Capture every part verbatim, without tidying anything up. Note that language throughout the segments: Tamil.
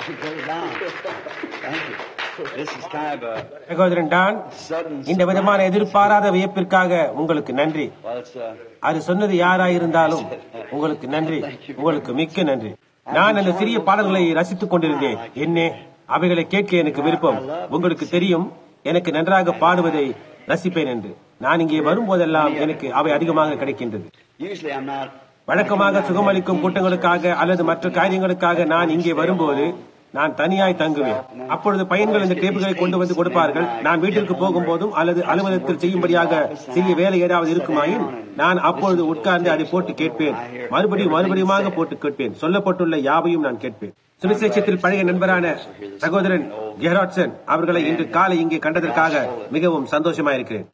சகோதரன் டான், இந்த விதமான எதிர்பாராத வியப்பிற்காக உங்களுக்கு நன்றி. அது சொன்னது யாராயிருந்தாலும் உங்களுக்கு நன்றி, உங்களுக்கு மிக்க நன்றி. நான் அந்த சிறிய பாடல்களை ரசித்துக் கொண்டிருந்தேன். என்ன அவைகளை கேட்க எனக்கு விருப்பம். உங்களுக்கு தெரியும், எனக்கு நன்றாக பாடுவதை ரசிப்பேன் என்று. நான் இங்கே வரும்போதெல்லாம் எனக்கு அவை அதிகமாக கிடைக்கின்றது. வழக்கமாக சுகமளிக்கும் கூட்டங்களுக்காக அல்லது மற்ற காரியங்களுக்காக நான் இங்கே வரும்போது நான் தனியாய் தங்குவேன். அப்பொழுது பையன்கள் இந்த டேப்புகளை கொண்டு வந்து கொடுப்பார்கள். நான் வீட்டிற்கு போகும் போதும் அல்லது அலுவலகத்தில் செய்யும்படியாக சிறிய வேலை ஏதாவது இருக்குமாயின் நான் அப்பொழுது உட்கார்ந்து அதை போட்டு கேட்பேன். மறுபடியும் மறுபடியுமாக போட்டு கேட்பேன். சொல்லப்பட்டுள்ள யாவையும் நான் கேட்பேன். சுவிசேஷத்தில் பழைய நண்பரான சகோதரன் ஜெராட்சன் அவர்களை இன்று காலை இங்கே கண்டதற்காக மிகவும் சந்தோஷமாயிருக்கிறேன்.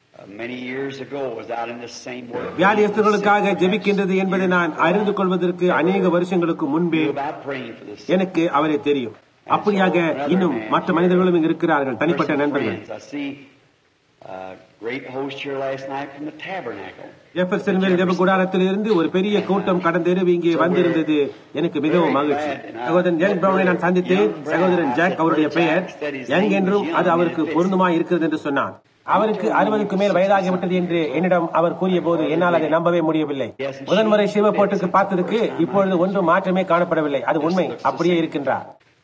வியாதியஸ்தர்களுக்காக ஜெபிக்கின்றது என்பதை நான் அறிந்து கொள்வதற்கு அநேக வருஷங்களுக்கு முன்பே எனக்கு அவரை தெரியும். அப்படியாக இன்னும் மற்ற மனிதர்களும் இங்கு இருக்கிறார்கள், தனிப்பட்ட நண்பர்கள். ஜெபர்சன்வில் ஜெப கூடாரத்தில் இருந்து ஒரு பெரிய கூட்டம் கடந்த இரவு இங்கே வந்திருந்தது. எனக்கு மிகவும் மகிழ்ச்சி. சகோதரன் ஜாக் பிரவுனை நான் சந்தித்தேன். சகோதரன் ஜாக் அவருடைய பெயர் யங் என்றும் அது அவருக்கு பொருந்துமாய் இருக்கிறது என்று சொன்னார். அவருக்கு அறுபதுக்கு மேல் வயதாகிவிட்டது என்று என்னிடம் அவர் கூறிய போது என்னால் அதை நம்பவே முடியவில்லை. முதன்முறை சிவப்போட்டுக்கு பார்த்ததுக்கு இப்பொழுது ஒன்றும் மாற்றமே காணப்படவில்லை. அது உண்மை, அப்படியே இருக்கின்றார்.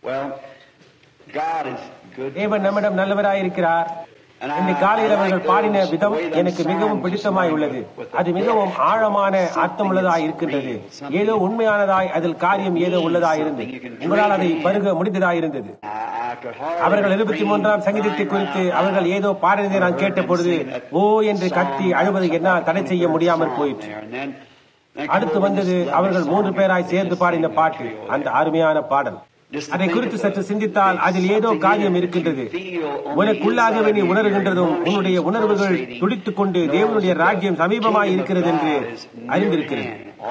தேவன் நம்மிடம் நல்லவராயிருக்கிறார். இந்த காலையில் அவர்கள் பாடின விதம் எனக்கு மிகவும் பிடித்தமாய் உள்ளது. அது மிகவும் ஆழமான அர்த்தமுள்ளதாய் இருக்கின்றது. ஏதோ உண்மையானதாய் அதில் காரியம் ஏதோ உள்ளதாய் இருந்தது. உங்களால் அதை பருக முடிந்ததாய் இருந்தது. அவர்கள் இருபத்தி மூன்றாம் சங்கீதத்தை குறித்து அவர்கள் ஏதோ பாடினதை நான் கேட்ட பொழுது ஓ என்று கத்தி அழுவதை என்னால் தடை செய்ய முடியாமல் போயிற்று. அடுத்து வந்தது அவர்கள் மூன்று பேராய் சேர்ந்து பாடின பாட்டு, அந்த அருமையான பாடல். அதை குறித்து சற்று சிந்தித்தால் அதில் ஏதோ காரியம் இருக்கின்றது. உனக்குள்ளாகவே நீ உணர்கின்றதும் உன்னுடைய உணர்வுகள் துடித்துக் கொண்டு தேவனுடைய ராஜ்யம் சமீபமாய் இருக்கிறது என்று அறிந்திருக்கிறது.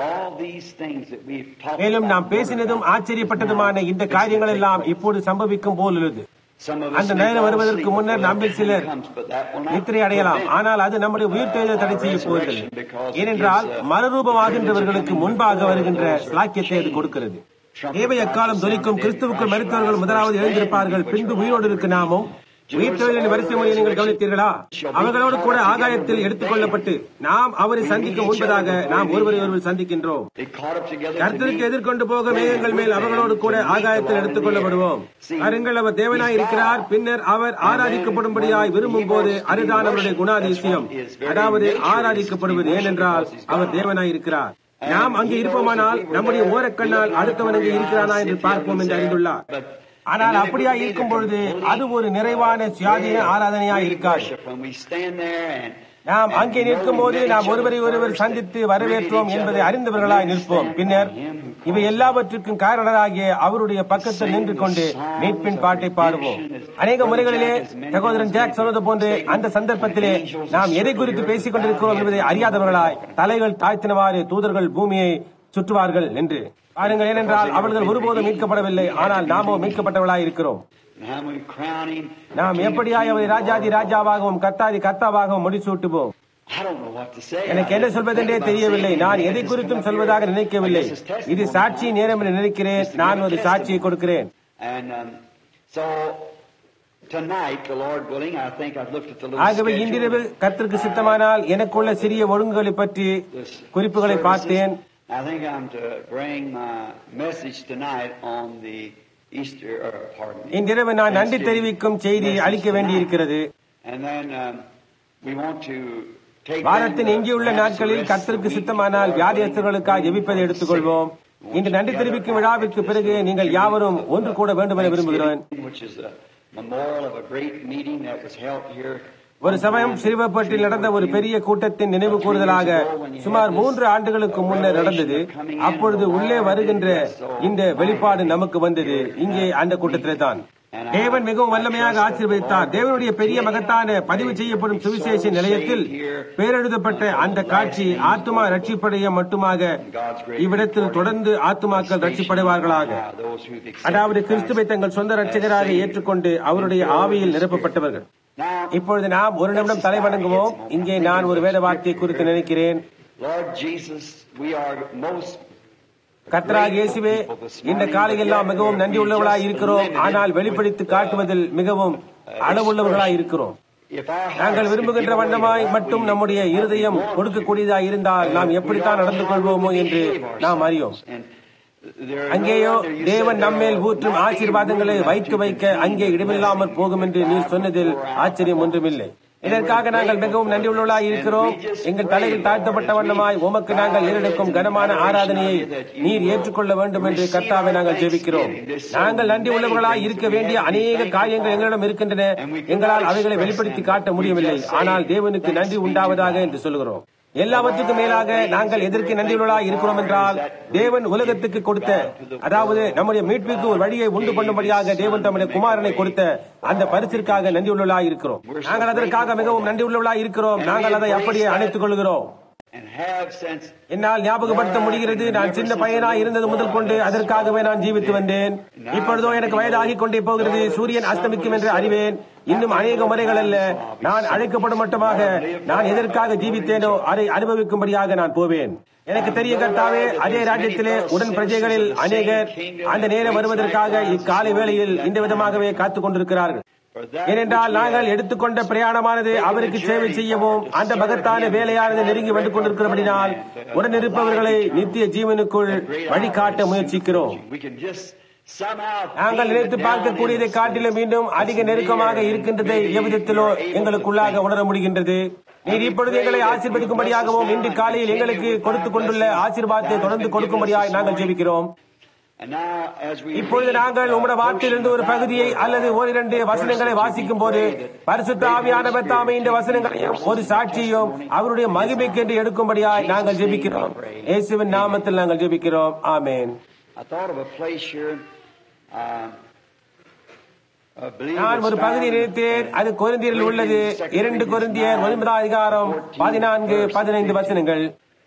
மேலும் நாம் பேசினதும் ஆச்சரியப்பட்டதுமான இந்த காரியங்கள் எல்லாம் இப்போது சம்பவிக்கும் போல் உள்ளது. அந்த நேரம் வருவதற்கு முன்னர் நம்மில் சிலர் நித்திரை அடையலாம். ஆனால் அது நம்முடைய உயிர்த்தெழுதலை தடை செய்ய போவதில்லை. ஏனென்றால் மறுரூபமாகின்றவர்களுக்கு முன்பாக வருகின்ற ஸ்லாக்கியத்தை அது கொடுக்கிறது. தேவை எக்காலம் தொலிக்கும் கிறிஸ்துவுக்குள் மரித்தவர்கள் முதலாவது எழுந்திருப்பார்கள், பின்பு உயிரோடு இருக்கு நாமும். உயிர்த்தெழுதலின் வரிசை மொழியை நீங்கள் கவனித்தீர்களா? அவர்களோடு கூட ஆகாயத்தில் எடுத்துக் கொள்ளப்பட்டு நாம் அவரை சந்திக்க முன்பதாக நாம் ஒருவரை ஒருவர் சந்திக்கின்றோம். கர்த்தருக்கு எதிர்கொண்டு போக மேகங்கள் மேல் அவர்களோடு கூட ஆகாயத்தில் எடுத்துக் கொள்ளப்படுவோம். பாருங்கள், அவர் தேவனாய் இருக்கிறார். பின்னர் அவர் ஆராதிக்கப்படும்படியாய் விரும்பும் போது அதுதான் அவருடைய குணாதிசயம், அதாவது ஆராதிக்கப்படுவது. ஏனென்றால் அவர் தேவனாய் இருக்கிறார். நாம் அங்கே இருப்போமானால் நம்முடைய ஓரக்கண்ணால் அடுத்தவன் அங்கே இருக்கிறானா என்று பார்ப்போம் என்று அறிந்துள்ளார். ஆனால் அப்படியா இருக்கும் பொழுது அது ஒரு நிறைவான சுயாதீன ஆராதனையா இருக்காது. நாம் அங்கே நிற்கும் போது நாம் ஒருவரை ஒருவர் சந்தித்து வரவேற்றோம் என்பதை அறிந்தவர்களாய் நிற்போம். பின்னர் இவை எல்லாவற்றுக்கும் காரணராகிய அவருடைய பக்கத்தில் நின்று கொண்டு மீட்பின் பாட்டை பாடுவோம். அநேக முறைகளிலே சகோதரன் ஜாக் சொல்வது போன்று அந்த சந்தர்ப்பத்திலே நாம் எதை குறித்து பேசிக் கொண்டிருக்கிறோம் என்பதை அறியாதவர்களாய் தலைகள் தாழ்த்தினவாறு தூதர்கள் பூமியை சுற்றுவார்கள் என்று பாருங்கள். ஏனென்றால் அவர்கள் ஒருபோதும் மீட்கப்படவில்லை, ஆனால் நாமோ மீட்கப்பட்டவர்களாய் இருக்கிறோம். நாம் எப்படியாய் அவரை ராஜாதி ராஜாவாகவும் கர்த்தாதி கர்த்தாவாகவும் முடிசூட்டுவோம். எனக்கு என்ன சொல்வதென்றே தெரியவில்லை. நான் எதை குறித்தும் சொல்வதாக நினைக்கவில்லை. இது சாட்சி நேரம் என்று நினைக்கிறேன். நான் ஒரு சாட்சியை கொடுக்கிறேன். ஆகவே இன்றிரவு கர்த்தருக்கு சித்தமானால் எனக்குள்ள சிறிய ஒழுங்குகளை பற்றி குறிப்புகளை பார்த்தேன். I think I'm to bring my message tonight on the Easter, or pardon me. இன்றிரவு நான் நன்றி தெரிவிக்கும் செய்தி அளிக்க வேண்டியிருக்கிறது. And then um, we want to take வாரத்தின் எஞ்சியுள்ள நாட்களில் கர்த்தருக்கு சித்தமானால் வியாதியஸ்தர்களுக்காக ஜெபிப்பதை எடுத்துக்கொள்வோம். இன்று நன்றி தெரிவிக்கும் விழாவிற்கு பிறகு நீங்கள் யாவரும் ஒன்று கூட வேண்டும் என விரும்புகிறேன். ஒரு சமயம் சிறுவப்பட்டில் நடந்த ஒரு பெரிய கூட்டத்தின் நினைவு கூறுதலாக சுமார் மூன்று ஆண்டுகளுக்கு முன்னர் நடந்தது. அப்பொழுது உள்ளே வருகின்ற இந்த வெளிப்பாடு நமக்கு வந்தது இங்கே அந்த கூட்டத்திலே தான். தேவன் மிகவும் வல்லமையாக ஆசீர்வதித்தார். தேவனுடைய பெரிய மகத்தான பதிவு செய்யப்படும் சுவிசேஷ நிலையத்தில் பேரெழுதப்பட்ட அந்த காட்சி ஆத்துமா ரட்சிப்படைய மட்டுமாக இவ்விடத்தில் தொடர்ந்து ஆத்துமாக்கள் ரட்சிப்படைவார்களாக, அதாவது கிறிஸ்துவை தங்கள் சொந்த ரட்சகராக ஏற்றுக்கொண்டு அவருடைய ஆவியில் நிரப்பப்பட்டவர்கள். இப்பொழுது நாம் ஒரு நிமிடம் தலை வணங்குவோம். இங்கே நான் ஒரு வேத வார்த்தையை குறித்து நினைக்கிறேன். கர்த்தராகிய இயேசுவே, இந்த காலையெல்லாம் மிகவும் நன்றி உள்ளவர்களாய் இருக்கிறோம். ஆனால் வெளிப்படுத்தி காட்டுவதில் மிகவும் அளவுள்ளவர்களாய் இருக்கிறோம். நாங்கள் விரும்புகின்ற வண்ணமாய் மட்டும் நம்முடைய இருதயம் கொடுக்கக்கூடியதாய் இருந்தால் நாம் எப்படித்தான் நடந்து கொள்வோமோ என்று நாம் அறியோம். அங்கேயோ தேவன் நம்மேல் ஊற்றும் ஆசீர்வாதங்களை வைத்து வைக்க அங்கே இடமில்லாமல் போகும் என்று நீர் சொன்னதில் ஆச்சரியம் ஒன்றுமில்லை. இதற்காக நாங்கள் மிகவும் நன்றியுள்ளவர்களாய் இருக்கிறோம். எங்கள் தலையில் தாழ்த்தப்பட்ட வண்ணமாய் உமக்கு நாங்கள் ஏறெடுக்கும் கனமான ஆராதனையை நீர் ஏற்றுக்கொள்ள வேண்டும் என்று கர்த்தாவை நாங்கள் ஜெபிக்கிறோம். நாங்கள் நன்றி உள்ளவர்களாய் இருக்க வேண்டிய அநேக காரியங்கள் எங்களிடம் இருக்கின்றன. எங்களால் அவைகளை வெளிப்படுத்தி காட்ட முடியவில்லை. ஆனால் தேவனுக்கு நன்றி உண்டாவதாக என்று சொல்கிறோம். எல்லாவற்றுக்கும் மேலாக நாங்கள் எதற்கு நன்றியுள்ளவர்களாய் இருக்கிறோம் என்றால், தேவன் உலகத்துக்கு கொடுத்த, அதாவது நம்முடைய மீட்புக்கு ஒரு வழியை உண்டு பண்ணும்படியாக தேவன் தம்முடைய குமாரனை கொடுத்த அந்த பரிசிற்காக நன்றியுள்ளவர்களாய் இருக்கிறோம். நாங்கள் அதற்காக மிகவும் நன்றியுள்ளவர்களாய் இருக்கிறோம். நாங்கள் அதை அப்படியே அணைத்துக் கொள்கிறோம். என்னால் ஞாபகப்படுத்த முடிகிறது, நான் சின்ன பையனாய் இருந்தது முதல் கொண்டு அதற்காகவே நான் ஜீவித்து வந்தேன். இப்பொழுதோ எனக்கு வயதாகிக் கொண்டே போகிறது. சூரியன் அஸ்தமிக்கும் என்று அறிவேன். இன்னும் அநேக முறைகள் அல்ல, நான் அழைக்கப்படும் மட்டுமாக நான் எதற்காக ஜீவித்தேனோ அதை அனுபவிக்கும்படியாக நான் போவேன். எனக்கு தெரிய கர்த்தாவே, அதே ராஜ்யத்திலே உடன் பிரஜைகளில் அநேகர் அந்த நேரம் வருவதற்காக இக்காலை வேளையில் இந்த விதமாகவே காத்துக் கொண்டிருக்கிறார்கள். ஏனென்றால் நாங்கள் எடுத்துக்கொண்ட பிரயாணமானது அவருக்கு சேவை செய்யவும் அந்த மகத்தான வேலையானது நெருங்கி வந்து கொண்டிருக்கிறபடினால் உடன் இருப்பவர்களை நித்திய ஜீவனுக்குள் வழிகாட்ட முயற்சிக்கிறோம். நாங்கள் நினைத்து பார்க்கக்கூடியதை காட்டிலும் மீண்டும் அதிக நெருக்கமாக இருக்கின்றதை எவ்விதத்திலோ எங்களுக்குள்ளாக உணர முடிகின்றது. நீர் இப்பொழுது எங்களை ஆசீர்வதிக்கும்படியாகவும் இன்று காலையில் எங்களுக்கு கொடுத்துக் கொண்டுள்ள ஆசீர்வாதத்தை தொடர்ந்து கொடுக்கும்படியாக நாங்கள் ஜெபிக்கிறோம். இப்பொழுது நாங்கள் உம்முடைய வார்த்தையிலிருந்து ஒரு பகுதியை அல்லது ஓரிரண்டு வசனங்களை வாசிக்கும் போது பரிசுத்த ஆவியானவர் தாமே இந்த வசனங்களையும் ஒரு சாட்சியையும் அவருடைய மகிமைக்கு என்று எடுக்கும்படியாய் நாங்கள் ஜெபிக்கிறோம். இயேசுவின் நாமத்தில் நாங்கள் ஜெபிக்கிறோம். ஆமென். நான் ஒரு பகுதி நினைத்தேன். அது கொரிந்தியரில் உள்ளது. இரண்டு கொரிந்தியர் ஒன்பதாம் அதிகாரம் பதினான்கு பதினைந்து வசனங்கள்.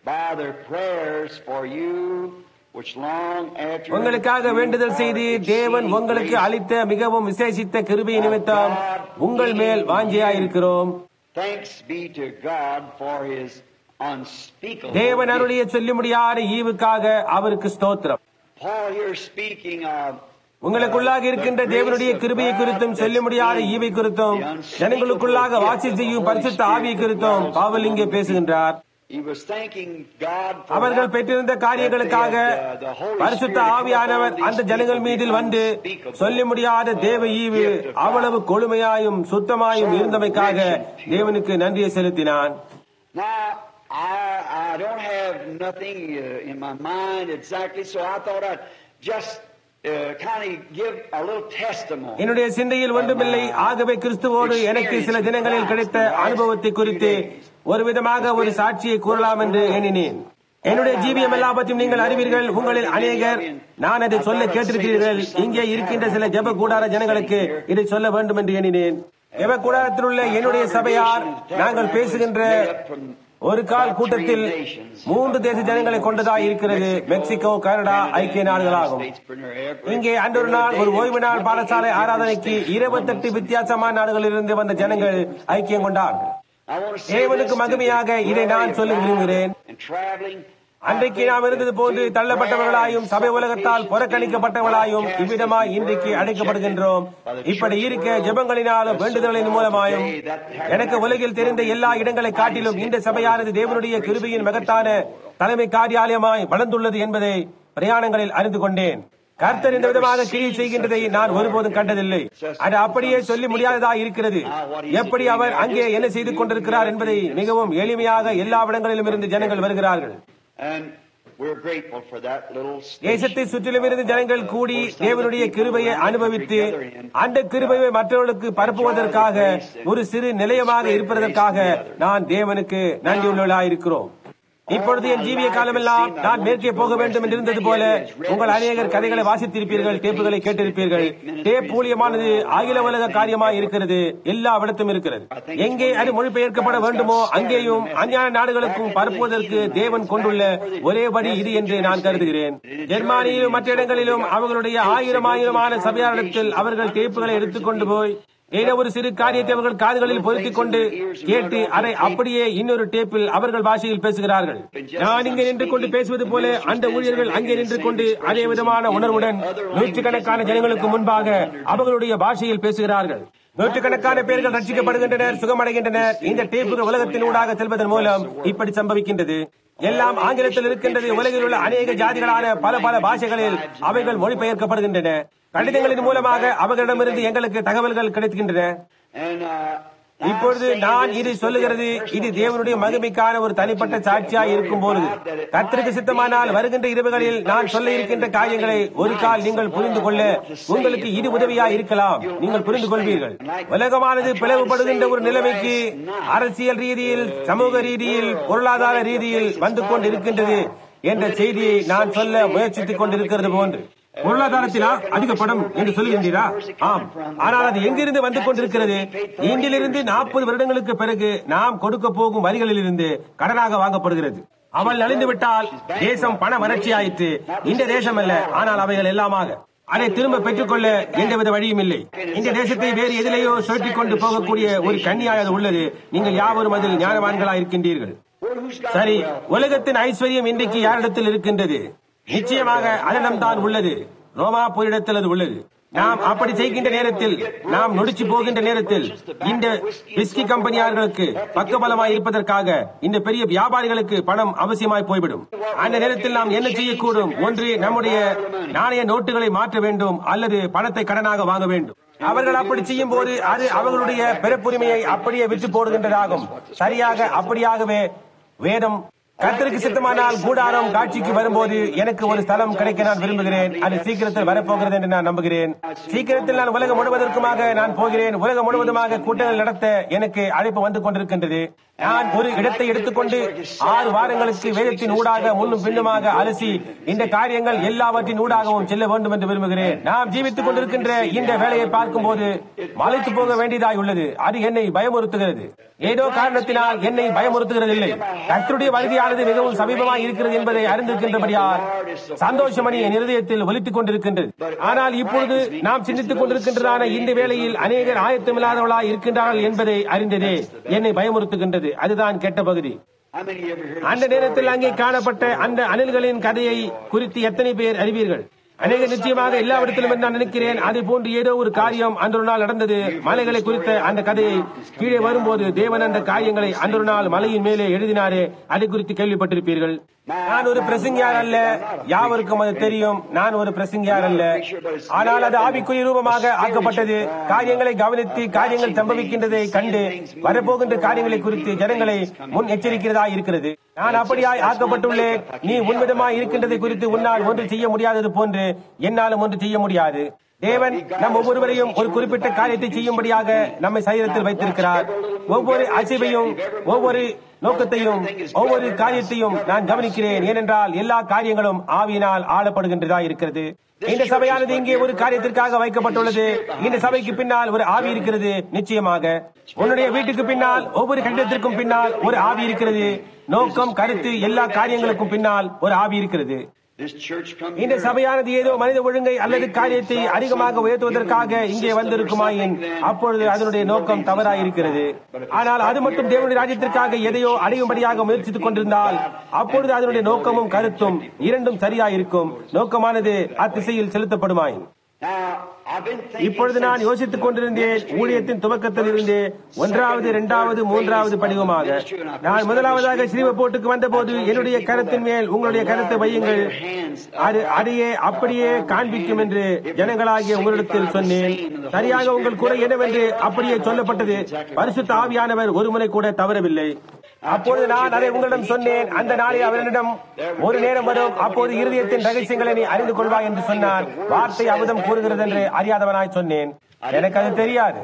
உங்களுக்காக வேண்டுதல் செய்து தேவன் உங்களுக்கு அளித்த மிகவும் விசேஷித்த கிருபை நிமித்தம் உங்கள் மேல் வாஞ்சையாயிருக்கிறோம். தேவன் அருளிய சொல்ல முடியாத ஈவுக்காக அவருக்கு ஸ்தோத்திரம். உங்களுக்குள்ளாக இருக்கின்ற தேவனுடைய கிருபையை குறித்தும் சொல்ல முடியாத ஈவை குறித்தும் ஜனங்களுக்குள்ளாக வாசி செய்யும் பரிசுத்த ஆவியை குறித்தும் பவுல் இங்கே பேசுகின்றார். அவர்கள் பெற்றிருந்த காரியங்களுக்காக பரிசுத்த ஆவியானவர் அந்த ஜனங்கள் மீதில் வந்து சொல்ல முடியாத தேவ ஈவு அவ்வளவு கொழுமையாயும் சுத்தமாயும் இருந்தமைக்காக தேவனுக்கு நன்றியை செலுத்தினான். என்னுடைய சிந்தையில் ஒன்றுமில்லை. ஆகவே கிறிஸ்துவோடு எனக்கு சில தினங்களில் கிடைத்த அனுபவத்தை குறித்து ஒரு விதமாக ஒரு சாட்சியை கூறலாம் என்று எண்ணினேன். என்னுடைய ஜீவியம் எல்லாவற்றையும் நீங்கள் அறிவீர்கள். உங்களில் அநேகர் நான் அதை சொல்ல கேட்டிருக்கிறீர்கள். இங்கே இருக்கின்ற சில ஜெப கூடார ஜனங்களுக்கு இதை சொல்ல வேண்டும் என்று எண்ணினேன். ஜெப கூடாரத்தில் உள்ள என்னுடைய சபையார் நாங்கள் பேசுகின்ற ஒரு கால் கூட்டத்தில் மூன்று தேச ஜனங்களை கொண்டதாக இருக்கிறது. மெக்சிகோ, கனடா, ஐக்கிய நாடுகளாகும். இங்கே அன்றொரு நாள் ஒரு ஓய்வு நாள் பாடசாலை ஆராதனைக்கு இருபத்தி எட்டு வித்தியாசமான நாடுகளில் இருந்து வந்த ஜனங்கள் ஐக்கியம் கொண்டார்கள். தேவனுக்கு மகிமையாக இதை நான் சொல்ல விரும்புகிறேன். அன்றைக்கு நாம் இருந்தது போன்று தள்ளப்பட்டவர்களாயும் சபை உலகத்தால் புறக்கணிக்கப்பட்டவர்களாயும் இவ்விதமாய் இன்றைக்கு அழைக்கப்படுகின்றோம். இப்படி இருக்க ஜெபங்களினாலும் வேண்டுதலின் மூலமாயும் எனக்கு உலகில் தெரிந்த எல்லா இடங்களை காட்டிலும் இந்த சபையானது தேவனுடைய கிருபையின் மகத்தான தலைமை காரியாலயமாய் வளர்ந்துள்ளது என்பதை பிரயாணங்களில் அறிந்து கொண்டேன். கர்த்தர் இந்த விதமாக கிரியை செய்கின்றதை நான் ஒருபோதும் கண்டதில்லை. அது அப்படியே சொல்லி முடியாததா இருக்கிறது. எப்படி அவர் அங்கே என்ன செய்து கொண்டிருக்கிறார் என்பதை மிகவும் எளிமையாக எல்லா இடங்களிலும் இருந்து ஜனங்கள் வருகிறார்கள். தேசத்தை சுற்றிலும் இருந்து ஜனங்கள் கூடி தேவனுடைய கிருபையை அனுபவித்து அந்த கிருபையை மற்றவர்களுக்கு பரப்புவதற்காக ஒரு சிறு நிலையமாக இருப்பதற்காக நான் தேவனுக்கு நன்றியுள்ளவர்களாயிருக்கிறோம். இப்பொழுது என் ஜீவிய காலமெல்லாம் நான் மேற்கே போக வேண்டும் என்று இருந்தது போல உங்கள் அநேகர் கதைகளை வாசித்திருப்பீர்கள், டேப்புகளை கேட்டிருப்பீர்கள். டேப் ஊழியமானது அகில உலக காரியமாய் இருக்கிறது. எல்லா இடத்தும் இருக்கிறது. எங்கே அது மொழிபெயர்க்கப்பட வேண்டுமோ அங்கேயும் அஞ்ஞான நாடுகளுக்கும் பரப்புவதற்கு தேவன் கொண்டுள்ள ஒரே வழி இது என்று நான் கருதுகிறேன். ஜெர்மானியிலும் மற்ற இடங்களிலும் அவர்களுடைய ஆயிரம் ஆயிரமான சபையாரிடத்தில் அவர்கள் டேப்புகளை எடுத்துக்கொண்டு போய் ஏதோ ஒரு சிறு காரியத்தை அவர்கள் காதுகளில் பொருத்திக் கொண்டு கேட்டு அதை அப்படியே இன்னொரு டேப்பில் அவர்கள் பாஷையில் பேசுகிறார்கள். நான் இங்கே நின்று கொண்டு பேசுவது போல அந்த ஊழியர்கள் அங்கே நின்று கொண்டு அதே விதமான உணர்வுடன் நூற்றுக்கணக்கான ஜனங்களுக்கு முன்பாக அவர்களுடைய பாஷையில் பேசுகிறார்கள். நூற்றுக்கணக்கான பேர்கள் ரட்சிக்கப்படுகின்றனர், சுகமடைகின்றனர். இந்த டேப்புகள் உலகத்தின் ஊடாக செல்வதன் மூலம் இப்படி சம்பவிக்கின்றது. எல்லாம் ஆங்கிலத்தில் இருக்கின்றது. உலகில் உள்ள அநேக ஜாதிகளான பல பல பாஷைகளில் அவைகள் மொழிபெயர்க்கப்படுகின்றன. கடிதங்களின் மூலமாக அவர்களிடமிருந்து எங்களுக்கு தகவல்கள் கிடைக்கின்றன. இப்பொழுது நான் இது சொல்லுகிறது, இது தேவனுடைய மகிமைக்கான ஒரு தனிப்பட்ட சாட்சியாய் இருக்கும் பொழுது கர்த்தருக்கு சித்தமானால் வருகின்ற இரவுகளில் நான் சொல்ல இருக்கின்ற காரியங்களை ஒரு கால் நீங்கள் புரிந்து கொள்ள உங்களுக்கு இது உதவியாய் இருக்கலாம். நீங்கள் புரிந்து கொள்வீர்கள். உலகமானது பிளவுபடுகின்ற ஒரு நிலைமைக்கு அரசியல் ரீதியில், சமூக ரீதியில், பொருளாதார ரீதியில் வந்து கொண்டிருக்கின்றது என்ற செய்தியை நான் சொல்ல முயற்சித்துக் கொண்டிருக்கிறது போன்று. பொருளாதாரத்திலா அதிக பணம் என்று சொல்லுகின்றீரா? ஆம். ஆனால் அது எங்கிருந்து வந்து கொண்டிருக்கிறது? இன்றிலிருந்து நாற்பது வருடங்களுக்கு பிறகு நாம் கொடுக்க போகும் வரிகளில் இருந்து கடனாக வாங்கப்படுகிறது. அவள் அழிந்து விட்டால் தேசம் பண வறட்சி ஆயிற்று. இந்த தேசம் அல்ல, ஆனால் அவைகள் எல்லாமாக அதை திரும்ப பெற்றுக்கொள்ள எந்தவித வழியும் இல்லை. இந்த தேசத்தை வேறு எதிலேயோ சுழற்றிக் கொண்டு போகக்கூடிய ஒரு கன்னியாய் அது உள்ளது. நீங்கள் யாவரும் அதில் ஞானவான்களாக இருக்கின்றீர்கள். சரி, உலகத்தின் ஐஸ்வர்யம் இன்றைக்கு யாரிடத்தில் இருக்கின்றது? நிச்சயமாக அதனிடம்தான் உள்ளது. ரோமா போரிடத்தில் அது உள்ளது. நாம் அப்படி செய்கின்ற நேரத்தில், நாம் நொடிச்சு போகின்ற நேரத்தில், இந்த விஸ்கி கம்பெனியாளர்களுக்கு பக்கபலமாய் இருப்பதற்காக இந்த பெரிய வியாபாரிகளுக்கு பணம் அவசியமாய் போய்விடும். அந்த நேரத்தில் நாம் என்ன செய்யக்கூடும்? ஒன்று, நம்முடைய நாணய நோட்டுகளை மாற்ற வேண்டும், அல்லது பணத்தை கடனாக வாங்க வேண்டும். அவர்கள் அப்படி செய்யும் போது அது அவர்களுடைய பிறப்புரிமையை அப்படியே விட்டு போடுகின்றதாகும். சரியாக அப்படியாகவே வேதம் கர்த்தருக்கு சித்தமானால் கூடாரம் காட்சிக்கு வரும்போது எனக்கு ஒரு ஸ்தலம் கிடைக்க நான் விரும்புகிறேன். அது சீக்கிரத்தில் வரப்போகிறது என்று நான் நம்புகிறேன். சீக்கிரத்தில் நான் உலகம் முழுவதற்குமாக நான் போகிறேன். உலகம் முழுவதுமாக கூட்டங்கள் நடத்த எனக்கு அழைப்பு வந்து கொண்டிருக்கின்றது. நான் ஒரு இடத்தை எடுத்துக்கொண்டு ஆறு வாரங்களுக்கு வேதத்தின் ஊடாக முன்னும் பின்னுமாக அலசி இந்த காரியங்கள் எல்லாவற்றின் ஊடாகவும் செல்ல வேண்டும் என்று விரும்புகிறேன். நாம் ஜீவித்துக் கொண்டிருக்கின்ற இந்த வேலையை பார்க்கும் போது மலைத்து போக வேண்டியதாய் உள்ளது. அது என்னை பயமுறுத்துகிறது. ஏதோ காரணத்தினால் என்னை பயமுறுத்துகிறது இல்லை. கர்த்தருடைய வருகையானது மிகவும் சமீபமாய் இருக்கிறது என்பதை அறிந்திருக்கின்றபடியால் சந்தோஷமணி என் இருதயத்தில் ஒலித்துக் கொண்டிருக்கின்றது. ஆனால் இப்பொழுது நாம் சிந்தித்துக் கொண்டிருக்கின்றதான இந்த வேளையில் அநேகர் ஆயத்தமில்லாதவர்களாய் இருக்கின்றார்கள் என்பதை அறிந்ததே என்னை பயமுறுத்துகின்றது. அதுதான் கெட்ட பகுதி. அந்த நேரத்தில் அங்கே காணப்பட்ட அந்த அணில்களின் கதையை குறித்து எத்தனை பேர் அறிவீர்கள்? அநேக நிச்சயமாக எல்லாவிடத்திலும் என்று நான் நினைக்கிறேன். அதே போன்று ஏதோ ஒரு காரியம் அன்றொரு நாள் நடந்தது. மலைகளை குறித்த அந்த கதையை கீழே வரும்போது தேவன் அந்த காரியங்களை அன்றொரு நாள் மலையின் மேலே எழுதினாரே, அதை குறித்து கேள்விப்பட்டிருப்பீர்கள். நான் ஒரு பிரசங்கியார் அல்ல, யாவருக்கும் அது தெரியும். நான் ஒரு பிரசங்கியார் அல்ல, ஆனால் அது ஆவிக்குரிய ரூபமாக ஆக்கப்பட்டது. காரியங்களை கவனித்து காரியங்கள் சம்பவிக்கின்றதை கண்டு வரப்போகின்ற காரியங்களை குறித்து ஜனங்களை முன் எச்சரிக்கிறதா இருக்கிறது. நான் அப்படியாய் ஆக்கப்பட்டுள்ளேன். நீ உன்விதமாய் இருக்கின்றதை குறித்து உன்னால் ஒன்று செய்ய முடியாதது போன்று என்னாலும் ஒன்று செய்ய முடியாது. தேவன் நம் ஒவ்வொருவரையும் ஒரு குறிப்பிட்ட காரியத்தை செய்யும்படியாக நம்மை சரீரத்தில் வைத்திருக்கிறார். ஒவ்வொரு அசைவையும், ஒவ்வொரு நோக்கத்தையும், ஒவ்வொரு காரியத்தையும் நான் கவனிக்கிறேன். ஏனென்றால் எல்லா காரியங்களும் ஆவியினால் ஆளப்படுகின்றதா இருக்கிறது. இந்த சபையானது இங்கே ஒரு காரியத்திற்காக வைக்கப்பட்டுள்ளது. இந்த சபைக்கு பின்னால் ஒரு ஆவி இருக்கிறது. நிச்சயமாக உன்னுடைய வீட்டுக்கு பின்னால், ஒவ்வொரு கட்டிடத்திற்கும் பின்னால் ஒரு ஆவி இருக்கிறது. நோக்கம், கருத்து, எல்லா காரியங்களுக்கும் பின்னால் ஒரு ஆவி இருக்கிறது. இந்த சபையானது ஏதோ மனித ஒழுங்கை அல்லது காரியத்தை அதிகமாக உயர்த்துவதற்காக இங்கே வந்திருக்குமாயின் அப்பொழுது அதனுடைய நோக்கம் தவறாயிருக்கிறது. ஆனால் அது மட்டும் தேவனுடைய ராஜ்யத்திற்காக எதையோ அடையும்படியாக முயற்சித்துக் கொண்டிருந்தால் அப்பொழுது அதனுடைய நோக்கமும் கருத்தும் இரண்டும் சரியாயிருக்கும். நோக்கமானது அத்திசையில் செலுத்தப்படுமாயின். இப்பொழுது நான் யோசித்துக் கொண்டிருந்தேன். ஊழியத்தின் துவக்கத்தில் இருந்து ஒன்றாவது, இரண்டாவது, மூன்றாவது படிவமாக நான் முதலாவதாக ஸ்ரீவப்போட்டுக்கு வந்த போது என்னுடைய கருத்தின் மேல் உங்களுடைய கருத்தை வையுங்கள், அது அதையே அப்படியே காண்பிக்கும் என்று ஜனங்களாகிய உங்களிடத்தில் சொன்னேன். சரியாக உங்கள் குறை என்னவென்று அப்படியே சொல்லப்பட்டது. பரிசுத்த ஆவியானவர் ஒரு முறை கூட தவறவில்லை. அப்பொழுது நான் அதை உங்களிடம் சொன்னேன். அந்த நாளை அவரிடம் ஒரு நேரம் வரும், அப்போது இருதயத்தின் ரகசியங்களை நீ அறிந்து கொள்வாய் என்று சொன்னார். வார்த்தை அபதம் கூறுகிறது என்று அறியாதவனாய் சொன்னேன். எனக்கு அது தெரியாது.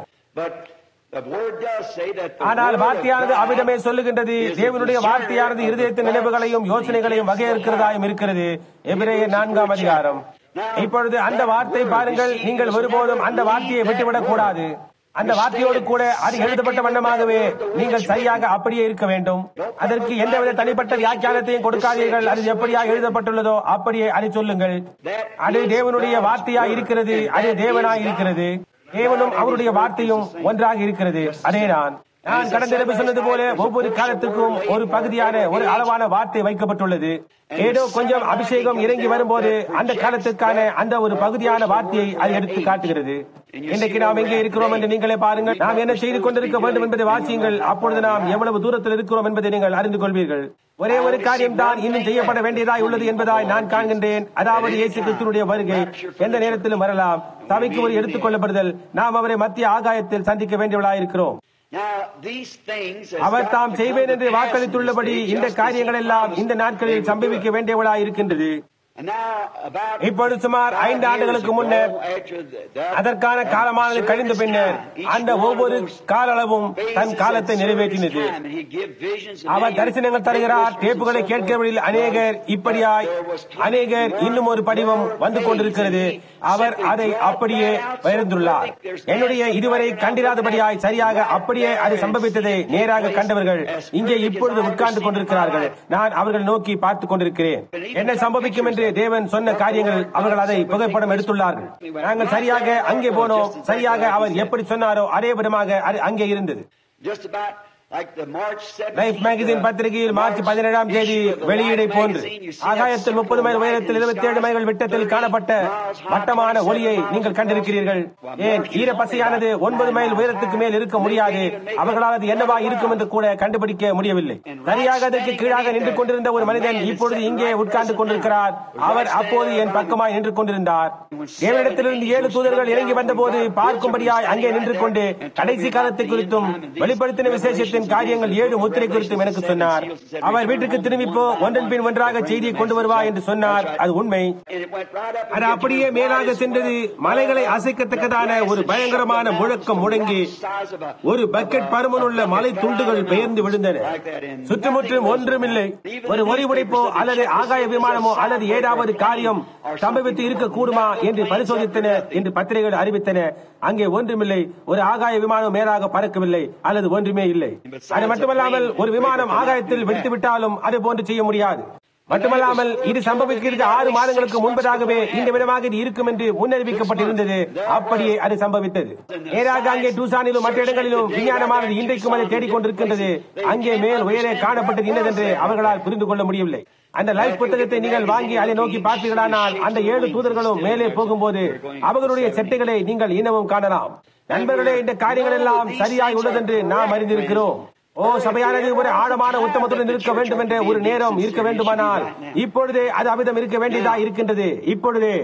ஆனால் வார்த்தையானது அவ்விதமே சொல்லுகின்றது. தேவனுடைய வார்த்தையானது இருதயத்தின் நினைவுகளையும் யோசனைகளையும் வகையிருக்கிறதாயும் இருக்கிறது. எபிரேயர் நான்காம் அதிகாரம். இப்பொழுது அந்த வார்த்தை பாருங்கள். நீங்கள் ஒருபோதும் அந்த வார்த்தையை விட்டுவிடக் கூடாது. அந்த வார்த்தையோடு கூட அது எழுதப்பட்ட வண்ணமாகவே நீங்கள் சரியாக அப்படியே இருக்க வேண்டும். அதற்கு எந்தவித தனிப்பட்ட வியாக்கியானத்தையும் கொடுக்காதீர்கள். அது எப்படியா எழுதப்பட்டுள்ளதோ அப்படியே அதை சொல்லுங்கள். அது தேவனுடைய வார்த்தையா இருக்கிறது. அது தேவனாய் இருக்கிறது. தேவனும் அவருடைய வார்த்தையும் ஒன்றாக இருக்கிறது. அதே நான் நான் கடந்த தடவை சொன்னது போல ஒவ்வொரு காலத்துக்கும் ஒரு பகுதியான ஒரு அளவான வார்த்தை வைக்கப்பட்டுள்ளது. ஏதோ கொஞ்சம் அபிஷேகம் இறங்கி வரும்போது அந்த காலத்திற்கான அந்த ஒரு பகுதியான வார்த்தையை அது எடுத்து காட்டுகிறது. இன்றைக்கு நாம் எங்கே இருக்கிறோம் என்று நீங்களே பாருங்கள். நாம் என்ன செய்து கொண்டிருக்க வேண்டும் என்பதை வாசியுங்கள். அப்பொழுது நாம் எவ்வளவு தூரத்தில் இருக்கிறோம் என்பதை நீங்கள் அறிந்து கொள்வீர்கள். ஒரே ஒரு காரியம் தான் இன்னும் செய்யப்பட வேண்டியதாய் உள்ளது என்பதாய் நான் காண்கின்றேன். அதாவது இயேசு கிறிஸ்துவினுடைய வருகை எந்த நேரத்திலும் வரலாம். சபைக்கு ஒரு எடுத்துக் கொள்ளப்படுதல். நாம் அவரை மத்திய ஆகாயத்தில் சந்திக்க வேண்டியவளாய் இருக்கிறோம். அவர் தாம் செய்வேன் என்று வாக்களித்துள்ளபடி இந்த காரியங்கள் எல்லாம் இந்த நாட்களில் சம்பவிக்க வேண்டியவளாய் இருக்கின்றது. இப்பொழுது சுமார் ஐந்து ஆண்டுகளுக்கு முன்னர் அதற்கான காலமானது கழிந்த பின்னர் அந்த ஒவ்வொரு கால அளவும் தன் காலத்தை நிறைவேற்றினது. அவர் தரிசனங்கள் தருகிறார். டேப்புகளை கேட்கிறவர்களில் அநேகர் இப்படியாய் அநேகர் இன்னும் ஒரு படிவம் வந்து கொண்டிருக்கிறது. அவர் அதை அப்படியே பகிர்ந்துள்ளார். என்னுடைய இதுவரை கண்டிராதபடியாய் சரியாக அப்படியே அது சம்பவித்ததை நேராக கண்டவர்கள் இங்கே இப்பொழுது உட்கார்ந்து கொண்டிருக்கிறார்கள். நான் அவர்கள் நோக்கி பார்த்துக் கொண்டிருக்கிறேன். என்ன சம்பவிக்கும் என்று தேவன் சொன்ன காரியங்கள் அவர்கள் அதை புகைப்படம் எடுத்துள்ளார்கள். நாங்கள் சரியாக அங்கே போனோம். சரியாக அவர் எப்படி சொன்னாரோ அதே விதமாக அது அங்கே இருந்தது. லைஃப் மேகசின் பத்திரிகையில் மார்ச் பதினேழாம் தேதி வெளியீடை போன்று ஆகாயத்தில் முப்பது மைல் உயரத்தில் இருபத்தி ஏழு மைல் விட்டத்தில் காணப்பட்ட வட்டமான ஒளியை நீங்கள் கண்டிருக்கிறீர்கள். ஏன் ஈர பசையானது ஒன்பது மைல் உயரத்துக்கு மேல் இருக்க முடியாது. அவர்களால் அது என்னவா இருக்கும் என்று கூட கண்டுபிடிக்க முடியவில்லை. சரியாக அதற்கு கீழாக நின்று கொண்டிருந்த ஒரு மனிதன் இப்பொழுது இங்கே உட்கார்ந்து கொண்டிருக்கிறார். அவர் அப்போது என் பக்கமாய் நின்று கொண்டிருந்தார். தேவனிடத்திலிருந்து ஏழு தூதர்கள் இறங்கி வந்த போது பார்க்கும்படியாய் அங்கே நின்று கொண்டு கடைசி காலத்தை குறித்தும் வெளிப்படுத்தின விசேஷத்தின் காரியங்கள் ஏழு முத்திரை குறித்தும் எனக்கு சொன்னார். அவர் வீட்டுக்கு திரும்பி போ, ஒன்றன் பின் ஒன்றாக செய்தியை கொண்டு வருவா என்று சொன்னார். அது உண்மை. அது அப்படியே மேலாக சென்றது. மலைகளை அசைக்கத்தக்கதான ஒரு பயங்கரமான முழக்கம் முழங்கி ஒரு பக்கெட் பருமனுள்ள மலை துண்டுகள் பெயர்ந்து விழுந்தன. சுற்றுமுற்றும் ஒன்றுமில்லை. ஒரு ஒளி உடைப்போ அல்லது ஆகாய விமானமோ அல்லது ஏதாவது காரியம் சம்பவித்து இருக்க கூடுமா என்று பரிசோதித்தன என்று பத்திரிகைகள் அறிவித்தன. அங்கே ஒன்றுமில்லை. ஒரு ஆகாய விமானம் மேலாக பறக்கவில்லை அல்லது ஒன்றுமே இல்லை. அது மட்டுமல்லாமல் ஒரு விமானம் ஆகாயத்தில் வெடித்து விட்டாலும் அது போன்று செய்ய முடியாது. மட்டுமல்லாமல் இது சம்பவிக்கிறது ஆறு மாதங்களுக்கு முன்பதாகவே இந்த விதமாக இது இருக்கும் என்று முன்னறிவிக்கப்பட்டிருந்தது. அப்படியே அது சம்பவித்தது. நேராக அங்கே டூசானிலும் மற்ற இடங்களிலும் விஞ்ஞானமானது இன்றைக்கும் அதை தேடிக்கொண்டிருக்கின்றது. அங்கே மேல் உயரே காணப்பட்டது இன்னதென்று அவர்களால் புரிந்து கொள்ள முடியவில்லை. அந்த லைஃப் புத்தகத்தை நீங்கள் வாங்கி அதை நோக்கி பார்த்தீர்களானால் அந்த ஏழு தூதர்களும் மேலே போகும்போது அவர்களுடைய செட்டைகளை நீங்கள் இன்னமும் காணலாம். நண்பர்களே, இந்த காரியங்கள் எல்லாம் சரியாய் உள்ளதென்று நாம் அறிந்திருக்கிறோம். ஓ சபையானது ஒரு ஆழமான உத்தமத்துடன் இருக்க வேண்டும் என்ற ஒரு நேரம் இருக்க வேண்டுமானால் இப்பொழுதே அது அவிதம் இருக்க வேண்டியதா இருக்கின்றது. இப்பொழுதே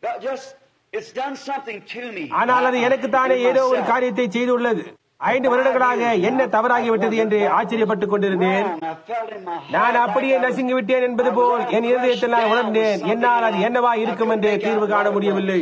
ஆனால் அது எனக்கு தானே ஏதோ ஒரு காரியத்தை செய்துள்ளது. ஐந்து வருடங்களாக என்ன தவறாகிவிட்டது என்று ஆச்சரியப்பட்டுக் கொண்டிருந்தேன். நான் அப்படியே நசுங்கி விட்டேன் என்பது போல் என் இருதயத்தில் நான் உணர்ந்தேன். என்னால் அது என்னவா இருக்கும் என்று தீர்வு காண முடியவில்லை.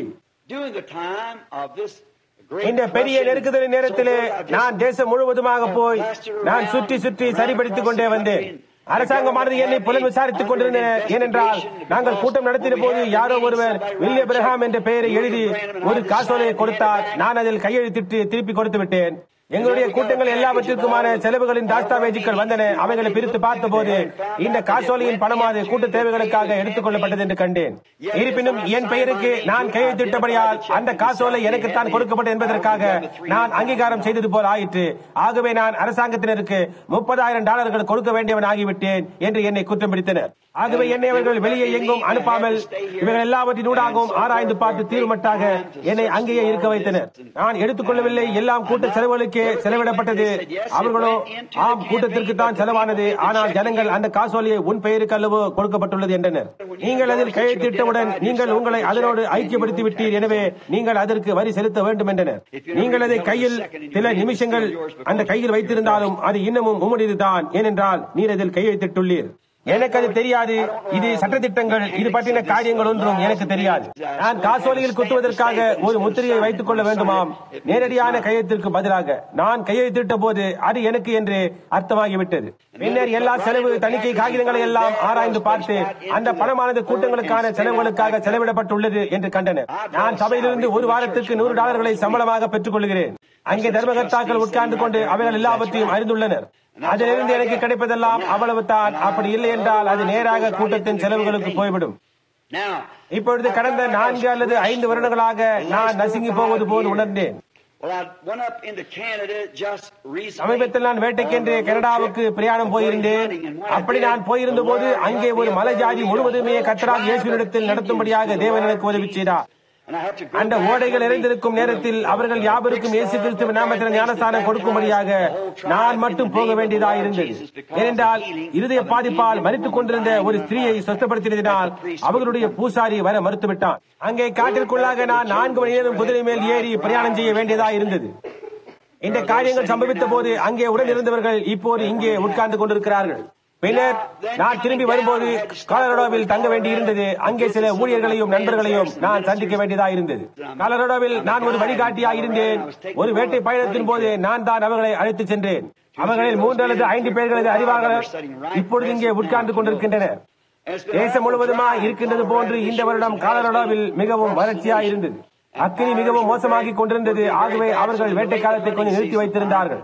இந்த பெரிய நெருக்குதல் நேரத்திலே நான் தேசம் முழுவதுமாக போய் நான் சுற்றி சுற்றி சரிபடுத்திக் கொண்டே வந்தேன். அரசாங்கமானது என்னை புலன் விசாரித்துக் கொண்டிருந்தனர். ஏனென்றால் நாங்கள் கூட்டம் நடத்தின போது யாரோ ஒருவர் வில்லியம் பிரஹாம் என்ற பெயரை எழுதி ஒரு காசோலையை கொடுத்தார். நான் அதில் கையெழுத்திட்டு திருப்பி கொடுத்து விட்டேன். எங்களுடைய கூட்டங்கள் எல்லாவற்றிற்குமான செலவுகளின் தாஸ்தாவேஜுக்கள் வந்தன. அவைகளை பிரித்து பார்த்த போது இந்த காசோலையின் பணமானது கூட்ட தேவைகளுக்காக எடுத்துக் கொள்ளப்பட்டது என்று கண்டேன். இருப்பினும் என் பெயருக்கு நான் கையெழுத்திட்டபடியால் அந்த காசோலை எனக்குத்தான் கொடுக்கப்பட்டது என்பதற்காக நான் அங்கீகாரம் செய்தது போல் ஆயிற்று. ஆகவே நான் அரசாங்கத்தினருக்கு முப்பதாயிரம் டாலர்கள் கொடுக்க வேண்டியவன் ஆகிவிட்டேன் என்று என்னை குற்றம் பிடித்தனர். ஆகவே என்னை அவர்கள் வெளியே எங்கும் அனுப்பாமல் இவர்கள் எல்லாவற்றினூடாகவும் ஆராய்ந்து பார்த்து தீர்மட்டாக என்னை அங்கேயே இருக்க வைத்தனர். நான் எடுத்துக் கொள்ளவில்லை. எல்லாம் கூட்ட செலவுகளுக்கே செலவிடப்பட்டது. அவர்களோ ஆம் கூட்டத்திற்கு தான் செலவானது, ஆனால் ஜனங்கள் அந்த காசோலையை உன் பெயருக்கு அல்லவோ கொடுக்கப்பட்டுள்ளது என்றனர். நீங்கள் அதில் கையெழுத்திட்டவுடன் நீங்கள் உங்களை அதனோடு ஐக்கியப்படுத்தி விட்டீர். எனவே நீங்கள் அதற்கு வரி செலுத்த வேண்டும் என்றனர். நீங்கள் அதை கையில் சில நிமிஷங்கள் அந்த கையில் வைத்திருந்தாலும் அது இன்னமும் உம்முடையதுதான். ஏனென்றால் நீர் அதில் கையெழுத்திட்டுள்ளீர். எனக்கு அது தெரியாது. இது சட்டத்திட்டங்கள், இது பற்றின காரியங்கள் ஒன்றும் எனக்கு தெரியாது. நான் காசோலையில் குத்துவதற்காக ஒரு முத்திரையை வைத்துக் கொள்ள வேண்டுமாம். நேரடியான கையெழுத்திற்கு பதிலாக நான் கையெழுத்திட்ட போது அது எனக்கு என்று அர்த்தமாகிவிட்டது. பின்னர் எல்லா செலவு தணிக்கை காகிதங்களை எல்லாம் ஆராய்ந்து பார்த்து அந்த பணமானது கூட்டங்களுக்கான செலவுகளுக்காக செலவிடப்பட்டுள்ளது என்று கண்டனர். நான் சபையிலிருந்து ஒரு வாரத்திற்கு நூறு டாலர்களை சம்பளமாக பெற்றுக் கொள்கிறேன். அங்கே தர்மகர்த்தாக்கள் உட்கார்ந்து கொண்டு அவைகள் எல்லாவற்றையும் அறிந்துள்ளனர். அதிலிருந்து எனக்கு கிடைப்பதெல்லாம் அவ்வளவு தான். அப்படி இல்லை என்றால் அது நேராக கூட்டத்தின் செலவுகளுக்கு போய்விடும். இப்பொழுது கடந்த நான்கு அல்லது ஐந்து வருடங்களாக நான் நசுங்கி போவது போல் உணர்ந்தேன். சமீபத்தில் நான் வேட்டைக்கென்று கனடாவுக்கு பிரயாணம் போயிருந்தேன். அப்படி நான் போயிருந்த போது அங்கே ஒரு மலை ஜாதி முழுவதுமே கர்த்தராகிய இயேசுவினிடத்தில் நடத்தும்படியாக தேவன் எனக்கு உதவி செய்தார். அந்த ஓடைகள் இறைந்திருக்கும் நேரத்தில் அவர்கள் யாவருக்கும் இயேசு கிறிஸ்துவின் நாமத்தில் ஞானஸ்தானம் கொடுக்கும்படியாக நான் மட்டும் போக வேண்டியதாக இருந்தது. ஏனென்றால் இருதய பாதிப்பால் மரித்துக் கொண்டிருந்த ஒரு ஸ்திரீயை சொஸ்தப்படுத்தினதினால் அவர்களுடைய பூசாரி வர மறுத்துவிட்டான். அங்கே காட்டிற்குள்ளாக நான் நான்கு மணி நேரம் குதிரை மேல் ஏறி பிரயாணம் செய்ய வேண்டியதாக இருந்தது. இந்த காரியங்கள் சம்பவித்த போது அங்கே உடன் இருந்தவர்கள் இப்போது இங்கே உட்கார்ந்து கொண்டிருக்கிறார்கள். பின்னர் நான் திரும்பி வரும்போது காலரடோவில் தங்க வேண்டி இருந்தது. அங்கே சில ஊழியர்களையும் நண்பர்களையும் நான் சந்திக்க வேண்டியதாக இருந்தது. காலரடோவில் நான் ஒரு வழிகாட்டியாக இருந்தேன். ஒரு வேட்டை பயணத்தின் போது நான் தான் அவர்களை அழைத்து சென்றேன். அவர்களில் மூன்று அல்லது ஐந்து பேர்களது அறிவாளர்கள் இப்பொழுது இங்கே உட்கார்ந்து கொண்டிருக்கின்றனர். தேசம் முழுவதுமா இருக்கின்றது போன்று இந்த வருடம் காலரடோவில் மிகவும் வறட்சியாக இருந்தது. அக்கினி மிகவும் மோசமாகி கொண்டிருந்தது. ஆகவே அவர்கள் வேட்டை காலத்தை கொஞ்சம் நிறுத்தி வைத்திருந்தார்கள்.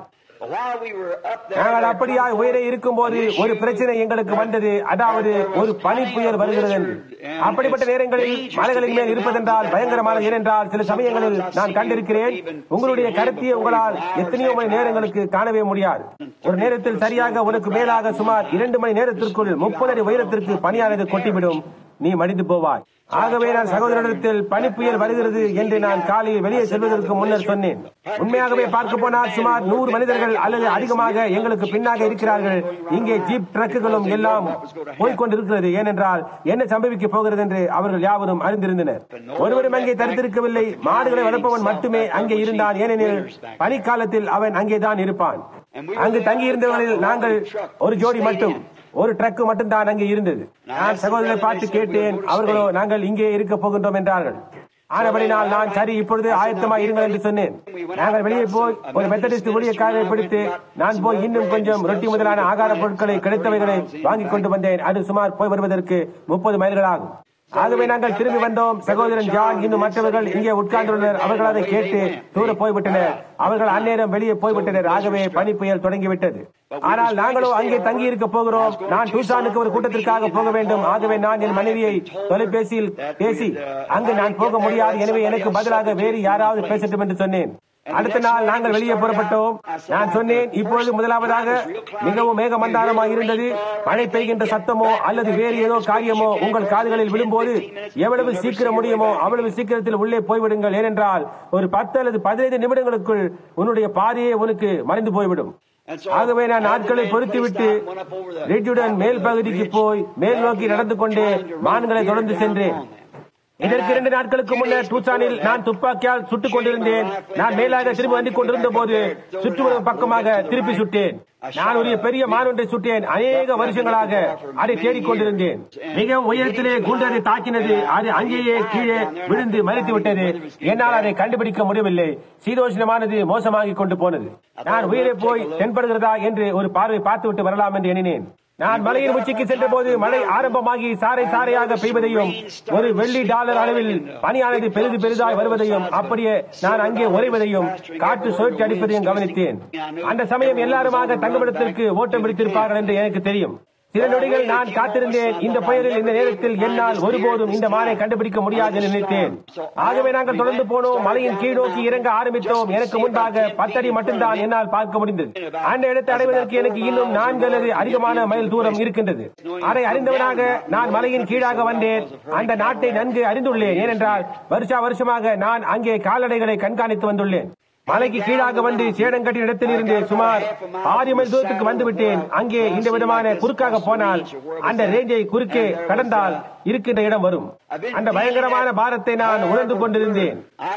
நாங்கள் அப்படியா உயரே இருக்கும் போது ஒரு பிரச்சனை எங்களுக்கு வந்தது. அதாவது ஒரு பனி புயல் வருகிறது என்று. அப்படிப்பட்ட நேரங்களில் மலைகளின் மேல் இருப்பதென்றால் பயங்கரமான, ஏனென்றால் சில சமயங்களில் நான் கண்டிருக்கிறேன், உங்களுடைய கருத்தியை உங்களால் எத்தனையோ மணி நேரங்களுக்கு காணவே முடியாது. ஒரு நேரத்தில் சரியாக உனக்கு மேலாக சுமார் இரண்டு மணி நேரத்திற்குள் முப்பது அடி உயரத்திற்கு பனியானது கொட்டிவிடும். நீ மடிந்து போவாய். ஆகவே நான் சகோதரனிடத்தில் பனி புயல் வருகிறது என்று நான் காலையில் வெளியே செல்வதற்கு முன்னர் சொன்னேன். உண்மையாகவே பார்க்க போனால் சுமார் நூறு மனிதர்கள் அல்லது அதிகமாக எங்களுக்கு பின்னாக இருக்கிறார்கள். இங்கே ஜீப் ட்ரக்குகளும் எல்லாம் போய்கொண்டிருக்கிறது. ஏனென்றால் என்ன சம்பவிக்க போகிறது என்று அவர்கள் யாவரும் அறிந்திருந்தனர். ஒருவரும் அங்கே தரித்திருக்கவில்லை. மாடுகளை வளர்ப்பவன் மட்டுமே அங்கே இருந்தான். ஏனெனில் பனிக்காலத்தில் அவன் அங்கேதான் இருப்பான். அங்கு தங்கியிருந்தவர்களில் நாங்கள் ஒரு ஜோடி மட்டும், ஒரு ட்ரக் மட்டும் தான் அங்கே இருந்தது. நான் சகோதரரை பார்த்து கேட்டேன். அவர்களோ நாங்கள் இங்கே இருக்க போகின்றோம் என்றார்கள். ஆனபடினால் நான் சரி, இப்பொழுது ஆயத்தமா இருங்கள் என்று சொன்னேன். நாங்கள் வெளியே போய் ஒரு மெத்தடிஸ்ட் ஊழியக்காரரை பிடித்து நான் போய் இன்னும் கொஞ்சம் ரொட்டி முதலான ஆகார பொருட்களை கிடைத்தவைகளை வாங்கிக் கொண்டு வந்தேன். அது சுமார் போய் வருவதற்கு முப்பது மைல்கள் ஆகும். ஆகவே நாங்கள் திரும்பி வந்தோம். சகோதரன் ஜான் இன்னும் மற்றவர்கள் இங்கே உட்கார்ந்துள்ளனர். அவர்கள் அதை கேட்டு தூர போய்விட்டனர். அவர்கள் அந்நேரம் வெளியே போய்விட்டனர். ஆகவே பனி புயல் தொடங்கிவிட்டது. ஆனால் நாங்களோ அங்கே தங்கி இருக்க போகிறோம். நான் டூசானுக்கு ஒரு கூட்டத்திற்காக போக வேண்டும். ஆகவே நான் என் மனைவியை தொலைபேசியில் பேசி அங்கு நான் போக முடியாது, எனவே எனக்கு பதிலாக வேறு யாராவது பேசட்டும் என்று சொன்னேன். அடுத்த நாள் நாங்கள் வெளியே புறப்பட்டோம். நான் சொன்னேன், இப்பொழுது முதலாவதாக மிகவும் மேகமண்டாரமாக இருந்தது. மழை பெய்கின்ற சத்தமோ அல்லது வேறு ஏதோ காரியமோ உங்கள் காதுகளில் விழும்போது எவ்வளவு சீக்கிரம் முடியுமோ அவ்வளவு சீக்கிரத்தில் உள்ளே போய்விடுங்கள். ஏனென்றால் ஒரு பத்து அல்லது பதினைந்து நிமிடங்களுக்குள் உன்னுடைய பாதையே உனக்கு மறைந்து போய்விடும். ஆகவே நான் நாட்களை பொறுத்துவிட்டு ரெட்ஜுடன் மேல் பகுதிக்கு போய் மேல் நோக்கி நடந்து கொண்டே மான்களை தொடர்ந்து சென்றேன். இதற்கு இரண்டு நாட்களுக்கு முன்னர் டூசானில் நான் துப்பாக்கியால் சுட்டுக் கொண்டிருந்தேன். நான் மேலாக திரும்பி வந்து கொண்டிருந்த போது சுற்றுவதற்கு பக்கமாக திருப்பி சுட்டேன். நான் ஒரு பெரிய மான் ஒன்றை சுட்டேன். அநேக வருஷங்களாக அதை தேடிக்கொண்டிருந்தேன். மிகவும் உயரத்திலே குண்டு அதை தாக்கினது. அது அங்கேயே கீழே விழுந்து மறித்து விட்டது. என்னால் அதை கண்டுபிடிக்க முடியவில்லை. சீதோஷ்ணமானது மோசமாகிக் கொண்டு போனது. நான் உயிரை போய் தென்படுகிறதா என்று ஒரு பார்வை பார்த்துவிட்டு வரலாம் என்று எண்ணினேன். நான் மலையின் உச்சிக்கு சென்ற போது மழை ஆரம்பமாகி சாரை சாரையாக பெய்வதையும் ஒரு வெள்ளி டாலர் அளவில் பனியானது பெரிது பெரிதாய் வருவதையும் அப்படியே நான் அங்கே உறைவதையும் காற்று சுழற்சி அடிப்பதையும் கவனித்தேன். அந்த சமயம் எல்லாருமாக தங்குமிடத்திற்கு ஓட்டம் பிடித்திருப்பார்கள் என்று எனக்கு தெரியும். சில நொடிகள் நான் காத்திருந்தேன். இந்த புயலில் இந்த நேரத்தில் என்னால் ஒருபோதும் இந்த மானை கண்டுபிடிக்க முடியாது என்று நினைத்தேன். ஆகவே நாங்கள் தொடர்ந்து போனோம். மலையின் கீழ் நோக்கி இறங்க ஆரம்பித்தோம். எனக்கு முன்பாக பத்தடி மட்டும்தான் என்னால் பார்க்க முடிந்தது. அந்த இடத்தை அடைவதற்கு எனக்கு இன்னும் நான்கு அல்லது அதிகமான மைல் தூரம் இருக்கின்றது. அதை அறிந்தவனாக நான் மலையின் கீழாக வந்தேன். அந்த நாட்டை நன்கு அறிந்துள்ளேன். ஏனென்றால் வருஷா வருஷமாக நான் அங்கே கால்நடைகளை கண்காணித்து வந்துள்ளேன். மலைக்கு கீழாக வந்து சேடங்கட்டின் இடத்தில் இருந்து சுமார் ஆறு மைல் தூரத்துக்கு வந்துவிட்டேன். அங்கே இந்த விதமான குறுக்காக போனால் அந்த ரேஞ்சை குறுக்கே கடந்தால் இருக்கின்ற இடம் வரும். அந்த பயங்கரமான பாரத்தை நான் உணர்ந்து கொண்டிருந்தேன்.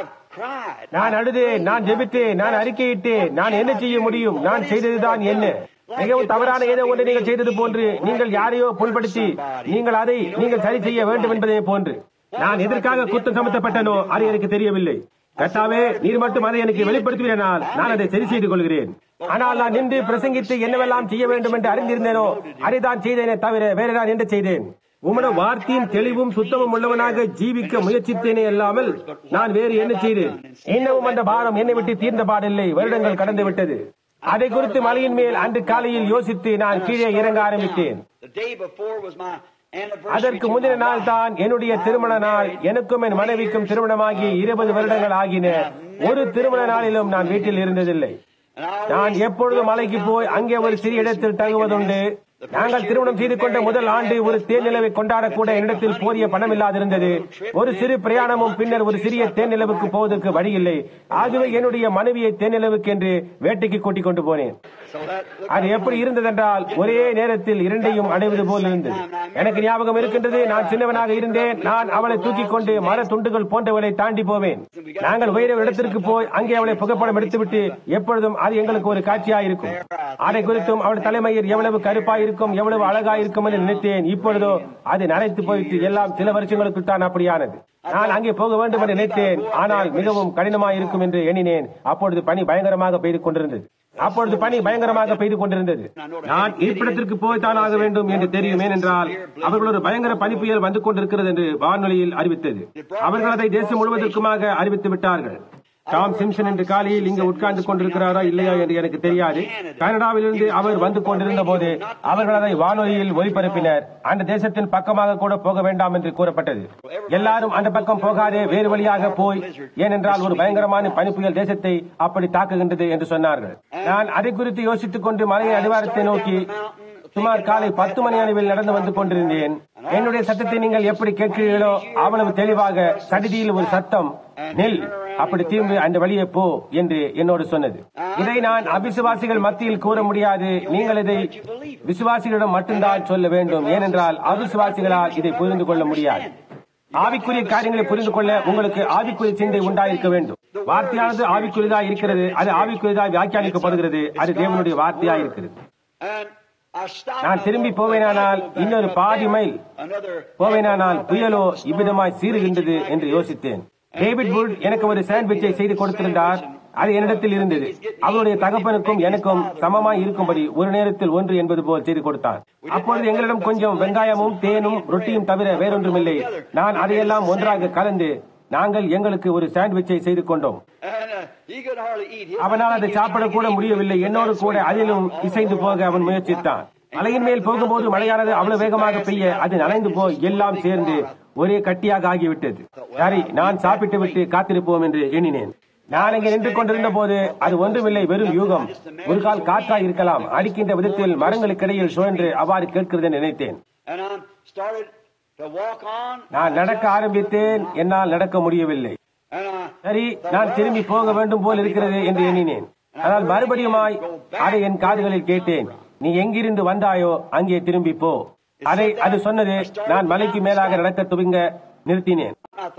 நான் அழுதேன், நான் ஜெபித்தேன், நான் அறிக்கையிட்டேன். நான் என்ன செய்ய முடியும்? நான் செய்ததுதான் என்ன? மிகவும் தவறான ஏதோ ஒன்று நீங்கள் செய்தது போன்று, நீங்கள் யாரையோ புண்படுத்தி நீங்கள் அதை நீங்கள் சரி செய்ய வேண்டும் என்பதே போன்று. நான் எதற்காக குற்றம் சமத்தப்பட்டனோ அது எனக்கு தெரியவில்லை. கர்த்தாவே, நீர் மட்டும் அதை எனக்கு வெளிப்படுத்துவீரானால் நான் அதை சரி செய்து கொள்கிறேன். ஆனால் நான் நின்று பிரசங்கித்து என்னவெல்லாம் செய்ய வேண்டும் என்று அறிந்திருந்தேனோ அதை தான் செய்தேனே தவிர வேற நான் என்ன செய்தேன்? உமது வார்த்தையின் தெளிவும் சுத்தமும் உள்ளவனாக ஜீவிக்க முயற்சித்தேனே அல்லாமல் நான் வேறு என்ன செய்தேன்? இன்னமும் அந்த பாரம் என்னை விட்டு தீர்ந்த பாடில்லை. வருடங்கள் கடந்து விட்டது. அதை குறித்து மலையின் மேல் அன்று காலையில் யோசித்து நான் கீழே இறங்க ஆரம்பித்தேன். அதற்கு முந்தின நாள் தான் என்னுடைய திருமண நாள். எனக்கும் என் மனைவிக்கும் திருமணமாகி இருபது வருடங்கள் ஆகின. ஒரு திருமண நாளிலும் நான் வீட்டில் இருந்ததில்லை. நான் எப்பொழுதும் மலைக்கு போய் அங்கே ஒரு சிறிய இடத்தில் தங்குவதுண்டு. நாங்கள் திருமணம் செய்து கொண்ட முதல் ஆண்டு ஒரு தேன் நிலவை கொண்டாடக்கூட என்னிடத்தில் போதிய பணம் இல்லாதிருந்தது. ஒரு சிறு பிரயாணமும் பின்னர் ஒரு சிறிய தேன் நிலவுக்கு போவதற்கு வழி இல்லை. ஆகவே என்னுடைய மனைவியை தேன் நிலவுக்கு என்று வேட்டைக்கு கூட்டிக் கொண்டு போனேன். அது எப்படி இருந்ததென்றால் ஒரே நேரத்தில் இரண்டையும் அடைவது போல் இருந்தது. எனக்கு ஞாபகம் இருக்கின்றது, நான் சின்னவனாக இருந்தேன். நான் அவளை தூக்கிக் கொண்டு மர துண்டுகள் போன்றவளை தாண்டி போவேன். நாங்கள் வேறு இடத்திற்கு போய் அங்கே அவளை புகைப்படம் எடுத்துவிட்டு எப்பொழுதும் அது எங்களுக்கு ஒரு காட்சியாயிருக்கும். அதை குறித்தும் அவள் தலைமையில் எவ்வளவு கருப்பாயிருக்கும், எவ்வளவு அழகாயிருக்கும் என்று நினைத்தேன். இப்பொழுதோ அது நரைத்து போயிட்டு எல்லாம் சில வருஷங்களுக்கு தான் அப்படியானது. நான் அங்கே போக வேண்டும் என்று நினைத்தேன், ஆனால் மிகவும் கடினமாயிருக்கும் என்று எண்ணினேன். அப்பொழுது பனி பயங்கரமாக பெய்து கொண்டிருந்தது. அப்பொழுது பனி பயங்கரமாக பெய்து கொண்டிருந்தது. நான் இருப்பிடத்திற்கு போய்த்தான் ஆக வேண்டும் என்று தெரியும். ஏனென்றால் அவர்கள் ஒரு பயங்கர பனி புயல் வந்து கொண்டிருக்கிறது என்று வானொலியில் அறிவித்தது. அவர்கள் அதை தேசம் முழுவதற்குமாக அறிவித்து விட்டார்கள். டாம் சிம்சன் என்று காலையில் இங்கு உட்கார்ந்து கொண்டிருக்கிறாரா இல்லையா என்று எனக்கு தெரியாது. கனடாவிலிருந்து அவர் வந்து கொண்டிருந்த போது அவர்கள் அதை வானொலியில் ஒலிபரப்பினர். அந்த தேசத்தின் பக்கமாக கூட போக வேண்டாம் என்று கூறப்பட்டது. எல்லாரும் அந்த பக்கம் போகாதே, வேறு வழியாக போய், ஏனென்றால் ஒரு பயங்கரமான பனிப்புயல் தேசத்தை அப்படி தாக்குகின்றது என்று சொன்னார்கள். நான் அதை குறித்து யோசித்துக் கொண்டு மலையின் அடிவாரத்தை நோக்கி சுமார் காலை பத்து மணி அளவில் நடந்து வந்து கொண்டிருந்தேன். என்னுடைய சத்தத்தை நீங்கள் எப்படி கேட்கிறீர்களோ அவ்வளவு தெளிவாக சடிதியில் ஒரு சத்தம், நெல், அப்படி திரும்பி அந்த வழியே போ என்று என்னோடு சொன்னது. இதை நான் அவிசுவாசிகள் மத்தியில் கூற முடியாது. நீங்கள் இதை விசுவாசிகளிடம் மட்டும்தான் சொல்ல வேண்டும். ஏனென்றால் அவிசுவாசிகளால் இதை புரிந்து கொள்ள முடியாது. ஆவிக்குரிய காரியங்களை புரிந்து கொள்ள உங்களுக்கு ஆவிக்குரிய சிந்தை உண்டாயிருக்க வேண்டும். வார்த்தையானது ஆவிக்குரியதா இருக்கிறது. அது ஆவிக்குரியதா வியாக்கியானிக்கப்படுகிறது. அது தேவனுடைய வார்த்தையா இருக்கிறது. நான் திரும்பி போவேனானால் இன்னொரு பாதி மைல் போவேனானால் புயலோ இவ்விதமாய் சீறுகின்றது என்று யோசித்தேன். டேவிட் வுட் எனக்கு ஒரு சாண்ட்விச்சை செய்து கொடுத்திருந்தார். அது என்னிடத்தில் இருந்தது. அவருடைய தகப்பனுக்கும் எனக்கும் சமமாய் இருக்கும்படி ஒரு நேரத்தில் ஒன்று என்பது போல் செய்து கொடுத்தார். அப்பொழுது எங்களிடம் கொஞ்சம் வெங்காயமும் தேனும் ரொட்டியும் தவிர வேறொன்றுமில்லை. நான் அதையெல்லாம் ஒன்றாக கலந்து நாங்கள் எங்களுக்கு ஒரு சாண்ட்விச்சை செய்து கொண்டோம். அவனால் அதை சாப்பிடக்கூட முடியவில்லை. என்னோடு கூட அதிலும் இசைந்து போக அவன் முயற்சித்தான். மலையின் மேல் போகும்போது மழையானது அவ்வளவு வேகமாக பெய்ய அது நனைந்து போய் எல்லாம் சேர்ந்து ஒரே கட்டியாக ஆகிவிட்டது. சரி, நான் சாப்பிட்டு விட்டு காத்திருப்போம் என்று எண்ணினேன். நான் இங்கே நின்று கொண்டிருந்த போது அது ஒன்றுமில்லை, வெறும் யூகம். ஒரு கால் காற்றாய் இருக்கலாம். அடிக்கின்ற விதத்தில் மரங்களுக்கு இடையில் சுழன்று அவ்வாறு கேட்கிறது என்று நினைத்தேன். நான் நடக்க ஆரம்பித்தேன். என்னால் நடக்க முடியவில்லை. சரி, நான் திரும்பி போக வேண்டும் போல் இருக்கிறது என்று எண்ணினேன். ஆனால் மறுபடியுமாய் அதை என் காதுகளில் கேட்டேன். நீ எங்கிருந்து வந்தாயோ அங்கே திரும்பி போ. அதை அது சொன்னது. நான் மலைக்கு மேலாக நடக்க துவங்க நிறுத்தினேன்.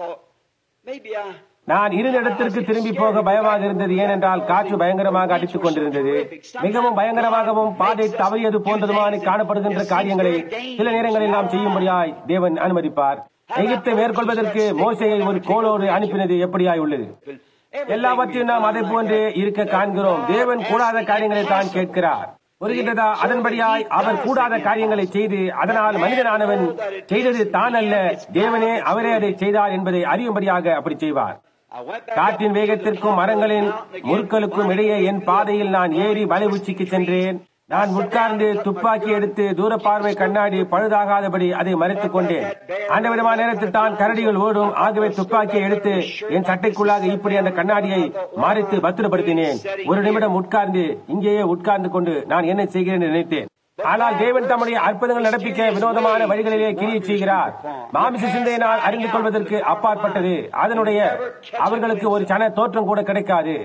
நான் இருந்த இடத்திற்கு திரும்பி போக பயமாக இருந்தது. ஏனென்றால் காற்று பயங்கரமாக அடித்துக் கொண்டிருந்தது. மிகவும் பயங்கரமாகவும் பாதை தவறியது போன்றதுமான காணப்படுகின்ற காரியங்களை சில நேரங்களில் நாம் செய்யும்படியாய் தேவன் அனுமதிப்பார். எகிப்தை மேற்கொள்வதற்கு மோசேயை ஒரு கோலோடு அனுப்பினது எப்படியாய் உள்ளது. எல்லாவற்றையும் நாம் அதை போன்று இருக்க காண்கிறோம். தேவன் கூடாத காரியங்களை தான் கேட்கிறார். புரிகின்றதா? அதன்படியாய் அவர் கூடாத காரியங்களை செய்து அதனால் மனிதனானவன் செய்தது தான் அல்ல, தேவனே அவரே அதை செய்தார் என்பதை அறியும்படியாக அப்படி செய்வார். காற்றின் வேகத்திற்கும் மரங்களின் முறுக்களுக்கும் இடையே என் பாதையில் நான் ஏறி மலை உச்சிக்கு சென்றேன். நான் உட்கார்ந்து துப்பாக்கி எடுத்து தூர பார்வை கண்ணாடி பழுதாகாதபடி அதை மறைத்துக் கொண்டேன். அந்த விதமான நேரத்தில் தான் கரடிகள் ஓடும். ஆகவே துப்பாக்கியை எடுத்து என் சட்டைக்குள்ளாக இப்படி அந்த கண்ணாடியை மறைத்து பத்திரப்படுத்தினேன். ஒரு நிமிடம் உட்கார்ந்து இங்கேயே உட்கார்ந்து கொண்டு நான் என்ன செய்கிறேன் என்று நினைத்தேன். ஆனால் தேவன் தம்முடைய அற்புதங்கள் நடப்பிக்க வினோதமான வழிகளிலே கிரியை செய்கிறார். மாமிச சிந்தையினால் அறிந்து கொள்வதற்கு அப்பாற்பட்டது. அதனுடைய அவர்களுக்கு ஒரு சன தோற்றம் கூட கிடைக்காது.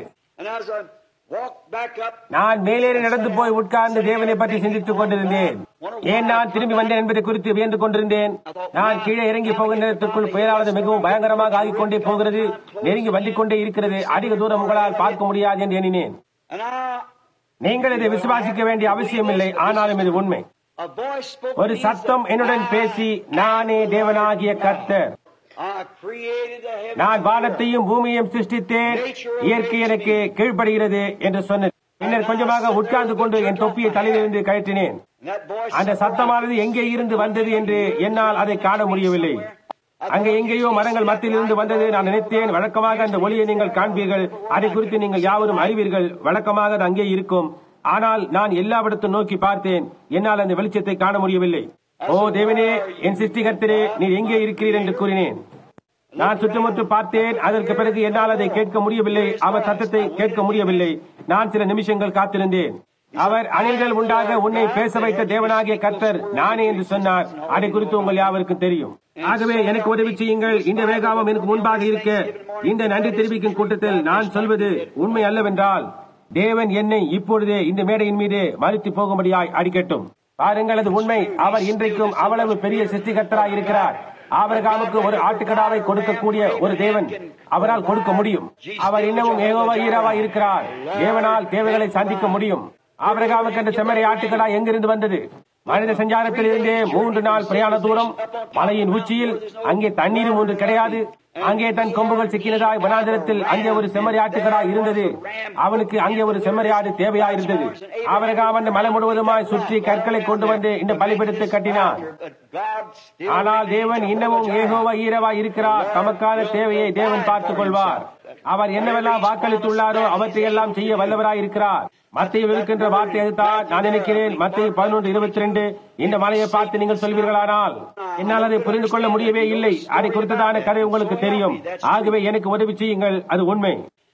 நான் மேலேறி நடந்து போய் உட்கார்ந்து தேவனை பற்றி சிந்தித்துக் கொண்டிருந்தேன். ஏன் நான் திரும்பி வந்தேன் என்பதை குறித்து வியந்து கொண்டிருந்தேன். நான் கீழே இறங்கி போகிற நேரத்திற்குள் புயலானது மிகவும் பயங்கரமாக ஆகிக் கொண்டே போகிறது. நெருங்கி வந்து கொண்டே இருக்கிறது. அதிக தூரம் உங்களால் பார்க்க முடியாது என்று எண்ணினேன். நீங்கள் இதை விசுவாசிக்க வேண்டிய அவசியம் இல்லை, ஆனாலும் இது உண்மை. ஒரு சத்தம் என்னுடன் பேசி, நானே தேவனாகிய கர்த்தர், நான் வானத்தையும் பூமியையும் சிருஷ்டித்தேன், இயற்கை எனக்கு கீழ்ப்படுகிறது என்று சொன்னது. பின்னர் கொஞ்சமாக உட்கார்ந்து கொண்டு என் தொப்பியை தலையிலிருந்து கழற்றினேன். அந்த சத்தமானது எங்கே இருந்து வந்தது என்று என்னால் அதை காண முடியவில்லை. அங்கே எங்கேயோ மரங்கள் மத்தியில் இருந்து வந்தது. நான் நினைத்தேன், வழக்கமாக அந்த ஒளியை நீங்கள் காண்பீர்கள், அதை குறித்து நீங்கள் யாவரும் அறிவீர்கள், வழக்கமாக அது அங்கே இருக்கும். ஆனால் நான் எல்லாவிடத்தும் நோக்கி பார்த்தேன், என்னால் அந்த வெளிச்சத்தை காண முடியவில்லை. ஓ தேவனே, என் சிருஷ்டிகர்த்தரே, நீர் எங்கே இருக்கிறீர் என்று கூறினேன். நான் சுற்றுமுற்று பார்த்தேன். அதற்கு பிறகு என்னால் அதை கேட்க முடியவில்லை. அவர் சத்தத்தை கேட்க முடியவில்லை. நான் சில நிமிஷங்கள் காத்திருந்தேன். அவர் அணில்கள் உண்டாக உன்னை பேச வைத்த தேவனாகிய கர்த்தர் நானே என்று சொன்னார். அதை குறித்து உங்கள் யாவருக்கும் தெரியும். ஆகவே எனக்கு உதவி செய்யுங்கள். இந்த வேகாமம் எனக்கு முன்பாக இருக்க இந்த நன்றி தெரிவிக்கும் கூட்டத்தில் நான் சொல்வது உண்மை அல்லவென்றால் தேவன் என்னை இப்பொழுதே இந்த மேடையின் மீது மறுத்து போகும்படியாய் அடிக்கட்டும். பாருங்கள், அது உண்மை. அவர் இன்றைக்கும் அவ்வளவு பெரிய சிருஷ்டிகர்த்தராய் இருக்கிறார். ஆபிரகாமுக்கு ஒரு ஆட்டுக்கடாவை கொடுக்கக்கூடிய ஒரு தேவன் அவரால் கொடுக்க முடியும். அவர் இன்னமும் யெகோவா ஈராவா இருக்கிறார். தேவனால் தேவைகளை சந்திக்க முடியும். ஆபிரகாமுக்கு அந்த செம்மறி ஆட்டுக்கடா எங்கிருந்து வந்தது? மனித சஞ்சாரத்தில் இருந்தே மூன்று நாள் பிரயாண தூரம், மலையின் உச்சியில். அங்கே தண்ணீரும் ஒன்று கிடையாது. அங்கே தன் கொம்புகள் சிக்கினதாய் வனாந்திரத்தில் அங்கே ஒரு செம்மறி ஆட்டுக்கடா இருந்தது. அவனுக்கு அங்கே ஒரு செம்மறி ஆடு தேவையாயிருந்தது. ஆபிரகாம் அந்த மலை முழுவதுமாய் சுற்றி கற்களை கொண்டு வந்து இந்த பலிபீடத்தை கட்டினார். ஆனால் தேவன் இன்னமும் யெகோவா ஈராவா இருக்கிறார். தமக்கான தேவையை தேவன் பார்த்துக் கொள்வார். அவர் என்னவெல்லாம் வாக்களித்துள்ளாரோ அவற்றையெல்லாம் செய்ய வல்லவராய் இருக்கிறார். மத்தியில் இருக்கின்ற வார்த்தை அதுதான் நான் நினைக்கிறேன். மத்திய பதினொன்று இருபத்தி ரெண்டு. இந்த மலையை பார்த்து நீங்கள் சொல்வீர்களானால் என்னால் அதை புரிந்து கொள்ள முடியவே இல்லை. அதை குறித்ததான கதை உங்களுக்கு தெரியும். ஆகவே எனக்கு உதவி செய்யுங்கள். அது உண்மை.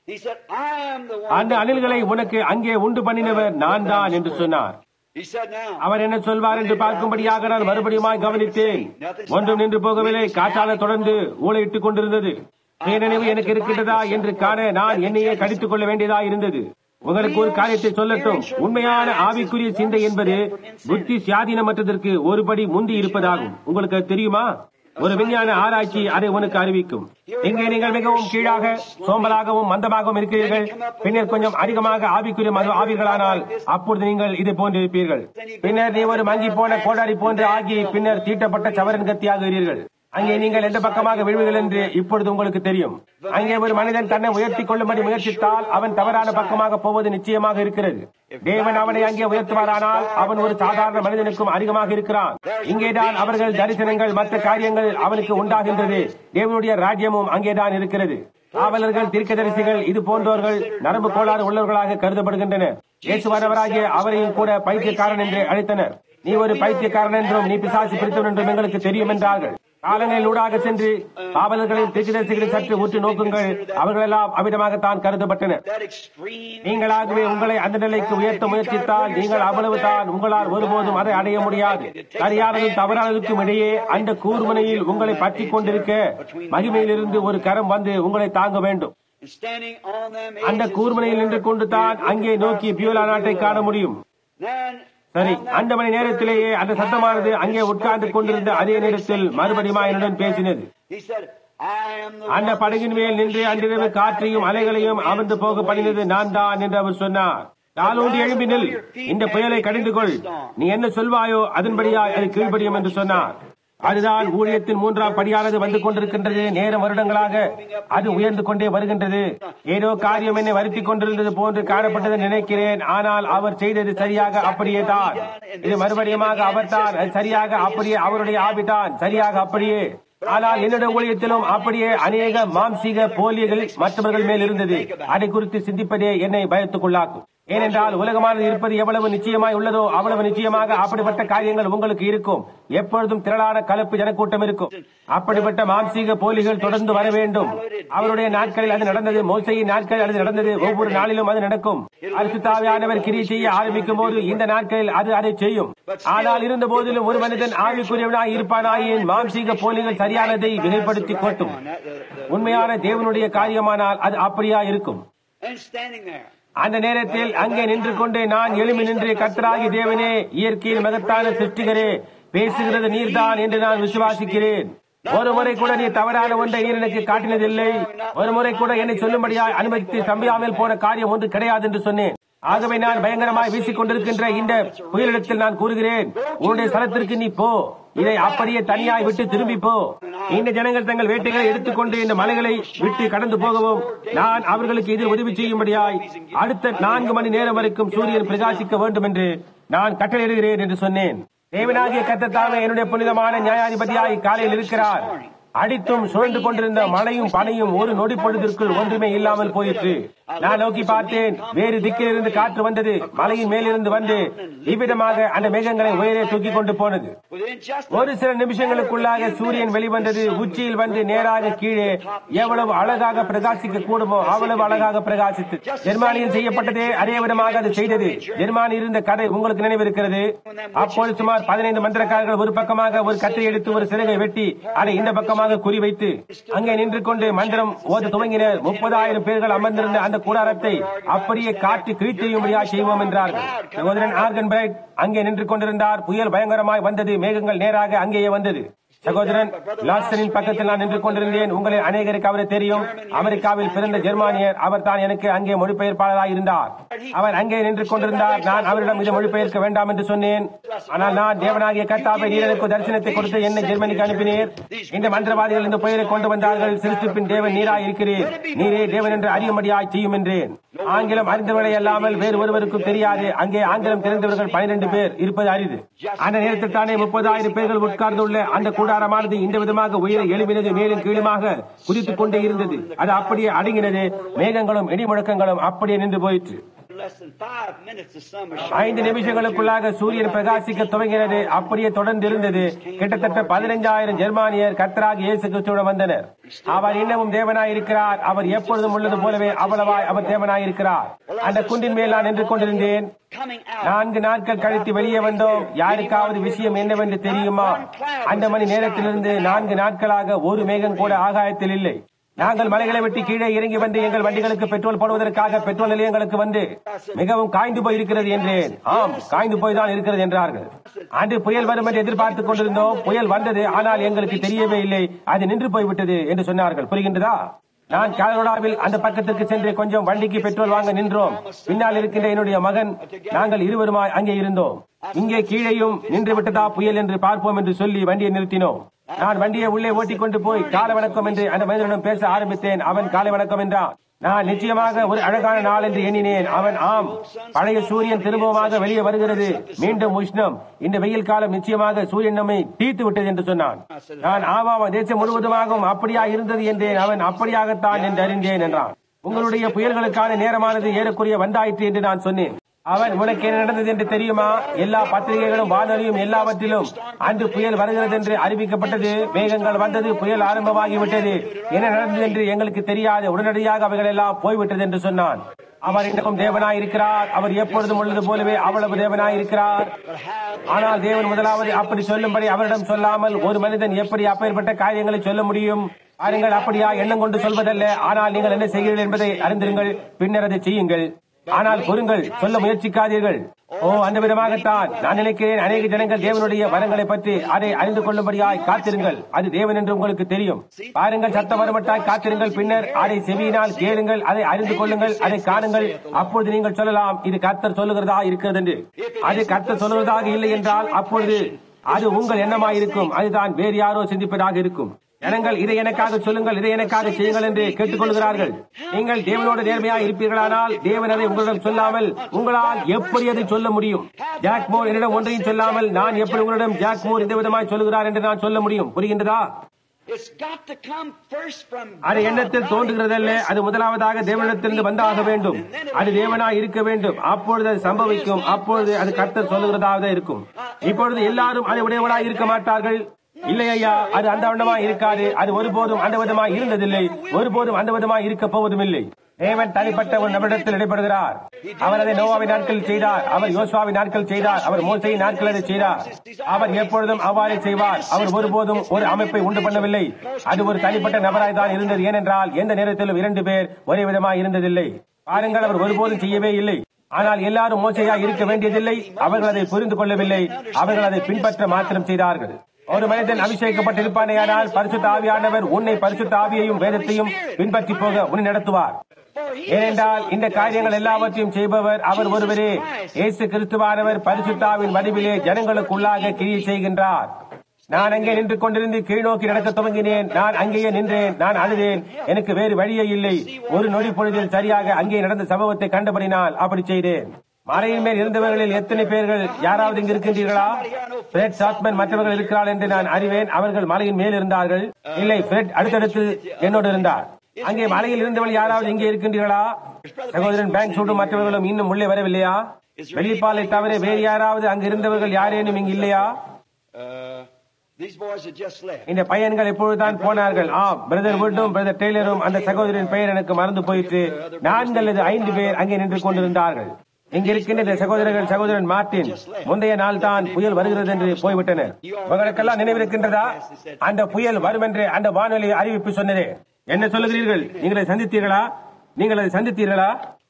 அந்த அணில்களை உனக்கு அங்கே உண்டு பண்ணினவர் நான் தான் என்று சொன்னார். அவர் என்ன சொல்வார் என்று பார்க்கும்படியாக நான் மறுபடியும் கவனித்தேன். ஒன்றும் நின்று போகவில்லை. காற்றால தொடர்ந்து ஊழையிட்டுக் கொண்டிருந்தது. பேரணிவு எனக்கு இருக்கின்றதா என்று காண நான் என்னையே கடித்துக் கொள்ள வேண்டியதா இருந்தது. உங்களுக்கு ஒரு காரியத்தை சொல்லட்டும். உண்மையான ஆவிக்குரிய சிந்தை என்பது புத்தி சுயாதீனமற்றதற்கு ஒருபடி முந்தி இருப்பதாகும். உங்களுக்கு தெரியுமா? ஒரு விஞ்ஞான ஆராய்ச்சி அதை உனக்கு அறிவிக்கும். இங்கே நீங்கள் மிகவும் கீழாக சோம்பலாகவும் மந்தமாகவும் இருக்கிறீர்கள். பின்னர் கொஞ்சம் அதிகமாக ஆவிக்குரிய ஆவிர்களானால் அப்பொழுது நீங்கள் இதை போன்றிருப்பீர்கள். பின்னர் நீ ஒரு மங்கி போன கோடாரி போன்று ஆகி பின்னர் தீட்டப்பட்ட சவரன் கத்தியாகிறீர்கள். அங்கே நீங்கள் எந்த பக்கமாக விழுவீர்கள் என்று இப்பொழுது உங்களுக்கு தெரியும். அங்கே ஒரு மனிதன் தன்னை உயர்த்திக் கொள்ளும்படி முயற்சித்தால் அவன் தவறான பக்கமாக போவது நிச்சயமாக இருக்கிறது. தேவன் அவனை அங்கே உயர்த்துவாரானால் அவன் ஒரு சாதாரண மனிதனுக்கும் அதிகமாக இருக்கிறான். இங்கேதான் அவர்கள் தரிசனங்கள் மற்ற காரியங்கள் அவனுக்கு உண்டாகின்றது. தேவனுடைய ராஜ்யமும் அங்கேதான் இருக்கிறது. காவலர்கள், தீர்க்கதரிசிகள் இது போன்றவர்கள் நரம்பு கோளாறு உள்ளவர்களாக கருதப்படுகின்றனர். இயேசுவானவராகிய அவரையும் கூட பைத்தியக்காரன் என்று அழைத்தனர். நீ ஒரு பைத்தியக்காரன் என்றும் நீ பிசாசு பிடித்தவன் என்றும் எங்களுக்கு தெரியும் என்றார்கள். காலங்களில் ஊடாக சென்று காவலர்களின் தீர்க்கதரிசிகளை சற்று உற்று நோக்குங்கள். அவர்களெல்லாம் அவ்விதமாகத்தான் கருதப்பட்டனர். நீங்களாகவே உங்களை அந்த நிலைக்கு உயர்த்த முயற்சித்தால் நீங்கள் அவ்வளவுதான். உங்களால் ஒருபோதும் அதை அடைய முடியாது. சரியானதும் தவறானதுக்கும் இடையே அந்த கூர்முனையில் உங்களை பற்றிக் கொண்டிருக்க மகிமையிலிருந்து ஒரு கரம் வந்து உங்களை தாங்க வேண்டும். அந்த கூர்முனையில் நின்று கொண்டு தான் அங்கே நோக்கி பியூலா நாட்டை காண முடியும். சரி, அந்த மணி நேரத்திலேயே அந்த சத்தமானது அங்கே உட்கார்ந்து கொண்டிருந்த அதே நேரத்தில் மறுபடியும் என்னுடன் பேசினது. அந்த படகின் மேல் நின்று அன்றிரவு காற்றையும் அலைகளையும் அமர்ந்து போக பண்ணினது நான் தான் என்று அவர் சொன்னார். நாளோடு எழும்பி நில், இந்த புயலை கடிந்து கொள். நீ என்ன சொல்வாயோ அதன்படியாய் அது கீழ்படியும் என்று சொன்னார். அதுதான் ஊழியத்தின் மூன்றாம் படியானது வந்து கொண்டிருக்கின்றது. நேரம் வருடங்களாக அது உயர்ந்து கொண்டே வருகின்றது. ஏதோ காரியம் என்னை வருத்திக் கொண்டிருந்தது போன்று காணப்பட்டது நினைக்கிறேன். ஆனால் அவர் செய்தது சரியாக அப்படியே தான். இது மறுபடியுமாக அவர் தான். அது சரியாக அப்படியே அவருடைய ஆவிதான். சரியாக அப்படியே. ஆனால் என்னுடைய ஊழியத்திலும் அப்படியே அநேக மாம்சீக போலியர்கள் மற்றவர்கள் மேல் இருந்தது. அதை குறித்து சிந்திப்பதே என்னை பயத்துக்குள்ளாக்கும். ஏனென்றால் உலகமானது இருப்பது எவ்வளவு நிச்சயமாய் உள்ளதோ அவ்வளவு நிச்சயமாக அப்படிப்பட்ட காரியங்கள் உங்களுக்கு இருக்கும். எப்பொழுதும் திரளான கலப்பு ஜனக்கூட்டம் இருக்கும். அப்படிப்பட்ட மாம்சீக போலிகள் தொடர்ந்து வர வேண்டும். அவருடைய நாட்களில் அது நடந்தது. மோசையின் நாட்களில் அது நடந்தது. ஒவ்வொரு நாளிலும் அது நடக்கும். அரிசுத்தாவியானவர் கிரியை செய்ய ஆரம்பிக்கும் போது இந்த நாட்களில் அது அதை செய்யும். ஆனால் இருந்த போதிலும் ஒரு மனிதன் ஆவிக்குரியவனாய் இருப்பானாயின் மாம்சீக போலிகள் சரியானதை வெளிப்படுத்தி கொட்டும். உண்மையான தேவனுடைய காரியமானால் அது அப்படியா இருக்கும். அந்த நேரத்தில் அங்கே நின்று கொண்டு நான் எழுமி நின்று கர்த்தராகி தேவனே, இயற்கையின் மகத்தான சிருஷ்டிகரே, பேசுகிறது நீர்தான் என்று நான் விசுவாசிக்கிறேன். ஒரு முறை கூட நீ தவறான ஒன்றை நீர் எனக்கு காட்டினதில்லை. ஒரு முறை கூட என்னை சொல்லும்படியாய் அனுமதித்து சம்பியாமல் போன காரியம் ஒன்று கிடையாது என்று சொன்னேன். ஆகவே நான் பயங்கரமாய் வீசிக் கொண்டிருக்கின்ற இந்த புயலிடத்தில் நான் கூறுகிறேன், உன்னுடைய ஸ்தலத்திற்கு நீ போ. இதை அப்படியே தனியாய் விட்டு திரும்பி போ. இந்த ஜனங்கள் தங்கள் வேட்டைகளை எடுத்துக்கொண்டு இந்த மலைகளை விட்டு கடந்து போகவும் நான் அவர்களுக்கு இதில் உதவி செய்யும்படியாய் அடுத்த நான்கு மணி நேரம் வரைக்கும் சூரியன் பிரகாசிக்க வேண்டும் என்று நான் கட்டளையிடுகிறேன் என்று சொன்னேன். தேவனாகிய கர்த்தர் தாமே என்னுடைய புனிதமான நியாயாதிபதியாய் காலையில் இருக்கிறார். அடித்தும் சுழன்று கொண்டிருந்த மழையும் பனியும் ஒரு நொடி பொழுதிற்குள் ஒன்றுமே இல்லாமல் போயிற்று. நான் நோக்கி பார்த்தேன், வேறு திக்கிலிருந்து காற்று வந்தது, மலையின் மேலிருந்து வந்து இவ்விதமாக அந்த மேகங்களை உயரே தூக்கி கொண்டு போனது. ஒரு சில நிமிஷங்களுக்குள்ளாக சூரியன் வெளிவந்தது. உச்சியில் வந்து நேராக கீழே எவ்வளவு அழகாக பிரகாசிக்க கூடுமோ அவ்வளவு அழகாக பிரகாசித்து ஜெர்மானியில் செய்யப்பட்டதே அதே விதமாக அது செய்தது. ஜெர்மானி இருந்த கதை உங்களுக்கு நினைவிருக்கிறது. அப்போது சுமார் பதினைந்து மந்திரக்காரர்கள் ஒரு பக்கமாக ஒரு கத்தை எடுத்து ஒரு சிறகை வெட்டி அதை இந்த பக்கமாக குறிவைத்து அங்கே நின்று கொண்டு மந்திரம் ஓத துவங்கினர். முப்பதாயிரம் பேர்கள் அமர்ந்திருந்த அந்த கூடாரத்தை அப்படியே காற்று கிழித்தெறியும்படியா செய்வோம் என்றார்கள். சகோதரன் ஆர்கன்பைட் அங்கே நின்று கொண்டிருந்தார். புயல் பயங்கரமாய் வந்தது. மேகங்கள் நேராக அங்கேயே வந்தது. சகோதரன் லாஸ்டனின் பக்கத்தில் நான் நின்று கொண்டிருந்தேன். உங்களை அநேகருக்கு அவரை தெரியும். அமெரிக்காவில் பிறந்த ஜெர்மானியர். அவர் தான் எனக்கு அங்கே மொழிபெயர்ப்பாளராக இருந்தார். அவர் அங்கே நின்று கொண்டிருந்தார். நான் அவரிடம் இதை மொழிபெயர்க்க வேண்டாம் என்று சொன்னேன். ஆனால் நான் தேவனாகிய கர்த்தாவை நீர் எனக்கு தரிசனத்தை கொடுத்து என்னை ஜெர்மனிக்கு அனுப்பினீர். இந்த மந்திரவாதிகள் இந்த புயலை கொண்டு வந்தார்கள். சிருஷ்டிப்பின் தேவன் நீராய் இருக்கிறீர். நீரே தேவன் என்று அறியும்படியாய் செய்யும் என்றேன். ஆங்கிலம் அறிந்தவர்களை அல்லாமல் வேறு ஒருவருக்கும் தெரியாது. அங்கே ஆங்கிலம் தெரிந்தவர்கள் பனிரெண்டு பேர் இருப்பது அரிது. அந்த நேரத்தில் தானே முப்பதாயிரம் பேர்கள் உட்கார்ந்துள்ள அந்த கூடாரமானது இந்த விதமாக உயர எழுப்பினது. மேலும் கீழுமாக குதித்துக் கொண்டே இருந்தது. அது அப்படியே அடங்கினது. மேகங்களும் இடி முழக்கங்களும் அப்படியே நின்று போயிற்று. ஐந்து நிமிஷங்களுக்குள்ளாக சூரியன் பிரகாசிக்க துவங்கினது. அப்படியே தொடர்ந்து இருந்தது. கிட்டத்தட்ட பதினைஞ்சாயிரம் ஜெர்மானியர் கர்த்தராகிய இயேசு கிறிஸ்துவிடம் வந்தனர். அவர் இன்னமும் தேவனாய் இருக்கிறார். அவர் எப்பொழுதும் உள்ளது போலவே அவ்வளவாய் அவர் தேவனாய் இருக்கிறார். அந்த குன்றின் மேல் நான் நின்று கொண்டிருந்தேன். நான்கு நாட்கள் கழித்து வெளியே வந்தோம். யாருக்காவது விஷயம் என்னவென்று தெரியுமா? அந்த மணி நேரத்திலிருந்து நான்கு நாட்களாக ஒரு மேகம் கூட ஆகாயத்தில் இல்லை. நாங்கள் மலைகளை வெட்டி கீழே இறங்கி வந்து எங்கள் வண்டிகளுக்கு பெட்ரோல் போடுவதற்காக பெட்ரோல் நிலையங்களுக்கு வந்து மிகவும் காய்ந்து போய் இருக்கிறது என்றேன். ஆம், காய்ந்து போய் தான் இருக்கிறது என்றார்கள். அன்று புயல் வரும் என்று எதிர்பார்த்துக் கொண்டிருந்தோம். புயல் வந்தது, ஆனால் எங்களுக்கு தெரியவே இல்லை. அது நின்று போய்விட்டது என்று சொன்னார்கள். புரிகின்றதா? நான் கலரோடாவில் அந்த பக்கத்திற்கு சென்று கொஞ்சம் வண்டிக்கு பெட்ரோல் வாங்க நின்றோம். பின்னால் இருக்கின்ற என்னுடைய மகன் நாங்கள் இருவருமாய் அங்கே இருந்தோம். இங்கே கீழேயும் நின்று விட்டதா புயல் என்று பார்ப்போம் என்று சொல்லி வண்டியை நிறுத்தினோம். நான் வண்டியை உள்ளே ஓட்டிக் கொண்டு போய் காலை வணக்கம் என்று அந்த மனிதனிடம் பேச ஆரம்பித்தேன். அவன் காலை வணக்கம் என்றான். நான் நிச்சயமாக ஒரு அழகான நாள் என்று எண்ணினேன். அவன் ஆம், பழைய சூரியன் திரும்பமாக வெளியே வருகிறது. மீண்டும் உஷ்ணம். இந்த வெயில் காலம் நிச்சயமாக சூரியன் நம்மை தீர்த்து விட்டது என்று சொன்னான். நான் ஆமாம், தேசம் முழுவதுமாகவும் அப்படியா இருந்தது என்றேன். அவன் அப்படியாகத்தான் என்று அறிந்தேன் என்றான். உங்களுடைய புயல்களுக்கான நேரமானது ஏறக்குறைய வந்தாயிற்று என்று நான் சொன்னேன். அவன் உனக்கு என்ன நடந்தது என்று தெரியுமா? எல்லா பத்திரிகைகளும் வானொலியும் எல்லாவற்றிலும் அன்று புயல் வருகிறது என்று அறிவிக்கப்பட்டது. மேகங்கள் வந்தது, புயல் ஆரம்பமாகிவிட்டது. என்ன நடந்தது என்று எங்களுக்கு தெரியாது. உடனடியாக அவைகள் எல்லாம் போய்விட்டது என்று சொன்னான். அவர் இன்னும் தேவனாயிருக்கிறார். அவர் எப்பொழுதும் உள்ளது போலவே அவ்வளவு தேவனாயிருக்கிறார். ஆனால் தேவன் முதலாவது அப்படி சொல்லும்படி அவரிடம் சொல்லாமல் ஒரு மனிதன் எப்படி அப்பேற்பட்ட காரியங்களை சொல்ல முடியும்? பாருங்கள், அப்படியா எண்ணம் கொண்டு சொல்வதல்ல. ஆனால் நீங்கள் என்ன செய்கிறீர்கள் என்பதை அறிந்திருங்கள், பின்னர் அதை செய்யுங்கள். ஆனால் பொறுங்கள், சொல்ல முயற்சிக்காதீர்கள். ஓ, அந்த விதமாகத்தான் நான் நினைக்கிறேன். அநேக ஜனங்கள் தேவனுடைய வரங்களை பற்றி அதை அறிந்து கொள்ளும்படியாய் காத்திருங்கள். அது தேவன் என்று உங்களுக்கு தெரியும். பாருங்கள், சத்தம் வரமட்டாய் காத்திருங்கள். பின்னர் அதை செவியினால் கேளுங்கள், அதை அறிந்து கொள்ளுங்கள், அதை காணுங்கள். அப்பொழுது நீங்கள் சொல்லலாம், இது கர்த்தர் சொல்லுகிறதா இருக்கிறது என்று. அது கர்த்தர் சொல்லுவதாக இல்லை என்றால் அப்பொழுது அது உங்கள் எண்ணமாயிருக்கும். அதுதான் வேறு யாரோ சிந்திப்பதாக இருக்கும். ஜனங்கள் இதை எனக்காக சொல்லுங்கள், இதை எனக்காக செய்யுங்கள் என்று கேட்டுக் கொள்கிறார்கள். நீங்கள் தேவனோடு நேர்மையாக இருப்பீர்களானால் தேவன் அதை உங்களிடம் சொல்லாமல் உங்களால் எப்படி அதை சொல்ல முடியும்? ஜாக் மோர் என்னிடம் ஒன்றையும் சொல்லாமல் நான் எப்படி உங்களிடம் ஜாக் மோர் இந்த விதமாய் சொல்லுகிறார் என்று நான் சொல்ல முடியும்? புரிகின்றதா? அது எண்ணத்தில் தோன்றுகிறதல்ல. அது முதலாவதாக தேவனிடத்திலிருந்து வந்தாக வேண்டும். அது தேவனாய் இருக்க வேண்டும். அப்பொழுது அது சம்பவிக்கும். அப்பொழுது அது கர்த்தர் சொல்லுகிறதாக இருக்கும். இப்பொழுது எல்லாரும் அதை உடையவனாய் இருக்க மாட்டார்கள். இல்லை ஐயா, அது அந்த வண்ணமாய் இருக்காது. அது ஒருபோதும் அந்த விதமாய் இருந்ததில்லை. ஒருபோதும் அந்த விதமாய் இருக்க போவதும் இல்லை. தேவன் தனிப்பட்ட ஒரு நபரிடத்தில் இடைப்படுகிறார். அவர் அதை நோவாவின் நாட்கள் செய்தார். அவர் யோசுவாவின் நாட்கள் செய்தார். அவர் மோசேயின் நாட்கள் அதை செய்தார். அவர் எப்பொழுதும் அவ்வாறே செய்வார். அவர் ஒருபோதும் ஒரு அமைப்பை உண்டு பண்ணவில்லை. அது ஒரு தனிப்பட்ட நபராய் தான் இருந்தது. ஏனென்றால் எந்த நேரத்திலும் இரண்டு பேர் ஒரே விதமாய் இருந்ததில்லை. பாருங்கள், அவர் ஒருபோதும் செய்யவே இல்லை. ஆனால் எல்லாரும் மோசையா இருக்க வேண்டியதில்லை. அவர்கள் அதை புரிந்து கொள்ளவில்லை. அவர்கள் அதை பின்பற்ற மாத்திரம் செய்தார்கள். ஒரு மனிதன் அபிஷேகப்பட்டிருப்பானேயானால் பரிசுத்த ஆவியானவர் உன்னை பரிசுத்த ஆவியையும் வேதத்தையும் பின்பற்றி போக உன்னை நடத்துவார். ஏனென்றால் இந்த காரியங்கள் எல்லாவற்றையும் செய்பவர் அவர் ஒருவரே. இயேசு கிறிஸ்துவானவர் பரிசுத்தாவின் வடிவிலே ஜனங்களுக்குள்ளாக கிரியை செய்கின்றார். நான் அங்கே நின்று கொண்டிருந்து கீழ்நோக்கி நடக்க துவங்கினேன். நான் அங்கேயே நின்றேன். நான் அழுதேன். எனக்கு வேறு வழியே இல்லை. ஒரு நொடி பொழுதில் சரியாக அங்கே நடந்த சம்பவத்தை கண்டபடினால் அப்படி செய்தேன். மலையின் மேல் இருந்தவர்களில் எத்தனை பேர்கள் யாராவது இங்கு இருக்கின்றீர்களா? பிரெட் சாத்மன் மற்றவர்கள் இருக்கிறார்கள் என்று நான் அறிவேன். அவர்கள் மலையின் மேல் இருந்தார்கள். இல்லை, பிரெட் அடுத்தடுத்து என்னோடு இருந்தார். அங்கே மலையில் இருந்தவர்கள் யாராவது இங்கே இருக்கின்றீர்களா? சகோதரன் பேங்க் சூடும் மற்றவர்களும் இன்னும் உள்ளே வரவில்லையா? வெள்ளிப்பாலை தவிர வேறு யாராவது அங்கு இருந்தவர்கள் யாரேனும் இங்கு இல்லையா? இந்த பையன்கள் எப்பொழுதுதான் போனார்கள். ஆம், பிரதர் வுட்டும் பிரதர் டெய்லரும் அந்த சகோதரின் பெயர் எனக்கு மறந்து போயிற்று. நான்கு அல்லது ஐந்து பேர் அங்கே நின்று கொண்டிருந்தார்கள். இங்க இருக்கின்ற சகோதரர்கள் சகோதரன் மார்டின் முந்தைய நாள் தான் புயல் வருகிறது என்று போய்விட்டனர். உங்களுக்கெல்லாம் நினைவிருக்கின்றதா? அந்த புயல் வரும் என்று அந்த வானொலி அறிவிப்பு சொன்னதே. என்ன சொல்லுகிறீர்கள்? நீங்கள் அதை சந்தித்தீர்களா? நீங்கள் அதை சந்தித்தீர்களா?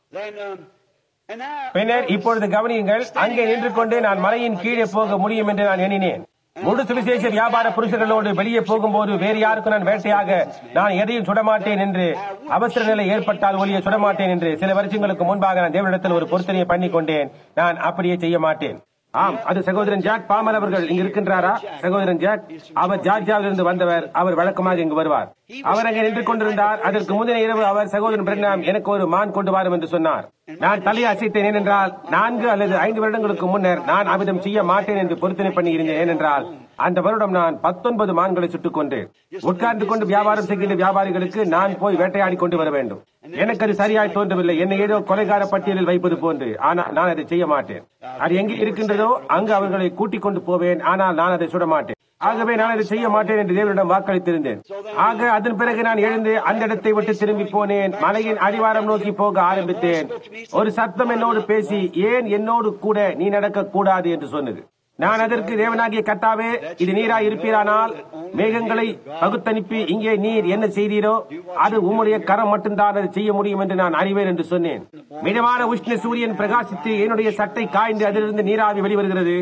பின்னர் இப்பொழுது கவனியுங்கள். அங்கே நின்று கொண்டு நான் மலையின் கீழே போக முடியும் என்று நான் எண்ணினேன். முழு சுவிசேஷ வியாபார புருஷர்களோடு வெளியே போகும்போது வேறு யாருக்கும் நான் வேட்டையாக நான் எதையும் சுடமாட்டேன் என்று, அவசர நிலை ஏற்பட்டால் ஒளியை சுடமாட்டேன் என்று சில வருஷங்களுக்கு முன்பாக நான் தேவனிடத்தில் ஒரு பொருத்தனையை பண்ணி கொண்டேன். நான் அப்படியே செய்ய மாட்டேன். ஆம், அது சகோதரன் ஜாக் பாமர் அவர்கள் இங்கு இருக்கின்றாரா? சகோதரன் ஜாக், அவர் ஜார்ஜியாவில் இருந்து வந்தவர். அவர் வழக்கமாக இங்கு வருவார். அவர் அங்கே நின்று கொண்டிருந்தார். அதற்கு முந்தின இரவு அவர் சகோதரன் பிரென்னாம் எனக்கு ஒரு மான் கொண்டு வாரும் என்று சொன்னார். நான் தலையை அசைத்தேன். ஏனென்றால் நான்கு அல்லது ஐந்து வருடங்களுக்கு முன்னர் நான் அவ்விதம் செய்ய மாட்டேன் என்று பொருத்தனை பண்ணி இருந்தேன். ஏனென்றால் அந்த வருடம் நான் பத்தொன்பது மான்களை சுட்டுக் கொண்டு உட்கார்ந்து கொண்டு வியாபாரம் செய்கின்ற வியாபாரிகளுக்கு நான் போய் வேட்டையாடி கொண்டு வர வேண்டும். எனக்கு அது சரியாய் தோன்றவில்லை. என்னை ஏதோ கொலைகார பட்டியலில் வைப்பது போன்று. ஆனால் நான் அதை செய்ய மாட்டேன். அது எங்கே இருக்கின்றதோ அங்கு அவர்களை கூட்டிக் கொண்டு போவேன். ஆனால் நான் அதை சுட மாட்டேன். ஆகவே நான் அதை செய்ய மாட்டேன் என்று தேவனிடம் வாக்களித்திருந்தேன். ஆக அதன் பிறகு நான் எழுந்து அந்த இடத்தை விட்டு திரும்பி போனேன். மலையின் அடிவாரம் நோக்கி போக ஆரம்பித்தேன். ஒரு சத்தம் என்னோடு பேசி, ஏன் என்னோடு கூட நீ நடக்க கூடாது என்று சொன்னது. நான் அதற்கு, தேவனாகிய கர்த்தாவே, இது நீராய் இருப்பீரானால் மேகங்களை பகுத்தனுப்பி இங்கே நீர் என்ன செய்தீரோ அது உம்முடைய கரம் மட்டும்தான் அதை செய்ய முடியும் என்று நான் அறிவேன் என்று சொன்னேன். மிதமான உஷ்ண சூரியன் பிரகாசித்து என்னுடைய சட்டை காய்ந்து அதிலிருந்து நீராவி வெளிவருகிறது.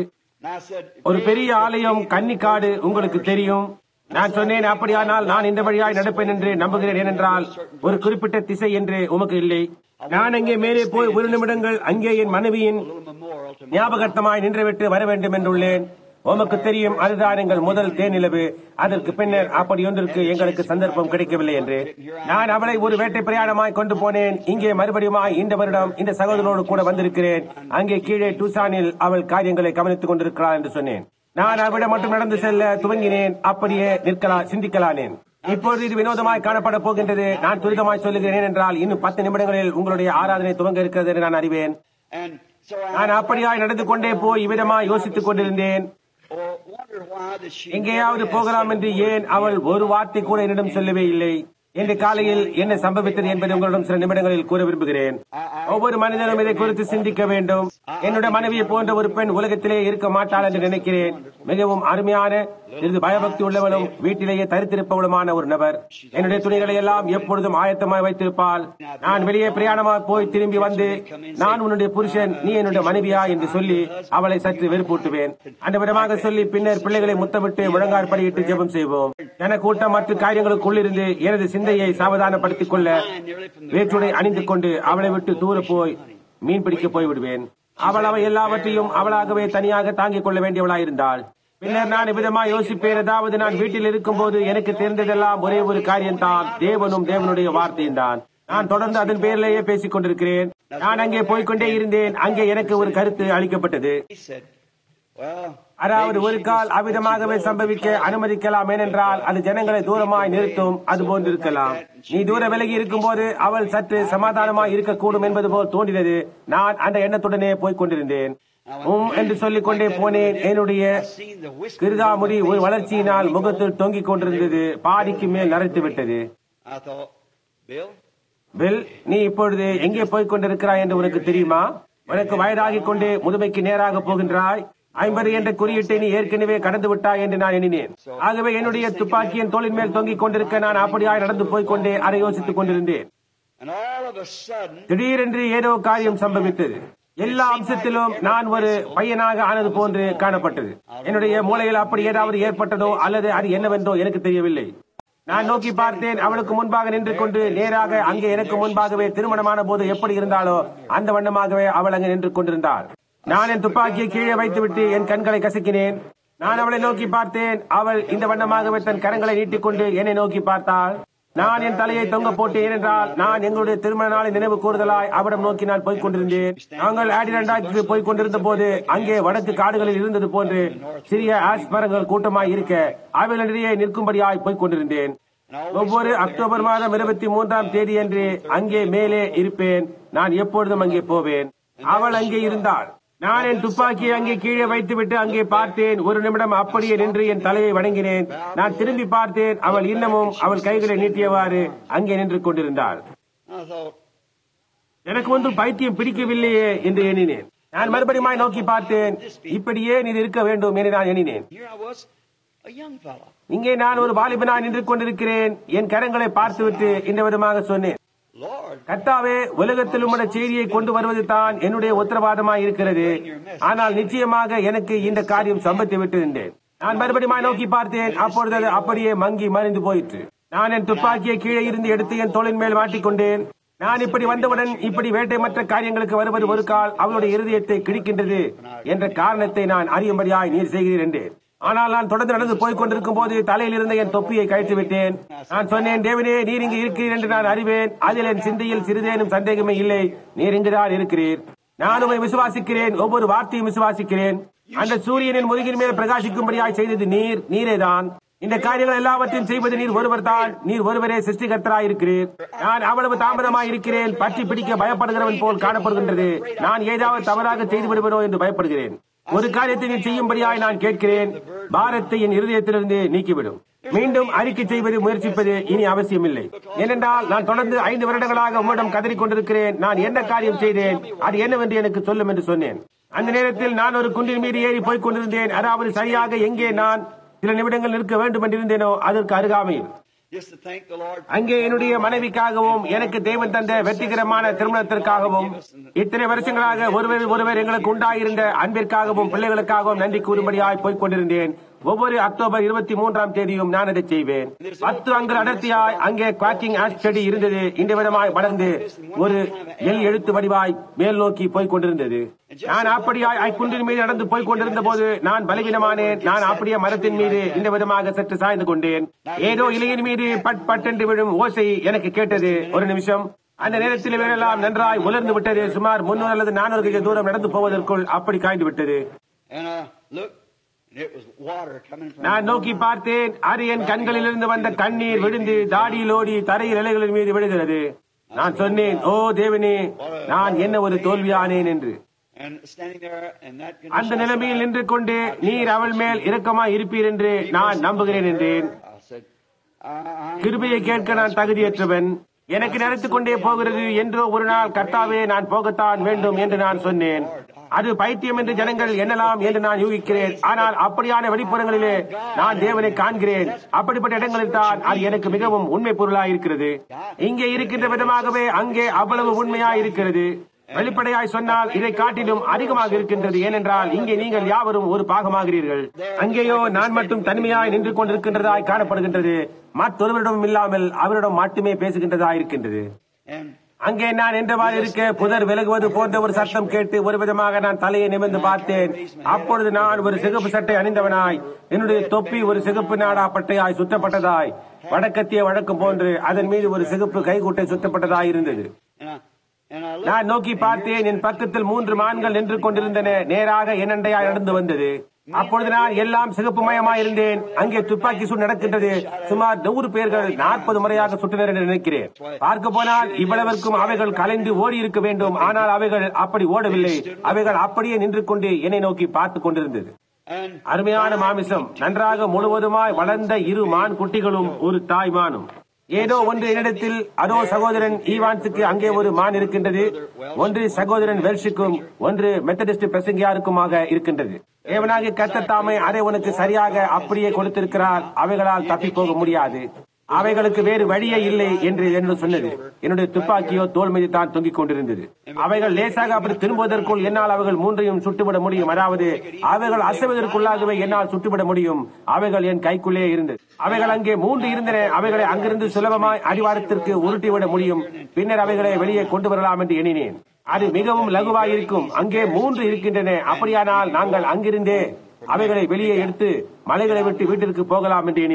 ஒரு பெரிய ஆலயம், கன்னிக்காடு உங்களுக்கு தெரியும். நான் சொன்னேன், அப்படியானால் நான் இந்த வழியாய் நடப்பேன் என்று நம்புகிறேன். ஏனென்றால் ஒரு குறிப்பிட்ட திசை என்று உமக்கு இல்லை. நான் அங்கே மேலே போய் ஒரு நிமிடங்கள் அங்கே என் மனைவியின் ஞாபகத்தமாய் நின்றுவிட்டு வர வேண்டும் என்றுள்ளேன். உமக்கு தெரியும், அதுதான் எங்கள் முதல் தேனிலவு. அதற்கு பின்னர் அப்படி ஒன்றிற்கு எங்களுக்கு சந்தர்ப்பம் கிடைக்கவில்லை என்று நான் அவளை ஒரு வேட்டை பிரயாணமாய் கொண்டு போனேன். இங்கே மறுபடியுமாய் இந்த வருடம் இந்த சகோதரோடு கூட வந்திருக்கிறேன். அங்கே கீழே டூசானில் அவள் காரியங்களை கவனித்துக் கொண்டிருக்கிறாள் என்று சொன்னேன். நான் அவளிடம் மட்டும் நடந்து செல்ல துவங்கினேன். அப்படியே நிற்கலா சிந்திக்கலானேன். இப்பொழுது இது வினோதமாய் காணப்பட போகின்றது. நான் துரிதமாய் சொல்லுகிறேன் என்றால் இன்னும் பத்து நிமிடங்களில் உங்களுடைய ஆராதனை துவங்க இருக்கிறது என்று நான் அறிவேன். நான் அப்படியாய் நடந்து கொண்டே போய் இவ்விதமாய் யோசித்துக் கொண்டிருந்தேன். எங்கேயாவது போகலாம் என்று ஏன் அவள் ஒரு வார்த்தை கூட என்னிடம் சொல்லவே இல்லை. இன்று காலையில் என்ன சம்பவித்தது என்பதை உங்களிடம் சில நிமிடங்களில் கூற விரும்புகிறேன். ஒவ்வொரு மனிதனும் இதை குறித்து சிந்திக்க வேண்டும். என்னுடைய மனைவியை போன்ற ஒரு பெண் உலகத்திலே இருக்க மாட்டாள் என்று நினைக்கிறேன். மிகவும் அருமையான, சிறிது பயபக்தி உள்ளவளும் வீட்டிலேயே தரித்திருப்பவளுமான ஒரு நபர். என்னுடைய துணிகளை எல்லாம் எப்பொழுதும் ஆயத்தமாய் வைத்திருப்பாள். நான் வெளியே பிரயாணமாக போய் திரும்பி வந்து, நான் உன்னுடைய புருஷன், நீ என்னுடைய மனைவியா என்று சொல்லி அவளை சற்று வெறுப்பூட்டுவேன். அந்த விதமாக சொல்லி பின்னர் பிள்ளைகளை முத்தமிட்டு முழங்கால் படியிட்டு ஜெபம் செய்வோம். என கூட்டம் மற்ற காரியங்களுக்குள்ளிருந்து எனது சிந்தையை சாவதானப்படுத்திக் கொள்ள வேற்றுடை அணிந்து கொண்டு அவளை விட்டு தூர போய் மீன் பிடிக்க போய்விடுவேன். அவள் அவை எல்லாவற்றையும் அவளாகவே தனியாக தாங்கிக் கொள்ள வேண்டியவளாயிருந்தாள். பின்னர் நான் விதமாக யோசிப்பேன். அதாவது நான் வீட்டில் இருக்கும் போது எனக்கு தெரிந்ததெல்லாம் ஒரே ஒரு காரியம்தான், தேவனும் தேவனுடைய வார்த்தையும் தான். நான் தொடர்ந்து அதன் பேரிலேயே பேசிக் கொண்டிருக்கிறேன். நான் அங்கே போய்கொண்டே இருந்தேன். அங்கே எனக்கு ஒரு கருத்து அளிக்கப்பட்டது. அதாவது ஒரு கால் அவ்விதமாகவே சம்பவிக்க அனுமதிக்கலாம். ஏனென்றால் அது ஜனங்களை தூரமாய் நிறுத்தும். அது போன்றிருக்கலாம். நீ தூர விலகி இருக்கும் போது அவள் சற்று சமாதானமாய் இருக்கக்கூடும் என்பது போல் தோன்றினது. நான் அந்த எண்ணத்துடனே போய்க் கொண்டிருந்தேன். உம் என்று சொல்லிக் கொண்டே போனேன். என்னுடைய கிருகாமுடி ஒரு வளர்ச்சியினால் முகத்தில் தொங்கிக் கொண்டிருந்தது. பாதிக்கு மேல் நரைத்து விட்டது. பில், நீ இப்பொழுது எங்கே போய்க் கொண்டிருக்கிறாய் என்று உனக்கு தெரியுமா? உனக்கு வயதாகிக் கொண்டே முதுமைக்கு நேராக போகின்றாய். ஐம்பது என்ற குறியீட்டை நீ ஏற்கனவே கடந்து விட்டாய் என்று நான் எண்ணினேன். ஆகவே என்னுடைய துப்பாக்கியின் தோளின் மேல் தொங்கிக் கொண்டிருக்க நான் அப்படியாய் நடந்து போய்கொண்டே அதை யோசித்துக் கொண்டிருந்தேன். திடீரென்று ஏதோ காரியம் சம்பவித்தது. எல்லா அம்சத்திலும் நான் ஒரு பையனாக ஆனது போன்று காணப்பட்டது. என்னுடைய மூளையில் அப்படி ஏதாவது ஏற்பட்டதோ அல்லது அது என்னவென்றோ எனக்கு தெரியவில்லை. நான் நோக்கி பார்த்தேன். அவளுக்கு முன்பாக நின்று கொண்டு நேராக அங்கே எனக்கு முன்பாகவே திருமணமான போது எப்படி இருந்தாலோ அந்த வண்ணமாகவே அவள் அங்கே நின்று கொண்டிருந்தாள். நான் என் துப்பாக்கியை கீழே வைத்துவிட்டு என் கண்களை கசக்கினேன். நான் அவளை நோக்கி பார்த்தேன். அவள் இந்த வண்ணமாகவே தன் கரங்களை நீட்டிக்கொண்டு என்னை நோக்கி பார்த்தாள். நான் என் தலையை தொங்க போட்டேன் என்றால் நான் எங்களுடைய திருமண நாளை நினைவு கூறுதலாய் அவரிடம் நோக்கி நான் போய்க் கொண்டிருந்தேன். நாங்கள் ஆடிரண்டாக்கு போய்க் கொண்டிருந்த போது அங்கே வடக்கு காடுகளில் இருந்தது போன்று சிறிய ஆஸ் மரங்கள் கூட்டமாய் இருக்க அவைகளிடையே நிற்கும்படியாய் போய்க் கொண்டிருந்தேன். ஒவ்வொரு அக்டோபர் மாதம் இருபத்தி மூன்றாம் தேதி அன்று அங்கே மேலே இருப்பேன். நான் எப்பொழுதும் அங்கே போவேன். அவள் அங்கே இருந்தாள். நான் என் துப்பாக்கியை அங்கே கீழே வைத்துவிட்டு அங்கே பார்த்தேன். ஒரு நிமிடம் அப்படியே நின்று என் தலையை வணங்கினேன். நான் திரும்பி பார்த்தேன். அவள் இன்னமும் அவள் கைகளை நீட்டியவாறு அங்கே நின்று கொண்டிருந்தாள். எனக்கு ஒன்றும் பைத்தியம் பிடிக்கவில்லையே என்று எண்ணினேன். நான் மறுபடியும் நோக்கி பார்த்தேன். இப்படியே நீ இருக்க வேண்டும் என்று நான் எண்ணினேன். இங்கே நான் ஒரு வாலிபனாய் நின்று கொண்டிருக்கிறேன். என் கரங்களை பார்த்துவிட்டு இந்த விதமாக சொன்னேன், கர்த்தாவே, உலகத்தில் உம்முடைய செய்தியை கொண்டு வருவது தான் என்னுடைய உத்தரவாதமாய் இருக்கிறது. ஆனால் நிச்சயமாக எனக்கு இந்த காரியம் சம்பத்தி விட்டிருந்தேன். நான் மறுபடியும் நோக்கி பார்த்தேன். அப்பொழுது அது அப்படியே மங்கி மறைந்து போயிற்று. நான் என் துப்பாக்கியை கீழே இருந்து எடுத்து என் தோளின் மேல் மாட்டிக்கொண்டேன். நான் இப்படி வந்தவுடன் இப்படி வேட்டை மற்ற காரியங்களுக்கு வருவது ஒரு கால் அவளுடைய இருதயத்தை கிழிக்கின்றது என்ற காரணத்தை நான் அறியும்படியாய் நீர் செய்கிறீர் என்றேன். ஆனால் நான் தொடர்ந்து நடந்து போய்க் கொண்டிருக்கும் போது தலையில் இருந்த என் தொப்பியை கழித்து விட்டேன். நான் சொன்னேன், தேவனே, நீர் இங்கு இருக்கிறீர் என்று நான் அறிவேன். அதில் என் சிந்தையில் சிறிதேனும் சந்தேகமே இல்லை. நீர் இங்குதான் இருக்கிறீர். நான் உம்மை விசுவாசிக்கிறேன். ஒவ்வொரு வார்த்தையும் விசுவாசிக்கிறேன். அந்த சூரியனின் முதுகின் மேல் பிரகாசிக்கும்படியாய் செய்தது நீர் நீரேதான். இந்த காரியங்கள் எல்லாவற்றையும் செய்வது நீர் ஒருவர் தான். நீர் ஒருவரே சிருஷ்டிகர்த்தராய் இருக்கிறீர். நான் அவ்வளவு தாமதமாய் இருக்கிறேன். பற்றி பிடிக்க பயப்படுகிறவன் போல் காணப்படுகின்றது. நான் ஏதாவது தவறாக செய்து விடுவனோ என்று பயப்படுகிறேன். ஒரு காரியத்தை நீ செய்யும்படியாய் நான் கேட்கிறேன். பாரத்தை என் இருதயத்திலிருந்து நீக்கிவிடும். மீண்டும் அறிக்கை செய்வது முயற்சிப்பது இனி அவசியமில்லை. ஏனென்றால் நான் தொடர்ந்து ஐந்து வருடங்களாக உம்மிடம் கதறிக் கொண்டிருக்கிறேன். நான் என்ன காரியம் செய்தேன், அது என்னவென்று எனக்கு சொல்லும் என்று சொன்னேன். அந்த நேரத்தில் நான் ஒரு குன்றின் மீது ஏறி போய்க் கொண்டிருந்தேன். அதாவது சரியாக எங்கே நான் சில நிமிடங்கள் நிற்க வேண்டும் என்றிருந்தேனோ அதற்கு அருகாமையில். அங்கே என்னுடைய மனைவிக்காகவும் எனக்கு தேவன் தந்த வெற்றிகரமான திருமணத்திற்காகவும் இத்தனை வருஷங்களாக ஒருவர் ஒருவர் எங்களுக்கு உண்டாயிருந்த அன்பிற்காகவும் பிள்ளைகளுக்காகவும் நன்றி கூறும்படியாய் போய்க் கொண்டிருந்தேன். ஒவ்வொரு அக்டோபர் இருபத்தி மூன்றாம் தேதியும் நான் அதை செய்வேன். பத்து அங்குல அடர்த்தியாய் அங்கே குவாக்கிங் ஆஷ் செடி இருந்தது. இந்த விதமாய் வளர்ந்து ஒரு எல் எழுத்து வடிவாய் மேல் நோக்கி போய்க் கொண்டிருந்தது. நான் அப்படியாய் குன்றின் மீது நடந்து போய்க் கொண்டிருந்த போது நான் பலவீனமானேன். நான் அப்படியே மரத்தின் மீது இந்த விதமாக சற்று சாய்ந்து கொண்டேன். ஏதோ இலையின் மீது பட் பட் என்று விழும் ஓசை எனக்கு கேட்டது. ஒரு நிமிஷம். அந்த நேரத்தில் வேறெல்லாம் நன்றாய் உலர்ந்து விட்டது. சுமார் முன்னூறு அல்லது நானூறு கஜ தூரம் நடந்து போவதற்குள் அப்படி காய்ந்து விட்டது. நான் நோக்கி பார்த்தேன். அது என் கண்களிலிருந்து வந்த கண்ணீர் விழுந்து தாடியிலோடி தரையில் இலைகளின் மீது விழுகிறது. நான் சொன்னேன், ஓ தேவனே, நான் என்ன ஒரு தோல்வியானேன் என்று. அந்த நிலைமையில் நின்று கொண்டு நீர் அவள் மேல் இரக்கமாய் இருப்பீர் என்று நான் நம்புகிறேன் என்றேன். கிருபையை கேட்க நான் தகுதியற்றவன். எனக்கு நினைத்துக் கொண்டே போகிறது. என்றோ ஒரு நாள் கர்த்தாவே, நான் போகத்தான் வேண்டும் என்று நான் சொன்னேன். அது பைத்தியம் என்று ஜனங்கள் எண்ணலாம் என்று நான் யூகிக்கிறேன். ஆனால் அப்படியான வெளிப்புறங்களிலே நான் தேவனை காண்கிறேன். அப்படிப்பட்ட இடங்களில் தான் அது எனக்கு மிகவும் உண்மை பொருளாய் இருக்கிறது. இங்கே இருக்கின்ற விதமாகவே அங்கே அவ்வளவு உண்மையாய் இருக்கிறது. வெளிப்படையாய் சொன்னால் இதை காட்டிலும் அதிகமாக இருக்கின்றது. ஏனென்றால் இங்கே நீங்கள் யாவரும் ஒரு பாகமாகிறீர்கள். அங்கேயோ நான் மட்டும் தனிமையாய் நின்று கொண்டிருக்கின்றதாய் காணப்படுகின்றது. மற்றொருவரிடம் இல்லாமல் அவரிடம் மட்டுமே பேசுகின்றதாய் இருக்கின்றது. அங்கே நான் என்றவாறு இருக்க புதர் விலகுவது போன்ற ஒரு சத்தம் கேட்டு ஒரு விதமாக நான் தலையை நிமிர்ந்து பார்த்தேன். அப்பொழுது நான் ஒரு சிகப்பு சட்டை அணிந்தவனாய், என்னுடைய தொப்பி ஒரு சிகப்பு நாடா பட்டையாய் சுற்றப்பட்டதாய், வடக்கத்திய வழக்கம் போன்று அதன் மீது ஒரு சிகப்பு கைகூட்டை சுற்றப்பட்டதாய் இருந்தது. நான் நோக்கி பார்த்தேன். என் பக்கத்தில் மூன்று மான்கள் நின்று கொண்டிருந்தன. நேராக என்னண்டையாய் நடந்து வந்தது. அப்பொழுது நான் எல்லாம் சிகப்பு மயமாய் இருந்தேன். அங்கே துப்பாக்கி சூடு நடக்கின்றது. சுமார் நூறு பேர்கள் நாற்பது முறையாக சுட்டினர் என்று நினைக்கிறேன். பார்க்க போனால் இவ்வளவிற்கும் அவைகள் கலைந்து ஓடி இருக்க வேண்டும். ஆனால் அவைகள் அப்படி ஓடவில்லை. அவைகள் அப்படியே நின்று கொண்டு என்னை நோக்கி பார்த்துக் கொண்டிருந்தது. அருமையான மாமிசம், நன்றாக முழுவதுமாய் வளர்ந்த இரு மான் குட்டிகளும் ஒரு தாய் மானும். ஏதோ ஒன்று என்னிடத்தில், அதோ சகோதரன் ஈவான்ஸுக்கு அங்கே ஒரு மான் இருக்கின்றது. ஒன்று சகோதரன் வெல்ஷுக்கும் ஒன்று மெத்தடிஸ்ட் பிரசங்கியாருக்குமாக இருக்கின்றது. தேவனாகிய கர்த்தர் தாமே அதை உனக்கு சரியாக அப்படியே கொடுத்திருக்கிறார். அவைகளால் தப்பி போக முடியாது. அவைகளுக்கு வேறு வழியே இல்லை என்று என்று சொன்னது. என்னுடைய துப்பாக்கியோ தோல் மீது தான் தொங்கிக் கொண்டிருந்தது. அவைகள் லேசாக அப்படி திரும்புவதற்குள் என்னால் அவைகள் மூன்றையும் சுட்டுவிட முடியும். அதாவது அவைகள் அசைவதற்குள்ளாகவே என்னால் சுட்டுவிட முடியும். அவைகள் என் கைக்குள்ளே இருந்தது. அவைகள் அங்கே மூன்று இருந்தன. அவைகளை அங்கிருந்து சுலபமாய் அடிவாரத்திற்கு உருட்டிவிட முடியும். பின்னர் அவைகளை வெளியே கொண்டு வரலாம் என்று எண்ணினேன். அது மிகவும் லகுவாயிருக்கும். அங்கே மூன்று இருக்கின்றன. அப்படியானால் நாங்கள் அங்கிருந்தே அவைகளை வெளியே எடுத்து மலைகளை விட்டு வீட்டிற்கு போகலாம் என்று எண்ணினேன்.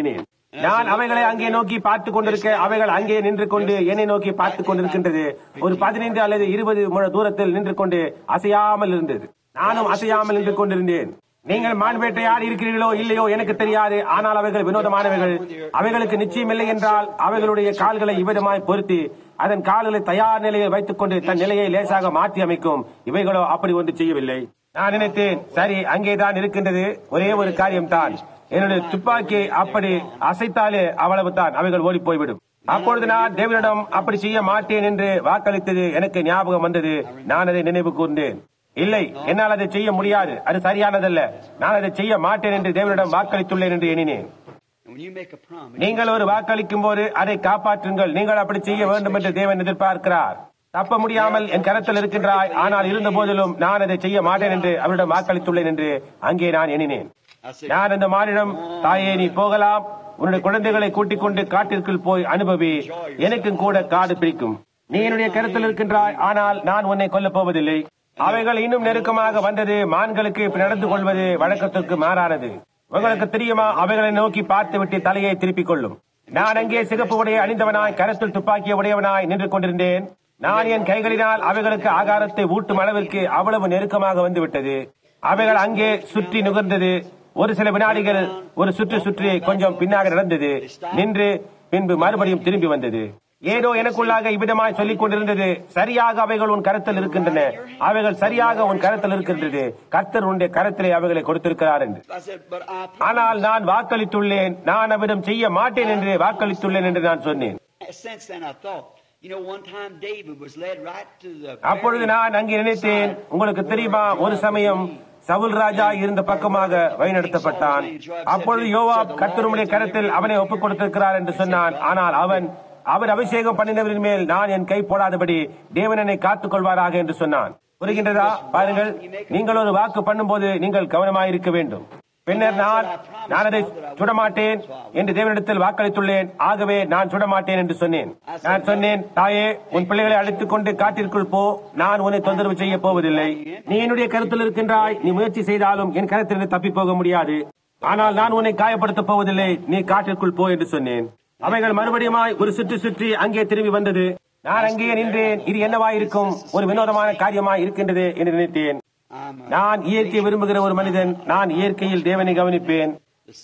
நான் அவைகளை அங்கே நோக்கி பார்த்துக் கொண்டிருக்க அவைகள் அங்கே நின்று கொண்டு என்னை நோக்கி பார்த்துக் கொண்டிருக்கின்றது. ஒரு பதினைந்து அல்லது இருபது முழ தூரத்தில் நின்று கொண்டு அசையாமல் இருந்தது. நானும் அசையாமல் நின்று கொண்டிருந்தேன். நீங்கள் மான் வேட்டையாடி இருக்கிறீர்களோ இல்லையோ எனக்கு தெரியாது. ஆனால் அவைகள் வினோதமானவைகள். அவைகளுக்கு நிச்சயம் இல்லை என்றால் அவைகளுடைய கால்களை இவ்விதமாய் பொருத்தி அதன் கால்களை தயார் நிலையில் வைத்துக் கொண்டு தன் நிலையை லேசாக மாற்றி அமைக்கும். இவைகளோ அப்படி ஒன்று செய்யவில்லை. நான் நினைத்தேன், சரி அங்கேதான் இருக்கின்றது, ஒரே ஒரு காரியம்தான், என்னுடைய துப்பாக்கியை அப்படி அசைத்தாலே அவ்வளவு தான், அவைகள் ஓடி போய்விடும். அப்பொழுது நான் தேவனிடம் அப்படி செய்ய மாட்டேன் என்று வாக்களித்தது எனக்கு ஞாபகம் வந்தது. நான் அதை நினைவு கூர்ந்தேன். இல்லை, என்னால் அதை செய்ய முடியாது, அது சரியானதல்ல, நான் அதை செய்ய மாட்டேன் என்று தேவனிடம் வாக்களித்துள்ளேன் என்று எண்ணினேன். நீங்கள் ஒரு வாக்களிக்கும் போது அதை காப்பாற்றுங்கள். நீங்கள் அப்படி செய்ய வேண்டும் என்று தேவன் எதிர்பார்க்கிறார். தப்ப முடியாமல் என் கரத்தில் இருக்கின்றாய், ஆனால் இருந்த போதிலும் நான் அதை செய்ய மாட்டேன் என்று அவரிடம் வாக்களித்துள்ளேன் என்று அங்கே நான் எண்ணினேன். நான் அந்த மானிடம், தாயே நீ போகலாம், உன்னுடைய குழந்தைகளை கூட்டிக் கொண்டு காட்டிற்குள் போய் அனுபவி, எனக்கும் கூட காடு பிடிக்கும். நீ என்னுடைய கருத்தில் இருக்கின்றாய், ஆனால் நான் உன்னை கொல்லப் போவதில்லை. அவைகள் இன்னும் நெருக்கமாக வந்தது. மான்களுக்கு இப்படி நடந்து கொள்வது வழக்கத்திற்கு மாறானது. உங்களுக்கு தெரியுமா, அவைகளை நோக்கி பார்த்துவிட்டு தலையை திருப்பிக் கொள்ளும். நான் அங்கே சிகப்பு உடைய அணிந்தவனாய் கரத்தில் துப்பாக்கிய உடையவனாய் நின்று கொண்டிருந்தேன். நான் என் கைகளினால் அவைகளுக்கு ஆகாரத்தை ஊட்டும் அளவிற்கு அவ்வளவு நெருக்கமாக வந்துவிட்டது. அவைகள் அங்கே சுற்றி நுகர்ந்தது. ஒரு சில வினாடிகள் ஒரு சுற்று சுற்றி கொஞ்சம் பின்னாக நடந்தது, நின்று பின்பு மறுபடியும் திரும்பி வந்தது. ஏதோ எனக்குள்ளாக இவ்விதமாய் சொல்லிக் கொண்டிருந்தது, சரியாக அவைகள் உன் கரத்தில் இருக்கின்றன, அவைகள் சரியாக உன் கரத்தில் இருக்கின்றது, கர்த்தர் உன்னுடைய கரத்திலே அவைகளை கொடுத்திருக்கிறார் என்று. ஆனால் நான் வாக்களித்துள்ளேன், நான் அவ்விடம் செய்ய மாட்டேன் என்று வாக்களித்துள்ளேன் என்று நான் சொன்னேன். அப்பொழுது நான் அங்கே நினைத்தேன், உங்களுக்கு தெரியுமா, ஒரு சமயம் சவுல் ராஜா இருந்த பக்கமாக வழிநடத்தப்பட்டான். அப்பொழுது யோவாப் கர்த்தருடைய கரத்தில் அவனை ஒப்புக் கொடுத்திருக்கிறார் என்று சொன்னான். ஆனால் அவன் அவர் அபிஷேகம் பண்ணினவரின் மேல் நான் என் கை போடாதபடி தேவன் என்னை காத்துக் கொள்வாராக என்று சொன்னான். புரிகின்றதா? பாருங்கள், நீங்கள் ஒரு வாக்கு பண்ணும் போது நீங்கள் கவனமாயிருக்க வேண்டும். பின்னர் நான் நான் அதை சுடமாட்டேன் என்று தேவனிடத்தில் வாக்களித்துள்ளேன், ஆகவே நான் சுடமாட்டேன் என்று சொன்னேன். நான் சொன்னேன், தாயே உன் பிள்ளைகளை அழைத்துக் கொண்டு காட்டிற்குள் போ, நான் உன்னை தொந்தரவு செய்ய போவதில்லை. நீ என்னுடைய கருத்தில் இருக்கின்றாய், நீ முயற்சி செய்தாலும் என் கருத்திலிருந்து தப்பி போக முடியாது. ஆனால் நான் உன்னை காயப்படுத்தப் போவதில்லை, நீ காட்டிற்குள் போ என்று சொன்னேன். அவைகள் மறுபடியுமாய் ஒரு சுற்றி சுற்றி அங்கே திரும்பி வந்தது. நான் அங்கே நின்றேன். இது என்னவாயிருக்கும், ஒரு வினோதமான காரியமாய் இருக்கின்றது என்று நினைத்தேன். நான் இயற்கையை விரும்புகிற ஒரு மனிதன். நான் இயற்கையில் தேவனை கவனிப்பேன்.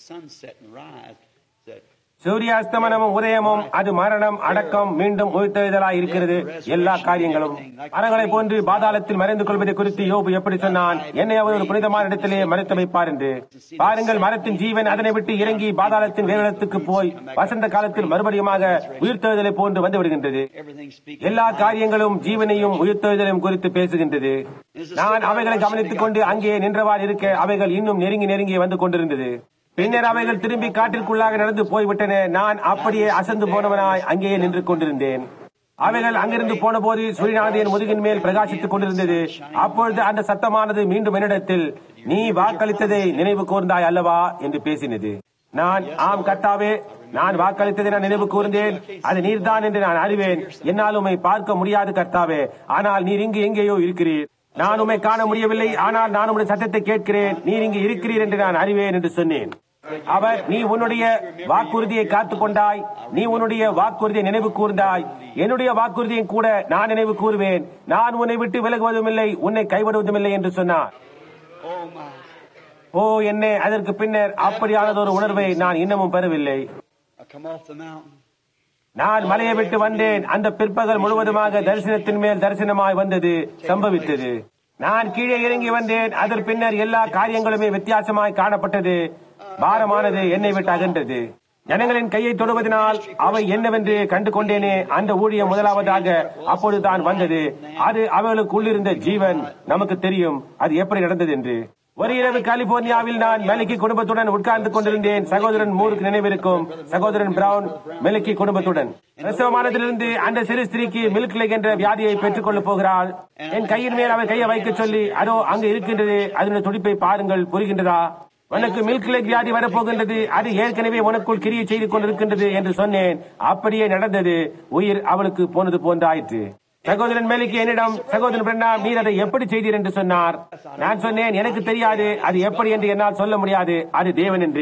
சூரியாஸ்தமனமும் உதயமும் அது மரணம், அடக்கம், மீண்டும் உயிர்த்தெழுதலாய் இருக்கிறது. எல்லா காரியங்களும் மரங்களை போன்று பாதாளத்தில் மறைந்து கொள்வதை குறித்து யோபு எப்படி சொன்னான், என்னை அவர் ஒரு புனிதமான இடத்திலே மறைத்து வைப்பார் என்று. பாருங்கள், மரத்தின் ஜீவன் அதனை விட்டு இறங்கி பாதாளத்தின் வேதத்துக்கு போய் வசந்த காலத்தில் மறுபடியுமாக உயிர்த்தெழுதலை போன்று வந்து விடுகின்றது. எல்லா காரியங்களும் ஜீவனையும் உயிர்த்தெழுதலையும் குறித்து பேசுகின்றது. நான் அவைகளை கவனித்துக் கொண்டு அங்கே நின்றவாறு இருக்க அவைகள் இன்னும் நெருங்கி நெருங்கி வந்து கொண்டிருந்தது. பின்னர் அவைகள் திரும்பி காட்டிற்குள்ளாக நடந்து போய்விட்டன. நான் அப்படியே அசந்து போனவனாய் அங்கேயே நின்று கொண்டிருந்தேன். அவைகள் அங்கிருந்து போன போது சூரியனானது என் முதுகின் மேல் பிரகாசித்துக் கொண்டிருந்தது. அப்பொழுது அந்த சத்தமானது மீண்டும் என்னிடத்தில், நீ வாக்களித்ததை நினைவு கூர்ந்தாய் அல்லவா என்று பேசினது. நான், ஆம் கர்த்தாவே, நான் வாக்களித்ததை நான் நினைவு கூர்ந்தேன், அது நீர்தான் என்று நான் அறிவேன். என்னால் உம்மை பார்க்க முடியாது கர்த்தாவே, ஆனால் நீர் இங்கு எங்கேயோ இருக்கிறீர். நான் உம்மை காண முடியவில்லை, ஆனால் நான் உம்முடைய சத்தத்தை கேட்கிறேன். நீர் இங்கு இருக்கிறீர் என்று நான் அறிவேன் என்று சொன்னேன். அவர், நீ உன்னுடைய வாக்குறுதியை காத்துக் கொண்டாய், நீ உன்னுடைய வாக்குறுதியை நினைவு கூர்ந்தாய், என்னுடைய வாக்குறுதியும் கூட நான் நினைவு கூறுவேன். நான் உன்னை விட்டு விலகுவதும் இல்லை, உன்னை கைவிடுவதும் இல்லை என்று சொன்னார். ஓ என்னே, அதற்கு பின்னர் அப்படியானதொரு உணர்வை நான் இன்னமும் பெறவில்லை. நான் மலையை விட்டு வந்தேன். அந்த பிற்பகல் முழுவதுமாக தரிசனத்தின் மேல் தரிசனமாய் வந்தது, சம்பவித்தது. நான் கீழே இறங்கி வந்தேன். அதன் பின்னர் எல்லா காரியங்களுமே வித்தியாசமாய் காணப்பட்டது. பாரமானது என்னை விட்டு அகன்றது. ஜனங்களின் கையை தொடுவதனால் அவை என்னவென்று கண்டு கொண்டேனே. அந்த ஊழியம் முதலாவதாக அப்பொழுதுதான் வந்தது. அது அவர்களுக்கு உள்ளிருந்த ஜீவன். நமக்கு தெரியும் அது எப்படி நடந்தது என்று. ஒரு இரவு கலிபோர்னியாவில் நான் மெலிக்கி குடும்பத்துடன் உட்கார்ந்து கொண்டிருந்தேன். சகோதரன் மூருக்கு நினைவிருக்கும், சகோதரன் பிரவுன் மெலிக்கி குடும்பத்துடன். பிரசவமானதிலிருந்து அந்த சிறு ஸ்திரீக்கு மில்க் லேக் என்ற வியாதியை பெற்றுக் கொள்ளப் போகிறாள். என் கையின் மேல் அவர் கையை வைக்க சொல்லி, அதோ அங்கு இருக்கின்றது, அதனுடைய துடிப்பை பாருங்கள், புரிகின்றதா? உனக்கு மில்க் லேக் வியாதி வரப்போகின்றது, அது ஏற்கனவே உனக்குள் கிரியை செய்து கொண்டிருக்கின்றது என்று சொன்னேன். அப்படியே நடந்தது. உயிர் அவளுக்கு போனது போன்றாயிற்று. சகோதரன் மேலிக்கு என்னிடம், சகோதரன் பிரண்ணாம், நீர் அதை எப்படி செய்தீர் என்று சொன்னார். நான் சொன்னேன், எனக்கு தெரியாது, அது எப்படி என்று என்னால் சொல்ல முடியாது, அது தேவன் என்றேன்.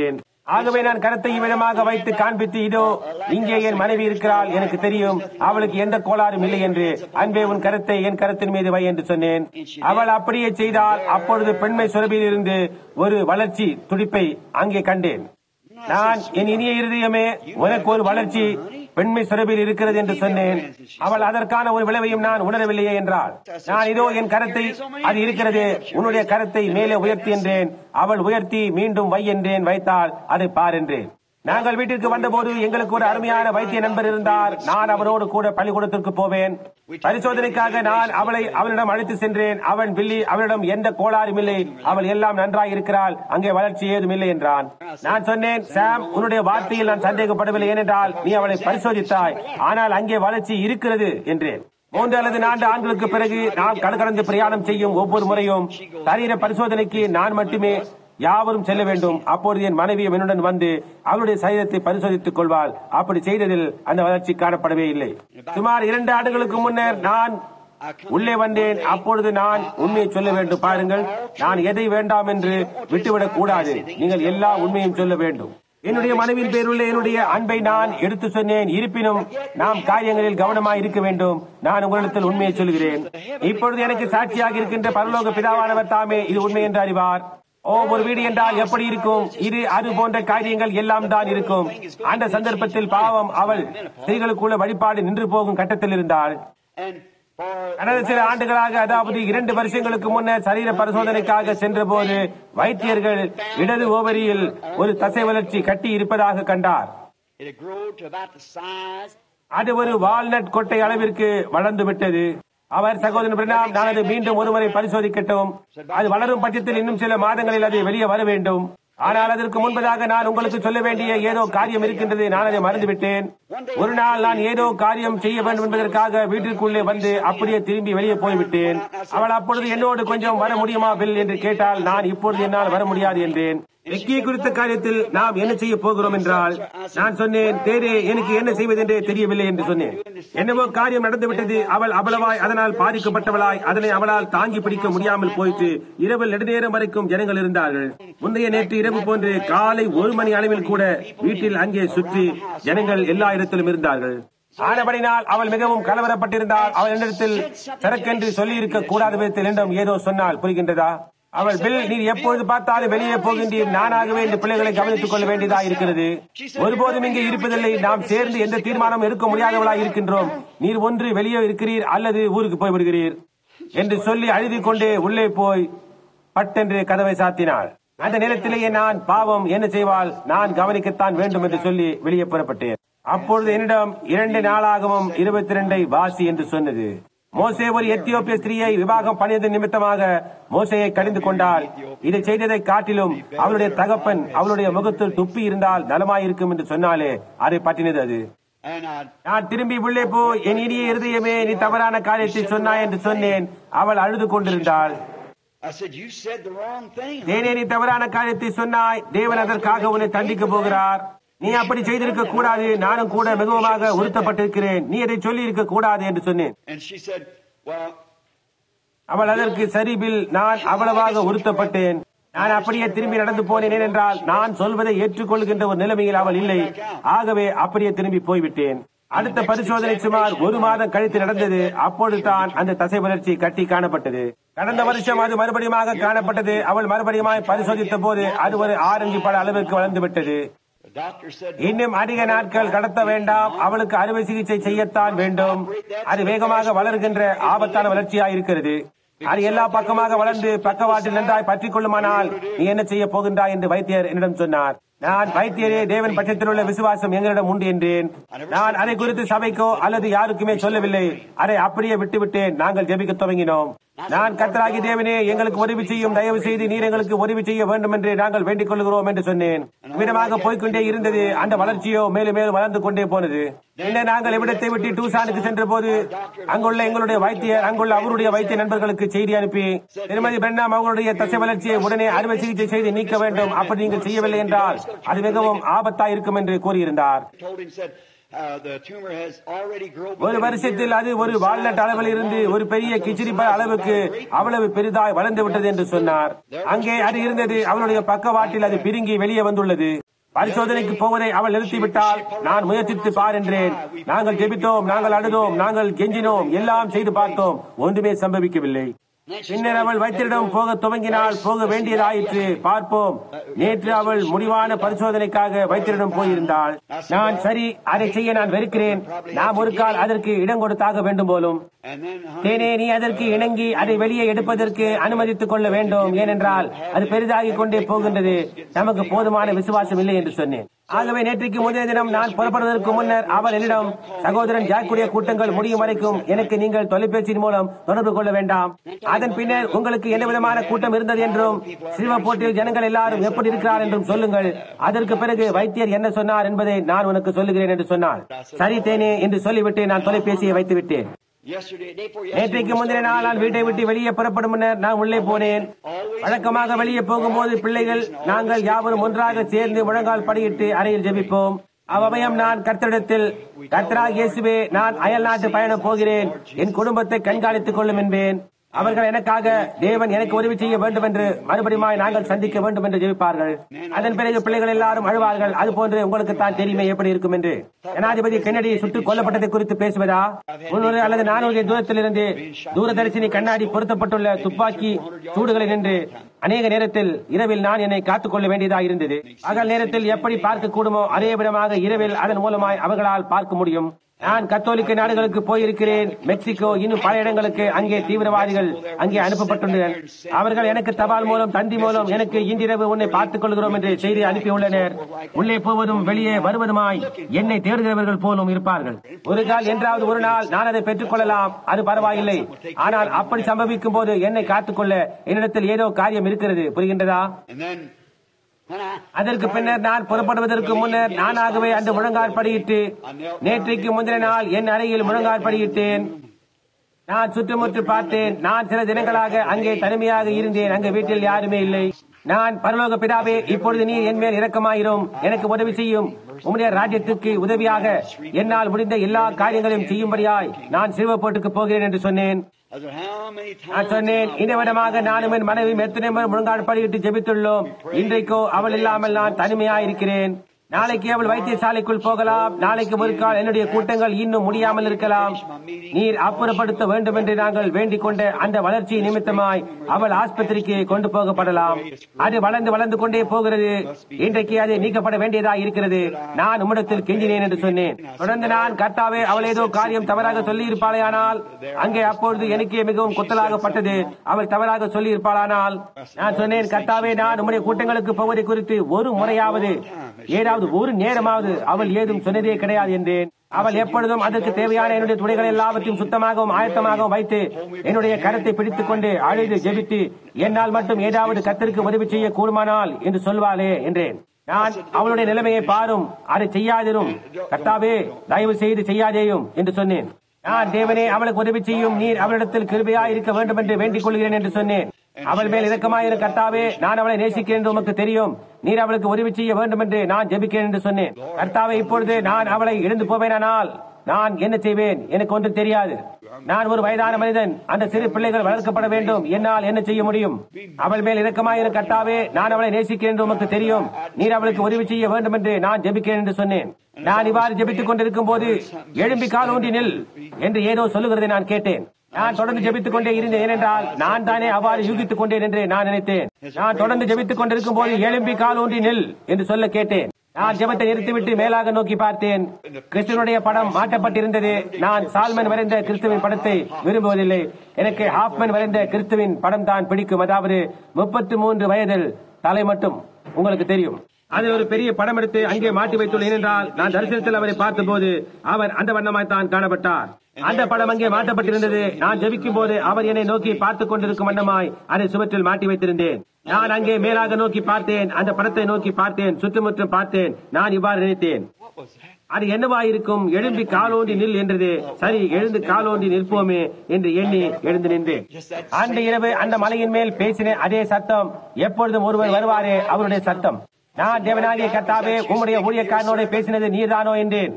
ஆகவே நான் கரத்தை விதமாக வைத்து காண்பித்து, இதோ இங்கே என் மனைவி இருக்கிறாள், எனக்கு தெரியும், அவளுக்கு எந்த கோளாறும் இல்லை என்று. அன்பே, உன் கரத்தை என் கரத்தின் மீது வை என்று சொன்னேன். அவள் அப்படியே செய்தால். அப்பொழுது பெண்மை சுரபியில் இருந்து ஒரு வளர்ச்சி துடிப்பை அங்கே கண்டேன். நான், என் இனிய இருதயமே, உனக்கு ஒரு வளர்ச்சி பெண்மை சுரபில் இருக்கிறது என்று சொன்னேன். அவள் அதற்கான ஒரு விளைவையும் நான் உணரவில்லையே என்றாள். நான், இதோ என் கரத்தை, அது இருக்கிறது, உன்னுடைய கரத்தை மேலே உயர்த்தி என்றேன். அவள் உயர்த்தி மீண்டும் வை என்றேன். வைத்தாள். அதை பார் என்றேன். நாங்கள் வீட்டிற்கு வந்தபோது எங்களுக்கு ஒரு அருமையான வைத்திய நண்பர் இருந்தார். நான் அவரோடு கூட பள்ளிக்கூடத்திற்கு போவேன். பரிசோதனைக்காக நான் அவளை அவளிடம் அழைத்து சென்றேன். அவன், பில்லி, அவளிடம் எந்த கோளாறும் இல்லை, அவள் எல்லாம் நன்றாக இருக்கிறாள், அங்கே வளர்ச்சி ஏதும் இல்லை என்றான். நான் சொன்னேன், சாம், உன்னுடைய வார்த்தையில் நான் சந்தேகப்படவில்லை, ஏனென்றால் நீ அவளை பரிசோதித்தாய், ஆனால் அங்கே வளர்ச்சி இருக்கிறது என்றேன். மூன்று அல்லது நான்கு ஆண்டுகளுக்கு பிறகு நான் கடற்கடந்து பிரயாணம் செய்யும் ஒவ்வொரு முறையும் சரீர பரிசோதனைக்கு நான் மட்டுமே யாவரும் செல்ல வேண்டும். அப்பொழுது என் மனைவியும் என்னுடன் வந்து அவளுடைய சரீரத்தை பரிசோதித்துக் கொள்வாள். அப்படி செய்ததில் அந்த வளர்ச்சி காணப்படவே இல்லை. சுமார் இரண்டு ஆண்டுகளுக்கு முன்னர் நான் உள்ளே வந்தேன். அப்பொழுது நான் உண்மையை சொல்ல வேண்டும். பாருங்கள், நான் எதை வேண்டாம் என்று விட்டுவிடக் கூடாது. நீங்கள் எல்லா உண்மையும் சொல்ல வேண்டும். என்னுடைய மனைவியின் பேருள்ள என்னுடைய அன்பை நான் எடுத்து சொன்னேன். இருப்பினும் நாம் காரியங்களில் கவனமாக இருக்க வேண்டும். நான் உங்களிடத்தில் உண்மையை சொல்கிறேன். இப்பொழுது எனக்கு சாட்சியாக இருக்கின்ற பரலோக பிதாவானவர் தாமே இது உண்மை என்று அறிவார். ஓ, ஒரு வீடு என்றால் எப்படி இருக்கும்? இது அது போன்ற காரியங்கள் எல்லாம் தான் இருக்கும். அந்த சந்தர்ப்பத்தில் பாவம் அவள் ஸ்திரீகளுக்குள்ள வழிபாடு நின்று போகும் கட்டத்தில் இருந்தாள். கடந்த சில ஆண்டுகளாக, அதாவது இரண்டு வருஷங்களுக்கு முன்னர் சரீர பரிசோதனைக்காக சென்ற போது வைத்தியர்கள் இடது ஓவரியில் ஒரு தசை வளர்ச்சி கட்டி இருப்பதாக கண்டார். அது ஒரு வால்நட் கொட்டை அளவிற்கு வளர்ந்து விட்டது. அவர், சகோதரன் பிரணாம், நான் அதை மீண்டும் ஒருமுறை பரிசோதிக்கட்டும். அது வளரும் பட்சத்தில் இன்னும் சில மாதங்களில் அது வெளியே வர வேண்டும். ஆனால் அதற்கு முன்பதாக நான் உங்களுக்கு சொல்ல வேண்டிய ஏதோ காரியம் இருக்கின்றது. நான் அதை மறந்துவிட்டேன். ஒரு நாள் நான் ஏதோ காரியம் செய்ய வேண்டும் என்பதற்காக வீட்டிற்குள்ளே வந்து அப்படியே திரும்பி வெளியே போய்விட்டேன். அவள் அப்பொழுது என்னோடு கொஞ்சம் வர முடியுமா பில் என்று கேட்டால், நான் இப்பொழுது என்னால் வர முடியாது என்றேன். வெக்கியை குறித்த காரியத்தில் நாம் என்ன செய்ய போகிறோம் என்றால், நான் சொன்னேன், தேரே, எனக்கு என்ன செய்வதென்றே தெரியவில்லை என்று சொன்னேன். என்னவோ காரியம் நடந்துவிட்டது. அவள் அவ்வளவாய் அதனால் பாதிக்கப்பட்டவளாய் அதனை அவளால் தாங்கி பிடிக்க முடியாமல் போயிட்டு இரவில் நெடுநேரம் வரைக்கும் ஜனங்கள் இருந்தார்கள். முந்தைய நேற்று இரவு போன்று காலை ஒரு மணி அளவில் கூட வீட்டில் அங்கே சுற்றி ஜனங்கள் எல்லா இடத்திலும் இருந்தார்கள். ஆனபடினால் அவள் மிகவும் கலவரப்பட்டிருந்தாள். அவள் என்னிடத்தில் சரக்கென்று சொல்லி இருக்க கூடாத விதத்தில் என்னிடம் ஏதோ சொன்னால் புரிகின்றதா? அவள், பில், நீர் எப்பொழுது பார்த்தாலும் வெளியே போகின்றீர். நானாகவே இந்த பிள்ளைகளை கவனித்துக் கொள்ள வேண்டியதா இருக்கிறது. ஒருபோதும் இங்கே இருப்பதில்லை. நாம் சேர்ந்து எந்த தீர்மானம் எடுக்க முடியாதவளாய் இருக்கின்றோம். நீர் ஒன்று வெளியே இருக்கிறீர் அல்லது ஊருக்கு போய் விடுகிறீர் என்று சொல்லி அழுது கொண்டே உள்ளே போய் பட்டென்று கதவை சாத்தினாள். அந்த நேரத்திலேயே நான், பாவம், என்ன செய்வாள், நான் கவனிக்கத்தான் வேண்டும் என்று சொல்லி வெளியே புறப்பட்டேன். அப்பொழுது என்னிடம் இரண்டு நாளாகவும் இருபத்தி இரண்டை வாசி என்று சொன்னது. மோசே ஒரு எத்தியோப்பிய ஸ்திரீயை விவாகம் பண்ணியது நிமித்தமாக மோசையை கடிந்து கொண்டாள். இதை செய்ததை காட்டிலும் அவளுடைய தகப்பன் அவளுடைய முகத்தில் துப்பி இருந்தால் நலமாயிருக்கும் என்று சொன்னாலே அதை பற்றினது அது. நான் திரும்பி உள்ளே போ, என் இனிய இருதயமே, நீ தவறான காரியத்தை சொன்னாய் என்று சொன்னேன். அவள் அழுது கொண்டிருந்தாள். தேனே, நீ தவறான காரியத்தை சொன்னாய். தேவன் அதற்காக உன்னை தண்டிக்க போகிறார். நீ அப்படி செய்திருக்க கூடாது. நானும் கூட மிகவும் உறுத்தப்பட்டிருக்கிறேன். நீ அதை சொல்லி இருக்க கூடாது என்று சொன்னேன். அவள் அதற்கு, சரி பில், நான் அவ்வளவாக உறுத்தப்பட்டேன். நான் அப்படியே திரும்பி நடந்து போனேன். ஏனென்றால் நான் சொல்வதை ஏற்றுக்கொள்கின்ற ஒரு நிலைமையில் அவள் இல்லை. ஆகவே அப்படியே திரும்பி போய்விட்டேன். அடுத்த பரிசோதனை சுமார் ஒரு மாதம் கழித்து நடந்தது. அப்பொழுதுதான் அந்த தசை வளர்ச்சி கட்டி காணப்பட்டது. கடந்த வருஷம் அது மறுபடியும் காணப்பட்டது. அவள் மறுபடியும் பரிசோதித்த போது அது ஒரு ஆரஞ்சு பழ அளவிற்கு வளர்ந்து விட்டது. இன்னும் அதிக நாட்கள் கடத்த வேண்டாம். அவளுக்கு அறுவை சிகிச்சை செய்யத்தான் வேண்டும். அது வேகமாக வளர்கின்ற ஆபத்தான வளர்ச்சியாக இருக்கிறது. அது எல்லா பக்கமாக வளர்ந்து பக்கவாட்டில் நன்றாய் பற்றிக் கொள்ளுமானால் நீ என்ன செய்ய போகின்றாய் என்று வைத்தியர் என்னிடம் சொன்னார். நான், வைத்தியரே, தேவன் பட்சத்தில் உள்ள விசுவாசம் எங்களிடம் உண்டு என்றேன். நான் அதை குறித்து சபைக்கோ அல்லது யாருக்குமே சொல்லவில்லை. அதை அப்படியே விட்டுவிட்டேன். நாங்கள் ஜெபிக்க துவங்கினோம். நான், கர்த்தராகிய தேவனே, எங்களுக்கு உதவி செய்யும், தயவு செய்து நீர் எங்களுக்கு உதவி செய்ய வேண்டும் என்று நாங்கள் வேண்டிக் கொள்கிறோம் என்று சொன்னேன். விதமாக போய்கொண்டே இருந்தது. அந்த வளர்ச்சியோ மேலும் மேலும் வளர்ந்து கொண்டே போனது. பின்னர் நாங்கள் இவ்விடத்தை விட்டு டூசானுக்கு சென்ற போது அங்குள்ள எங்களுடைய வைத்தியர் அங்குள்ள அவருடைய வைத்திய நண்பர்களுக்கு செய்தி அனுப்பி, திருமதி பிரணாம் அவர்களுடைய தசை வளர்ச்சியை உடனே அறுவை சிகிச்சை செய்து நீக்க வேண்டும். அப்படி நீங்கள் செய்யவில்லை என்றால் அது மிகவும் ஆபத்தா இருக்கும் என்று கூறியிருந்தார். ஒரு வருஷத்தில் அது ஒரு வால்நட் அளவில் இருந்து ஒரு பெரிய கிச்சிரிப்ப அளவுக்கு அவ்வளவு பெரிதாய் வளர்ந்து விட்டது என்று சொன்னார். அங்கே அது இருந்தது. அவளுடைய பக்கவாட்டில் அது பிரிங்கி வெளியே வந்துள்ளது. பரிசோதனைக்கு போவதை அவள் நிறுத்திவிட்டால் நான் முயற்சித்து பார் என்றேன். நாங்கள் ஜெபித்தோம், நாங்கள் அழுதோம், நாங்கள் கெஞ்சினோம், எல்லாம் செய்து பார்த்தோம், ஒன்றுமே சம்பவிக்கவில்லை. பின்னர் அவள் வைத்திரிடம் போக துவங்கினால் போக வேண்டியதாயிற்று. பார்ப்போம். நேற்று அவள் முடிவான பரிசோதனைக்காக வைத்திரிடம் போயிருந்தாள். நான் சரி, அதை செய்ய நான் வெறுக்கிறேன். நாம் ஒரு கால் அதற்கு இடம் கொடுத்தாக வேண்டும் போலும். தேனே, நீ அதற்கு இணங்கி அதை வெளியே எடுப்பதற்கு அனுமதித்துக் கொள்ள வேண்டும். ஏனென்றால் அது பெரிதாகிக் கொண்டே போகின்றது. நமக்கு போதுமான விசுவாசம் இல்லை என்று சொன்னேன். ஆகவே நேற்றைக்கு முந்தைய தினம் நான் புறப்படுவதற்கு முன்னர் அவள் என்னிடம், சகோதரன் ஜாக்குடைய கூட்டங்கள் முடியும் வரைக்கும் எனக்கு நீங்கள் தொலைபேசியின் மூலம் தொடர்பு கொள்ள வேண்டாம். அதன் பின்னர் உங்களுக்கு என்ன விதமான கூட்டம் இருந்தது என்றும் சிறுவ போட்டியில் ஜனங்கள் எல்லாரும் எப்படி இருக்கிறார் என்றும் சொல்லுங்கள். அதற்கு பிறகு வைத்தியர் என்ன சொன்னார் என்பதை நான் உனக்கு சொல்லுகிறேன் என்று சொன்னார். சரி தேனே என்று சொல்லிவிட்டு நான் தொலைபேசியை வைத்து விட்டேன். நேற்றைக்கு முந்தின நாள் நான் வீட்டை விட்டு வெளியே புறப்படும் முன்னர் நான் உள்ளே போனேன். வழக்கமாக வெளியே போகும்போது பிள்ளைகள் நாங்கள் யாவரும் ஒன்றாக சேர்ந்து முழங்கால் படியிட்டு அறையில் ஜெபிப்போம். அவ்வமயம் நான் கர்த்தரிடத்தில், கர்த்தராகிய இயேசுவே, நான் அயல் நாட்டு பயணம் போகிறேன், என் குடும்பத்தை கண்காணித்துக் கொள்ளும் என்பேன். அவர்கள் எனக்காக தேவன் எனக்கு உதவி செய்ய வேண்டும் என்று மறுபடியும் நாங்கள் சந்திக்க வேண்டும் என்று ஜெபிப்பார்கள். அதன் பிறகு பிள்ளைகள் எல்லாரும் அழுவார்கள். அதுபோன்று உங்களுக்கு தான் தெரியுமே எப்படி இருக்கும் என்று. ஜனாதிபதி கென்னடி சுட்டுக் கொல்லப்பட்டதை குறித்து பேசுவதா, முன்னூறு அல்லது நானூறு தூரத்திலிருந்து தூரதரிசனி கண்ணாடி பொருத்தப்பட்டுள்ள துப்பாக்கி சூடுகளை நின்று அநேக நேரத்தில் இரவில் நான் என்னை காத்துக் கொள்ள வேண்டியதாக இருந்தது. பகல் நேரத்தில் எப்படி பார்க்க கூடுமோ அதே விதமாக இரவில் அதன் மூலமாய் அவர்களால் பார்க்க முடியும். நான் கத்தோலிக்க நாடுகளுக்கு போயிருக்கிறேன். மெக்சிகோ, இன்னும் பல இடங்களுக்கு அங்கே தீவிரவாதிகள் அங்கே அனுப்பப்பட்டுள்ளனர். அவர்கள் எனக்கு தபால் மூலம், தந்தி மூலம் எனக்கு இன்றிரவு உன்னை பார்த்துக் கொள்கிறோம் என்று செய்தி அனுப்பியுள்ளனர். உள்ளே போவதும் வெளியே வருவதுமாய் என்னை தேடுகிறவர்கள் போலும் இருப்பார்கள். ஒரு கால் என்றாவது ஒரு நாள் நான் அதை பெற்றுக் கொள்ளலாம், அது பரவாயில்லை. ஆனால் அப்படி சம்பவிக்கும் போது என்னை காத்துக்கொள்ள என்னிடத்தில் ஏதோ காரியம் இருக்கிறது. புரிகின்றதா? அதற்கு பின்னர் நான் புறப்படுவதற்கு முன்னர் நானாகவே அந்த முழங்கால் படியிட்டு, நேற்றைக்கு முந்தின நாள் என் அறையில் முழங்கால் படியிட்டேன். நான் சுற்றுமுற்று பார்த்தேன். நான் சில தினங்களாக அங்கே தனிமையாக இருந்தேன். அங்கே வீட்டில் யாருமே இல்லை. நான், பரலோக பிதாவே, இப்பொழுது நீர் என் மேல் இரக்கமாயிரும், எனக்கு உதவி செய்யும். உம்முடைய ராஜ்யத்துக்கு உதவியாக என்னால் முடிந்த எல்லா காரியங்களையும் செய்யும்படியாய் நான் சிறுவப்போட்டுக்கு போகிறேன் என்று சொன்னேன். நான் சொன்னேன், இந்த விதமாக நானும் என் மனைவி எத்தனை முறை முழங்கால் படியிட்டு ஜெபித்துள்ளோம். இன்றைக்கோ அவள் இல்லாமல் நான் தனிமையாயிருக்கிறேன். நாளைக்கு அவள் வைத்தியசாலைக்குள் போகலாம். நாளைக்கு ஒரு கால் என்னுடைய கூட்டங்கள் இன்னும் முடியாமல் இருக்கலாம். நீர் அப்புறப்படுத்த வேண்டும் என்று நாங்கள் வேண்டிக் கொண்ட அந்த வளர்ச்சி நிமித்தமாய் அவள் ஆஸ்பத்திரிக்கு கொண்டு போகப்படலாம். அது வளர்ந்து வளர்ந்து கொண்டே போகிறது. இன்றைக்கு அது நீக்கப்பட வேண்டியதாக இருக்கிறது. நான் உம்மிடத்தில் கெஞ்சினேன் என்று சொன்னேன். தொடர்ந்து நான், கர்த்தாவே, அவள் ஏதோ காரியம் தவறாக சொல்லி இருப்பாளேயானால், அங்கே அப்பொழுது எனக்கே மிகவும் குத்தலாகப்பட்டது. அவள் தவறாக சொல்லி இருப்பாளானால் நான் சொன்னேன், கர்த்தாவே, நான் உம்முடைய கூட்டங்களுக்கு போவதை குறித்து ஒரு முறையாவது, ஏதாவது ஒரு நேரமாவது அவள் ஏதும் சொன்னதே கிடையாது என்றேன். அவள் எப்பொழுதும் அதற்கு தேவையான என்னுடைய துணைகள் எல்லாவற்றையும் சுத்தமாகவும் ஆயத்தமாகவும் வைத்து என்னுடைய கரத்தை பிடித்துக் கொண்டு அழுது ஜெபித்து, என்னால் மட்டும் ஏதாவது கர்த்தருக்கு உதவி செய்ய கூடுமானால் என்று சொல்வாளே என்றேன். நான், அவளுடைய நிலைமையை பாரும், அதை செய்யாதிரும், கர்த்தாவே, தயவு செய்து செய்யாதேயும் என்று சொன்னேன். நான், தேவனே, அவளுக்கு உதவி செய்யும், நீர் அவளிடத்தில் கிருபையாய் இருக்க வேண்டும் என்று வேண்டிக் கொள்கிறேன் என்று சொன்னேன். அவள் மேல் இரக்கமாயிரு கர்த்தாவே, நான் அவளை நேசிக்கிறேன் என்று உமக்கு தெரியும். நீர் அவளுக்கு உதவி செய்ய வேண்டும் என்று நான் ஜெபிக்கிறேன் என்று சொன்னேன். கர்த்தாவே, இப்பொழுது நான் அவளை இழந்து போவேனால் நான் என்ன செய்வேன்? எனக்கு ஒன்றும் தெரியாது. நான் ஒரு வயதான மனிதன். அந்த சிறு பிள்ளைகள் வளர்க்கப்பட வேண்டும். என்னால் என்ன செய்ய முடியும்? அவள் மேல் இரக்கமாயிரு கர்த்தாவே, நான் அவளை நேசிக்கிறேன் என்று உமக்கு தெரியும். நீர் அவளுக்கு உதவி செய்ய வேண்டும் என்று நான் ஜெபிக்கிறேன் என்று சொன்னேன். நான் இவ்வாறு ஜெபித்துக் கொண்டிருக்கும் போது எழும்பி கால் ஊன்றி நில் என்று ஏதோ சொல்லுகிறதை நான் கேட்டேன். நான் தொடர்ந்து ஜெபித்துக் கொண்டே இருந்தேன். ஏனென்றால் நான் தானே அவ்வாறு யூகித்துக் கொண்டேன் என்று நான் நினைத்தேன். நான் தொடர்ந்து ஜெபித்துக் கொண்டிருக்கும் போது எழும்பி கால் ஊன்றி நில் என்று சொல்ல கேட்டேன். நான் ஜெபத்தை நிறுத்திவிட்டு மேலாக நோக்கி பார்த்தேன். கிறிஸ்துவனுடைய படம் மாட்டப்பட்டிருந்தது. நான் சால்மன் வரைந்த கிறிஸ்துவின் படத்தை விரும்புவதில்லை. எனக்கு ஹாப்மன் வரைந்த கிறிஸ்துவின் படம் தான் பிடிக்கும். அதாவது முப்பத்தி மூன்று வயதில் தலை மட்டும். உங்களுக்கு தெரியும். அது ஒரு பெரிய படம் எடுத்து அங்கே மாட்டி வைத்துள்ளேன். என்றால் நான் தரிசனத்தில் அவரை பார்த்த போது அவர் அந்த வண்ணமாய் தான் காணப்பட்டார். அந்த படம் அங்கே மாட்டப்பட்டிருந்தது. நான் ஜெபிக்கும் போது அவர் என்னை நோக்கி பார்த்துக் கொண்டிருக்கும் வண்ணமாய் அதை சுவற்றில் மாட்டி வைத்திருந்தேன். நான் அங்கே மேலாக நோக்கி பார்த்தேன். அந்த படத்தை நோக்கி பார்த்தேன். சுற்றுமுற்றும் பார்த்தேன். நான் இவ்வாறு நினைத்தேன், அது என்னவாயிருக்கும்? எழும்பி காலோண்டி நில் என்றது. சரி, எழுந்து காலோண்டி நிற்போமே என்று எண்ணி எழுந்து நின்றேன். அந்த இரவு அந்த மலையின் மேல் பேசின அதே சத்தம். எப்பொழுதும் ஒருவர் வருவாரே, அவருடைய சத்தம். நான், தேவனாகிய கர்த்தாவே, உம்முடைய ஊழியக்காரனோட பேசினது நீர்தானோ என்றேன்.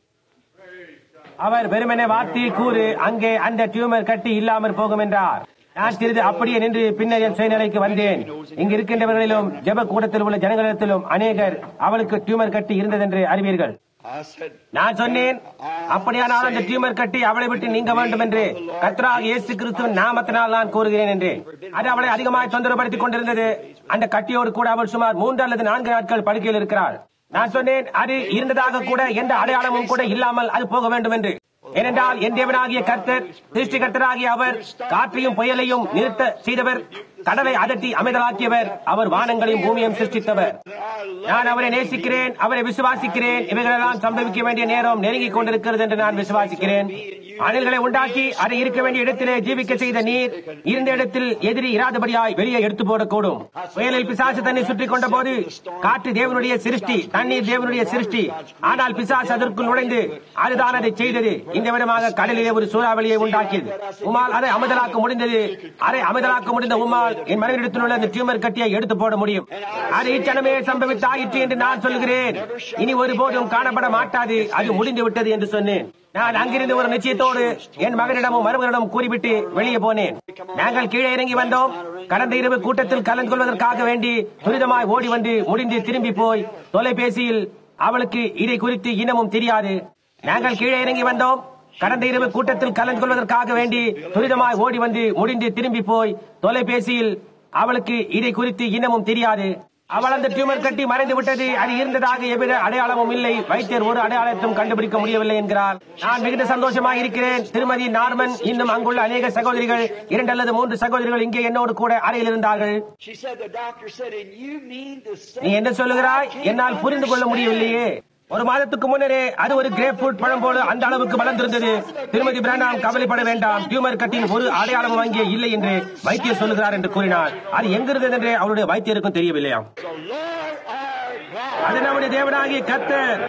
அவர் வெறுமனே வார்த்தையை கூறு, அங்கே அந்த டியூமர் கட்டி இல்லாமல் போகும் என்றார். நான் சிறிது அப்படியே நின்று பின்னர் என் சுயநிலைக்கு வந்தேன். இங்கு இருக்கின்றவர்களிலும் ஜெப கூடத்தில் உள்ள ஜனங்களிடத்திலும் அநேகர் அவளுக்கு டியூமர் கட்டி இருந்ததென்று அறிவீர்கள். நான் சொன்னேன், அப்படியானால் அந்த டியூமர் கட்டி அவளை விட்டு நீங்க வேண்டும் என்று கர்த்தராகிய இயேசு கிறிஸ்துவின் நாமத்தினால் நான் கூறுகிறேன் என்று. அது அவளை அதிகமாக தொந்தரவுபடுத்திக் கொண்டிருந்தது. அந்த கட்டியோடு கூட அவள் சுமார் மூன்று அல்லது நான்கு நாட்கள் படுக்கையில் இருக்கிறாள். நான் சொன்னேன், அது இருந்ததாக கூட எந்த அடையாளமும் கூட இல்லாமல் அது போக வேண்டும் என்று. ஏனென்றால் என் தேவனாகிய கர்த்தர், சிருஷ்டிகர்த்தராகிய அவர் காற்றையும் புயலையும் நிறுத்த செய்தவர், கடலை அதட்டி அமைதலாக்கியவர், அவர் வானங்களையும் பூமியையும் சிருஷ்டித்தவர். நான் அவரை நேசிக்கிறேன், அவரை விசுவாசிக்கிறேன். இவைகளெல்லாம் சம்பவிக்க வேண்டிய நேரம் நெருங்கிக் கொண்டிருக்கிறது என்று நான் விசுவாசிக்கிறேன். அணில்களை உண்டாக்கி அதை இருக்க வேண்டிய இடத்திலே ஜீவிக்க செய்த நீர் இருந்த இடத்தில் எதிரி இராதபடியாய் வெளியே எடுத்து போடக்கூடும். புயலில் பிசாசு தன்னை சுற்றிக் கொண்ட போது காற்று தேவனுடைய சிருஷ்டி, தண்ணீர் தேவனுடைய சிருஷ்டி. ஆனால் பிசாசு அதற்குள் நுழைந்து அதுதான் அதை செய்தது. இந்த விதமாக கடலிலே ஒரு சூறாவளியை உண்டாக்கியது. உமால் அதை அமுதலாக்க முடிந்தது. அதை அமுதலாக்க முடிந்த உமால் என் மனைவிடத்தில் உள்ள அந்த டியூமர் கட்டியை எடுத்து போட முடியும். அது இச்சனமே சம்பவித்தாயிற்று என்று நான் சொல்கிறேன். இனி ஒருபோதும் காணப்பட மாட்டாது, அது முடிந்து விட்டது என்று சொன்னேன். நான் அங்கிருந்து ஒரு நிச்சயத்தோடு என் மகனிடமும் மருமகனிடமும் கூறிவிட்டு வெளியே போனேன். நாங்கள் கீழே இறங்கி வந்தோம். கடந்த இரவு கூட்டத்தில் கலந்து கொள்வதற்காக வேண்டி துரிதமாய் ஓடி வந்து முடிந்து திரும்பி போய் தொலைபேசியில் அவளுக்கு இதை குறித்து இன்னமும் தெரியாது. நாங்கள் கீழே இறங்கி வந்தோம். கடந்த இரவு கூட்டத்தில் கலந்து கொள்வதற்காக வேண்டி துரிதமாய் ஓடி வந்து முடிந்து திரும்பி போய் தொலைபேசியில் அவளுக்கு இதை குறித்து இன்னமும் தெரியாது. அவள் அந்த டியூமர் கட்டி மறைந்து விட்டது. அது இருந்ததாக எவ்வித அடையாளமும் இல்லை. வைத்தியர் ஒரு அடையாளத்தையும் கண்டுபிடிக்க முடியவில்லை என்கிறார். நான் மிகுந்த சந்தோஷமாக இருக்கிறேன். திருமதி நார்மன் இன்னும் அங்குள்ள அநேக சகோதரிகள், இரண்டு அல்லது மூன்று சகோதரிகள் இங்கே என்னோடு கூட அறையில் இருந்தார்கள். நீ என்ன சொல்லுகிறாய்? என்னால் புரிந்து கொள்ள முடியவில்லையே. ஒரு மாதத்துக்கு முன்னரே அது ஒரு கிரேப் ஃப்ரூட் பழம் போல அந்த அளவுக்கு வளர்ந்திருந்தது. திருமதி பிராண்டாம், கவலைப்பட வேண்டாம், டியூமர் கட்டின் ஒரு அடையாளமும் அங்கே இல்லை என்று வைத்தியர் சொல்லுகிறார் என்று கூறினார். அது எங்கிருந்தது என்று அவருடைய வைத்தியருக்கும் தெரியவில்லையாம். அது நம்முடைய தேவனாகிய கர்த்தர்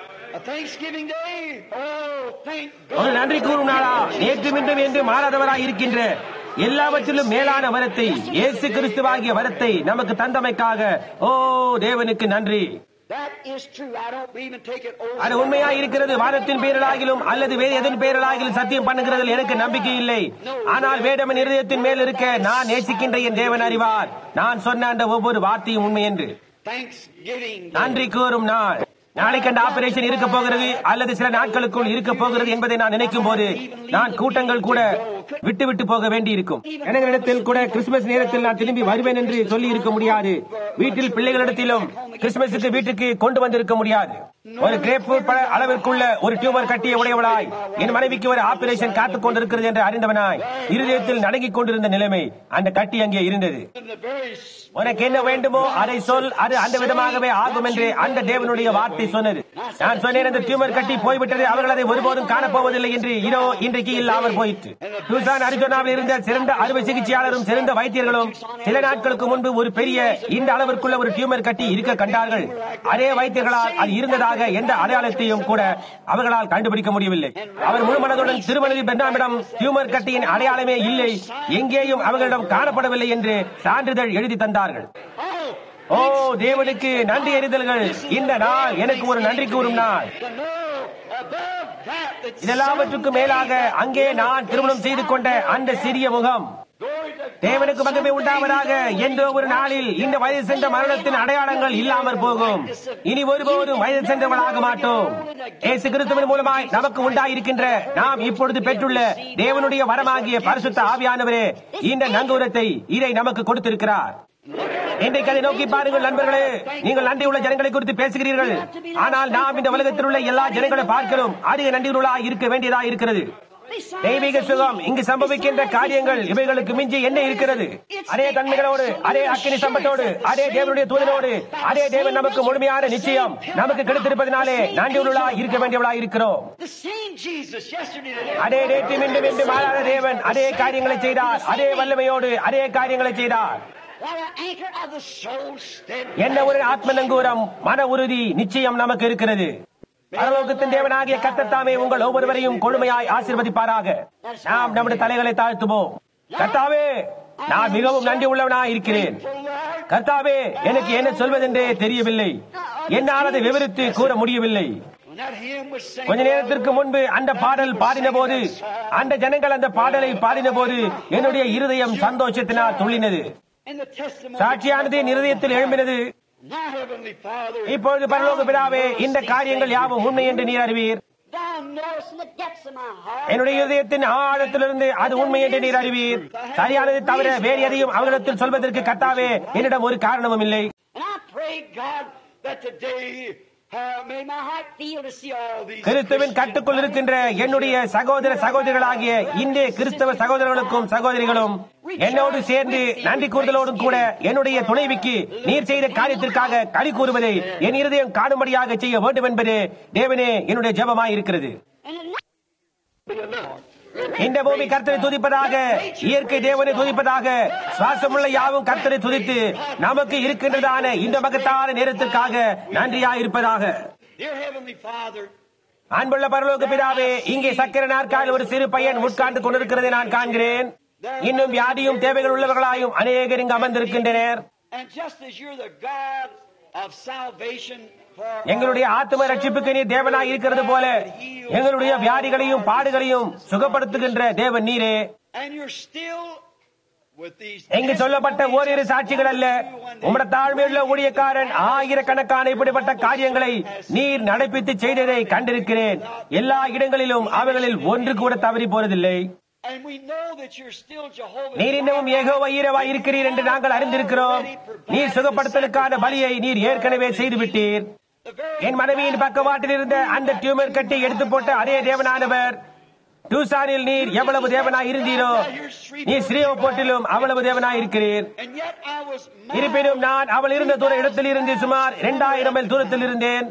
ஒரு நன்றி கூறும் நாளா, நேற்று மீண்டும் என்று மாறாதவராய் இருக்கின்ற எல்லாவற்றிலும் மேலான வரத்தை, இயேசு கிறிஸ்துவாகிய வரத்தை நமக்கு தந்தமைக்காக ஓ தேவனுக்கு நன்றி. அது உண்மையா இருக்கிறது. வாதத்தின் பேரலாகிலும் அல்லது வேறு எதன் பேரலாகிலும் சத்தியம் பண்ணுகிறதில் எனக்கு நம்பிக்கை இல்லை. ஆனால் வேடமன் இருதயத்தின் மேல் இருக்க நான் நேசிக்கின்ற என் தேவன் அறிவார். நான் சொன்ன அந்த ஒவ்வொரு வார்த்தையும் உண்மை என்று. நன்றி கூறும் நாள். நாளைக்கு அந்த ஆபரேஷன் இருக்க போகிறது அல்லது சில நாட்களுக்குள் இருக்க போகிறது என்பதை நான் நினைக்கும் போது நான் கூட்டங்கள் கூட விட்டு விட்டு போக வேண்டி இருக்கும். இடத்தில் கூட கிறிஸ்துமஸ் நேரத்தில் நான் திரும்பி வருவேன் என்று சொல்லி இருக்க முடியாது. வீட்டில் பிள்ளைகளிடத்திலும் கிறிஸ்துமஸுக்கு வீட்டுக்கு கொண்டு வந்திருக்க முடியாது. ஒரு கிரேப் ஃப்ரூட் பழ அளவிற்குள்ள ஒரு டியூமர் கட்டிய உடையவளாய் என் மனைவிக்கு ஒரு ஆபரேஷன் காத்துக் கொண்டிருக்கிறது என்று அறிந்தவனாய் இருதயத்தில் நடுங்கிக் கொண்டிருந்த நிலைமை அந்த கட்டி அங்கே இருந்தது. உனக்கு என்ன வேண்டுமோ அதை சொல், அது அந்த விதமாகவே ஆகும் என்று அந்த தேவனுடைய வார்த்தை சொன்னது. நான் சொன்னேன், அந்த டியூமர் கட்டி போய்விட்டது, அவர்கள் அதை ஒருபோதும் காணப்போவதில்லை என்று. இதோ இன்றைக்கு இல்லாமல் போயிற்று. டூசான் அரிசோனாவில் இருந்த சிறந்த அறுவை சிகிச்சையாளரும் சிறந்த வைத்தியர்களும் சில நாட்களுக்கு முன்பு ஒரு பெரிய இந்த அளவிற்குள்ள ஒரு டியூமர் கட்டி இருக்க கண்டார்கள். அதே வைத்தியர்களால் அது இருந்ததாக எந்த அடையாளத்தையும் கூட அவர்களால் கண்டுபிடிக்க முடியவில்லை. அவர் முழு மனதுடன் திருமதி பெர்னாமிடம் டியூமர் கட்டியின் அடையாளமே இல்லை, எங்கேயும் அவர்களிடம் காணப்படவில்லை என்று சான்றிதழ் எழுதி தந்தார்கள். ஓ தேவனுக்கு நன்றி அறிதல்கள். இந்த நாள் எனக்கு ஒரு நன்றி கூறும் நாள். இதெல்லாவற்றுக்கும் மேலாக அங்கே நான் திருமணம் செய்து கொண்ட அந்த சிறிய முகம், தேவனுக்கு மகிமை உண்டாவதாக. என்ற ஒரு நாளில் இந்த வயது சென்ற மரணத்தின் அடையாளங்கள் இல்லாமற் போகும். இனி ஒருபோதும் வயது சென்றவளாக மாட்டோம். இயேசு கிறிஸ்துவின் மூலமாய் நமக்கு உண்டாயிருக்கின்ற நாம் இப்பொழுது பெற்றுள்ள தேவனுடைய வரமாகிய பரிசுத்த ஆவியானவரே இந்த நங்கூரத்தை இதை நமக்கு கொடுத்திருக்கிறார். இன்றைக்கு அதை நோக்கி பாருங்கள் நண்பர்களே. நீங்கள் நன்றி உள்ள ஜனங்களை குறித்து பேசுகிறீர்கள், ஆனால் நாம் இந்த உலகத்தில் உள்ள எல்லா ஜனங்களை பார்க்கிறோம் அதிக நன்றியுள்ளா இருக்க வேண்டியதா இருக்கிறது. தெய்வீக சுகம் இங்கு சம்பவிக்கின்ற காரியங்கள் இவைகளுக்கு மிஞ்சி என்ன இருக்கிறது? அதே தன்மைகளோடு, அதே அக்கினி சம்பத்தோடு, அதே தேவனுடைய தூதனோடு, அதே தேவன் நமக்கு முழுமையான நிச்சயம் நமக்கு கிடைத்திருப்பதனாலே நன்றியுள்ளா இருக்க வேண்டியவளா இருக்கிறோம். அதே நேற்று மீண்டும் என்று மாறாத தேவன் அதே காரியங்களை செய்தார். அதே வல்லமையோடு அதே காரியங்களை செய்தார். என்ன ஒரு ஆத்ம நங்கூரம், மன உறுதி, நிச்சயம் நமக்கு இருக்கிறது. பரலோகத்தின் தேவனாகிய கர்த்தர் தாமே உங்கள் ஒவ்வொருவரையும் கொழுமையாய் ஆசீர்வதிப்பாராக. நாம் நம்முடைய தலைகளை தாழ்த்துவோம். கர்த்தாவே, நான் மிகவும் நன்றி உள்ளவனாய் இருக்கிறேன். கர்த்தாவே, எனக்கு என்ன சொல்வதென்றே தெரியவில்லை. என்னால் அதை விவரித்து கூற முடியவில்லை. கொஞ்ச நேரத்திற்கு முன்பு அந்த பாடல் பாடின போது, அந்த ஜனங்கள் அந்த பாடலை பாடின போது என்னுடைய இருதயம் சந்தோஷத்தினால் துள்ளினது. சாட்சியானது என் இருதயத்தில் எழும்பினது. இப்பொழுது பரலோக பிதாவே, இந்த காரியங்கள் யாவும் உண்மை என்று நீர் அறிவீர். என்னுடைய இதயத்தின் ஆழத்திலிருந்து அது உண்மை என்று நீர் அறிவீர். சரியானது தவிர வேறு எதையும் அவர்களிடத்தில் சொல்வதற்கு கர்த்தாவே என்னிடம் ஒரு காரணமும் இல்லை. கிறிஸ்துவின் கட்டுக்குள் இருக்கின்ற என்னுடைய சகோதர சகோதரிகளாகிய இந்திய கிறிஸ்தவ சகோதரர்களுக்கும் சகோதரிகளும் என்னோடு சேர்ந்து நன்றி கூறுதலோடும் கூட என்னுடைய துணைவிக்கு நீர் செய்த காரியத்திற்காக களி கூறுவதை என் இருதயம் காணும்படியாக செய்ய வேண்டும் என்பது தேவனே என்னுடைய ஜெபமாய் இருக்கிறது. இந்த பூமி கர்த்தரை துதிப்பதாக, இயற்கை தேவனை துதிப்பதாக, சுவாசமுள்ள யாவும் கர்த்தரை துதித்து நமக்கு இருக்கின்றதான இந்த மகத்தான நேரத்திற்காக நன்றியாயிருப்பதாக. அன்புள்ள பரலோக பிதாவே, இங்கே சக்கர நாற்காலில் ஒரு சிறு பையன் உட்கார்ந்து கொண்டிருக்கிறதை நான் காண்கிறேன். இன்னும் வியாதியும் தேவைகள் உள்ளவர்களாயும் அநேகர் இங்கு அமர்ந்திருக்கின்றனர். எங்களுடைய ஆத்ம ரட்சிப்புக்கு நீர் தேவனாய் இருக்கிறது போல எங்களுடைய வியாதிகளையும் பாடுகளையும் சுகப்படுத்துகின்ற தேவன் நீரே. இங்கு சொல்லப்பட்ட ஓரிரு சாட்சிகள் அல்ல, உம்முடைய தாழ்மையுள்ள ஊழியக்காரன் ஆயிரக்கணக்கான இப்படிப்பட்ட காரியங்களை நீர் நடப்பித்து செய்ததை கண்டிருக்கிறேன். எல்லா இடங்களிலும் அவைகளில் ஒன்று கூட தவறி போறதில்லை. நீர் இன்னமும் யெகோவா ஈரேவா இருக்கிறீர் என்று நாங்கள் அறிந்திருக்கிறோம். நீர் சுகப்படுத்தலுக்கான பலியை நீர் ஏற்கனவே செய்துவிட்டீர். என் மனைவியின் பக்கவாட்டில் இருந்த அந்த டியூமர் கட்டி எடுத்து போட்ட அதே தேவனானவர் டூசானில் நீர் எவ்வளவு தேவனாய் இருந்தீரோ, நீர் ஸ்ரீஓபோர்ட்டிலும் அவ்வளவு தேவனாய் இருக்கிறீர். இருப்பினும் நான் அவள் இருந்த தூர இடத்தில் இருந்து சுமார் இரண்டாயிரம் மைல் தூரத்தில் இருந்தேன்.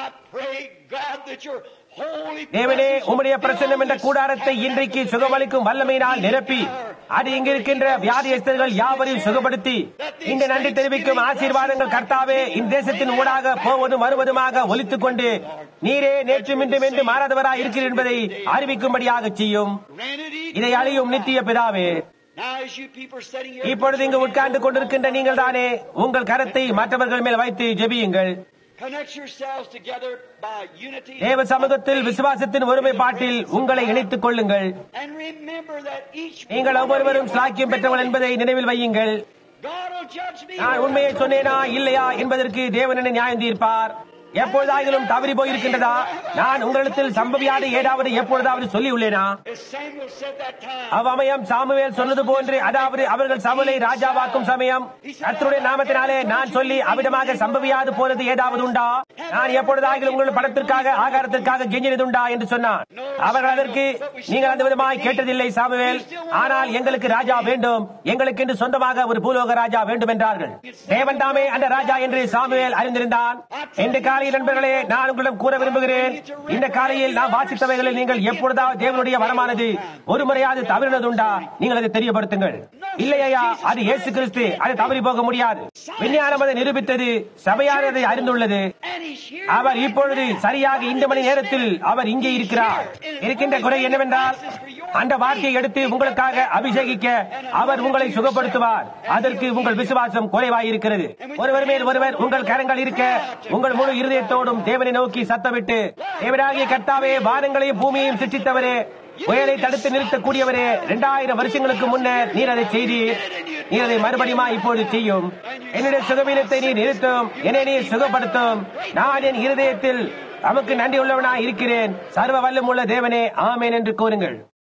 தேவனே, உம்முடைய பிரசன்னம் என்ற கூடாரத்தை இன்றைக்கு சுகமளிக்கும் வல்லமையினால் நிரப்பி அது இங்கிருக்கின்ற வியாதியஸ்தர்கள் யாவரையும் சுகப்படுத்தி இந்த நன்றி தெரிவிக்கும் ஆசீர்வாதங்கள் கர்த்தாவே இந்த தேசத்தின் ஊடாக போவதும் வருவதுமாக ஒலித்துக் கொண்டு நீரே நேற்றும் இன்றும் என்று மாறாதவராய் இருக்கிறீர் என்பதை அறிவிக்கும்படியாக செய்யும். இதை அழியும் நித்திய பிதாவே, இப்பொழுது இங்கு உட்கார்ந்து கொண்டிருக்கின்ற நீங்கள் தானே உங்கள் கரத்தை மற்றவர்கள் மேல் வைத்து ஜெபியுங்கள். தேவ சமூகத்தில் விசுவாசத்தின் ஒருமைப்பாட்டில் உங்களை இணைத்துக் கொள்ளுங்கள். நீங்கள் ஒவ்வொருவரும் சாக்கியம் பெற்றவர்கள் என்பதை நினைவில் வையுங்கள். நான் உண்மையை சொன்னேனா இல்லையா என்பதற்கு தேவன் என்னை நியாயம் தீர்ப்பார். எப்பொழுதாயிலும் தவறி போயிருக்கின்றதா? நான் உங்களிடத்தில் சம்பவியாத ஏதாவது எப்பொழுதாவது சொல்லி உள்ளேனா? அவ்வமயம் சாமுவேல் சொன்னது போன்று, அதாவது அவர்கள் சவுலை ராஜாவாக்கும் சமயம் கர்த்தருடைய நாமத்தினாலே நான் சொல்லி அவிடமாக சம்பவியாது போனது ஏதாவது உண்டா? நான் எப்பொழுதாயிலும் உங்கள் பணத்திற்காக ஆகாரத்திற்காக கெஞ்சினதுண்டா என்று சொன்னான். அவர்கள் அதற்கு நீங்கள் அந்த விதமாய் கேட்டதில்லை சாமுவேல், ஆனால் எங்களுக்கு ராஜா வேண்டும், எங்களுக்கு என்று சொந்தமாக ஒரு பூலோக ராஜா வேண்டும் என்றார்கள். தேவன் தாமே அந்த ராஜா என்று சாமுவேல் அறிந்திருந்தான். இந்த காலையில் நண்பர்களே, நான் உங்களிடம் கூற விரும்புகிறேன், இந்த காலையில் நாம் வாசித்தவைகளில் நீங்கள் எப்பொழுதாவது தேவனுடைய வரமானது ஒரு முறையாவது தவறினதுண்டா? நீங்கள் அதை தெரியப்படுத்துங்கள். இல்லையா, அது இயேசு கிறிஸ்து, அது தவறி போக முடியாது. விஞ்ஞானம் அதை நிரூபித்தது, சபையானதை அறிந்துள்ளது. அவர் இப்பொழுது சரியாக இந்த மணி நேரத்தில் அவர் இங்கே இருக்கிறார். இருக்கின்ற குறை என்னவென்றால், அந்த வார்த்தையை எடுத்து உங்களுக்காக அபிஷேகிக்க அவர் உங்களை சுகப்படுத்துவார். அதற்கு உங்கள் விசுவாசம் குறைவாயிருக்கிறது. ஒருவர் மேல் ஒருவர் உங்கள் கரங்கள் இருக்க உங்கள் முழு இருதயத்தோடும் தேவனை நோக்கி சத்தமிட்டு, தேவனாகிய கர்த்தாவே, வானங்களையும் பூமியையும் சிருஷ்டித்தவரே, புயலை தடுத்து நிறுத்தக்கூடியவரே, இரண்டாயிரம் வருஷங்களுக்கு முன்னர் நீர் அதை செய்தீர். நீர் அதை மறுபடியுமா இப்போது செய்யும். என்னுடைய சுகவீனத்தை நீர் நிறுத்தும், என்னை நீர் சுகப்படுத்தும். நான் என் இருதயத்தில் நமக்கு நன்றி உள்ளவனாய் இருக்கிறேன். சர்வ வல்லமுள்ள தேவனே, ஆமென் என்று கூறுங்கள்.